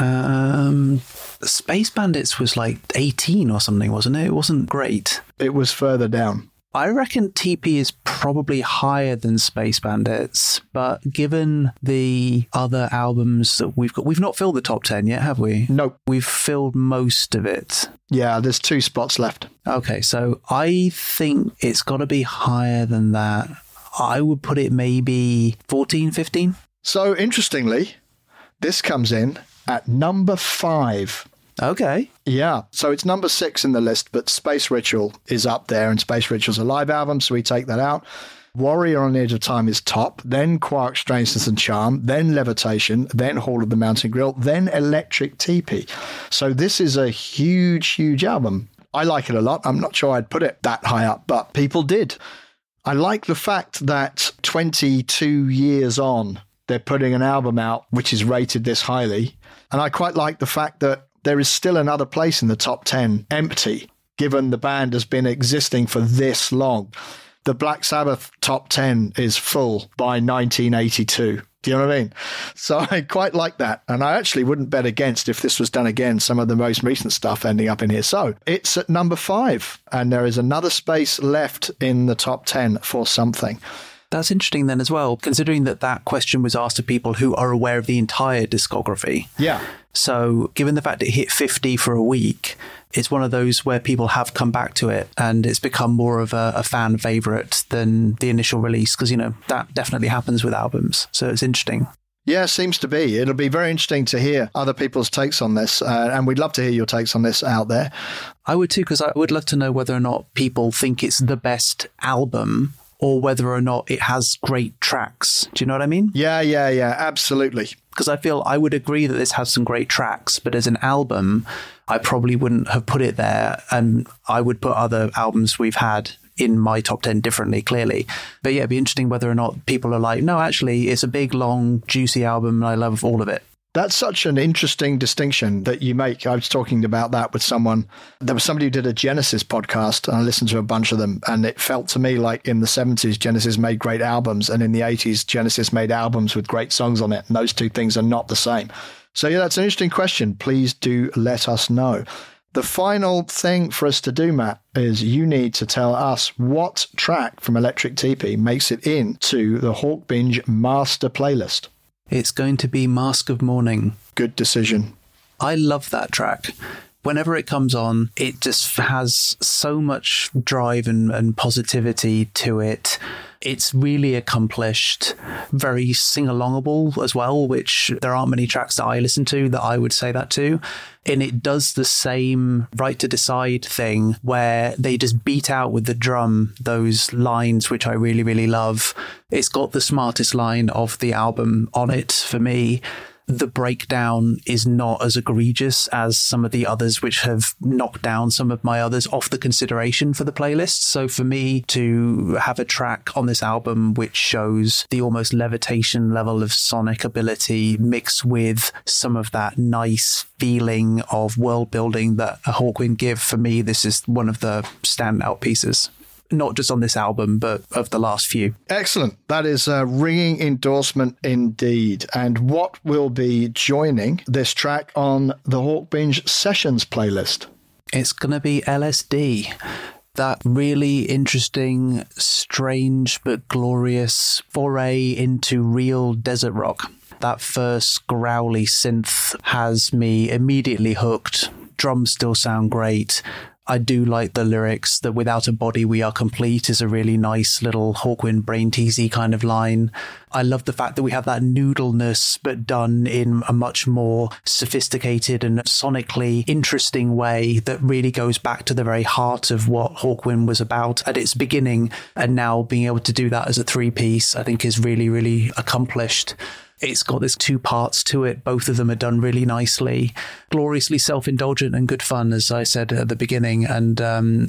Um, Space Bandits was like eighteen or something, wasn't it? It wasn't great. It was further down. I reckon T P is probably higher than Space Bandits, but given the other albums that we've got, we've not filled the top ten yet, have we? Nope. We've filled most of it. Yeah, there's two spots left. Okay, so I think it's got to be higher than that. I would put it maybe fourteen, fifteen. So interestingly, this comes in at number five. Okay. Yeah, so it's number six in the list, but Space Ritual is up there, and Space Ritual's a live album, so we take that out. Warrior on the Edge of Time is top, then Quark, Strangeness and Charm, then Levitation, then Hall of the Mountain Grill, then Electric Teepee. So this is a huge, huge album. I like it a lot. I'm not sure I'd put it that high up, but people did. I like the fact that twenty-two years on, they're putting an album out which is rated this highly. And I quite like the fact that there is still another place in the top ten empty, given the band has been existing for this long. The Black Sabbath top ten is full by nineteen eighty-two. Do you know what I mean? So I quite like that. And I actually wouldn't bet against, if this was done again, some of the most recent stuff ending up in here. So it's at number five, and there is another space left in the top ten for something. That's interesting then as well, considering that that question was asked to people who are aware of the entire discography. Yeah. So given the fact it hit fifty for a week, it's one of those where people have come back to it and it's become more of a, a fan favourite than the initial release, because, you know, that definitely happens with albums. So it's interesting. Yeah, seems to be. It'll be very interesting to hear other people's takes on this, uh, and we'd love to hear your takes on this out there. I would too, because I would love to know whether or not people think it's the best album or whether or not it has great tracks. Do you know what I mean? Yeah, yeah, yeah, absolutely. Because I feel I would agree that this has some great tracks, but as an album, I probably wouldn't have put it there, and I would put other albums we've had in my top ten differently, clearly. But yeah, it'd be interesting whether or not people are like, no, actually, it's a big, long, juicy album, and I love all of it. That's such an interesting distinction that you make. I was talking about that with someone. There was somebody who did a Genesis podcast, and I listened to a bunch of them, and it felt to me like in the seventies, Genesis made great albums, and in the eighties, Genesis made albums with great songs on it, and those two things are not the same. So yeah, that's an interesting question. Please do let us know. The final thing for us to do, Matt, is you need to tell us what track from Electric Teepee makes it into the Hawk Binge Master Playlist. It's going to be Mask of Mourning. Good decision. I love that track. Whenever it comes on, it just has so much drive and, and positivity to it. It's really accomplished, very sing-alongable as well, which there aren't many tracks that I listen to that I would say that to. And it does the same Right to Decide thing where they just beat out with the drum those lines, which I really, really love. It's got the smartest line of the album on it for me. The breakdown is not as egregious as some of the others, which have knocked down some of my others off the consideration for the playlist. So for me to have a track on this album which shows the almost levitation level of sonic ability mixed with some of that nice feeling of world building that a Hawkwind give, for me, this is one of the standout pieces. Not just on this album, but of the last few. Excellent. That is a ringing endorsement indeed. And what will be joining this track on the Hawk Binge Sessions playlist? It's going to be L S D. That really interesting, strange, but glorious foray into real desert rock. That first growly synth has me immediately hooked. Drums still sound great. I do like the lyrics that without a body we are complete is a really nice little Hawkwind brain teasy kind of line. I love the fact that we have that noodleness but done in a much more sophisticated and sonically interesting way that really goes back to the very heart of what Hawkwind was about at its beginning, and now being able to do that as a three-piece I think is really, really accomplished. It's got this two parts to it. Both of them are done really nicely. Gloriously self-indulgent and good fun, as I said at the beginning. And um,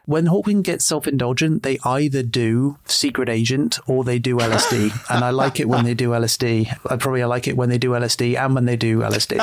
when Hawkwind gets self-indulgent, they either do Secret Agent or they do L S D. And I like it when they do L S D. I probably like it when they do L S D and when they do L S D.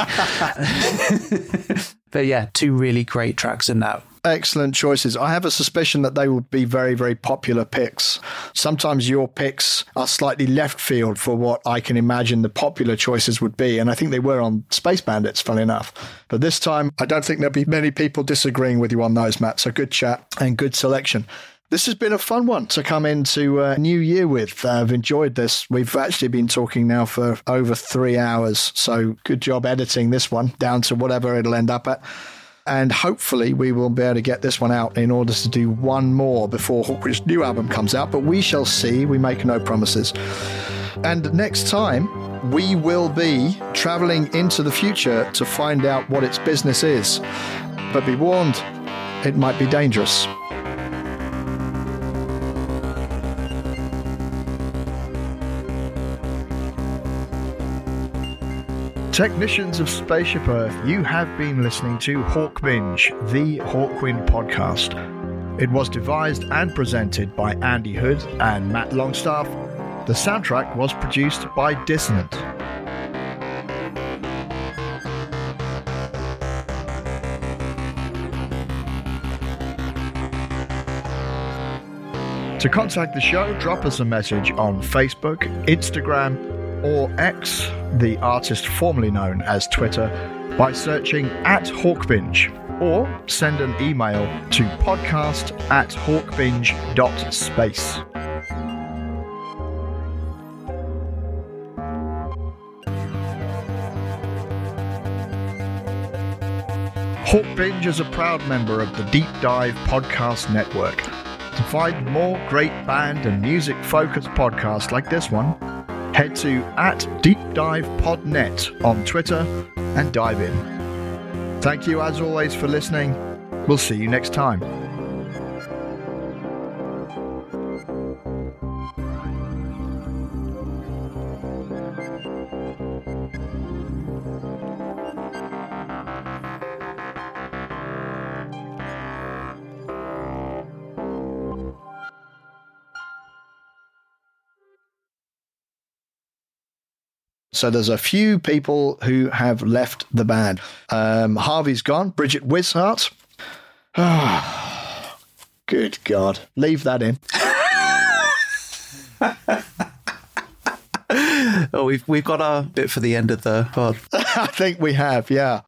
But yeah, two really great tracks in that. Excellent choices. I have a suspicion that they would be very, very popular picks. Sometimes your picks are slightly left field for what I can imagine the popular choices would be. And I think they were on Space Bandits, funny enough. But this time, I don't think there'll be many people disagreeing with you on those, Matt. So good chat and good selection. This has been a fun one to come into a new year with. Uh, I've enjoyed this. We've actually been talking now for over three hours. So good job editing this one down to whatever it'll end up at. And hopefully we will be able to get this one out in order to do one more before Hawkwind's new album comes out. But we shall see. We make no promises. And next time, we will be traveling into the future to find out what its business is. But be warned, it might be dangerous. Technicians of Spaceship Earth, you have been listening to Hawk Binge, the Hawkwind podcast. It was devised and presented by Andy Hood and Matt Longstaff. The soundtrack was produced by Dissonant. To contact the show, drop us a message on Facebook, Instagram, or X, the artist formerly known as Twitter, by searching at Hawkbinge, or send an email to podcast at hawkbinge dot space. Hawkbinge is a proud member of the Deep Dive Podcast Network. To find more great band and music-focused podcasts like this one, head to at deepdivepodnet on Twitter and dive in. Thank you as always for listening. We'll see you next time. So there's a few people who have left the band. Um, Harvey's gone. Bridget Wishart. Oh, good God. Leave that in. Oh, we've we've got our bit for the end of the pod. I think we have, yeah.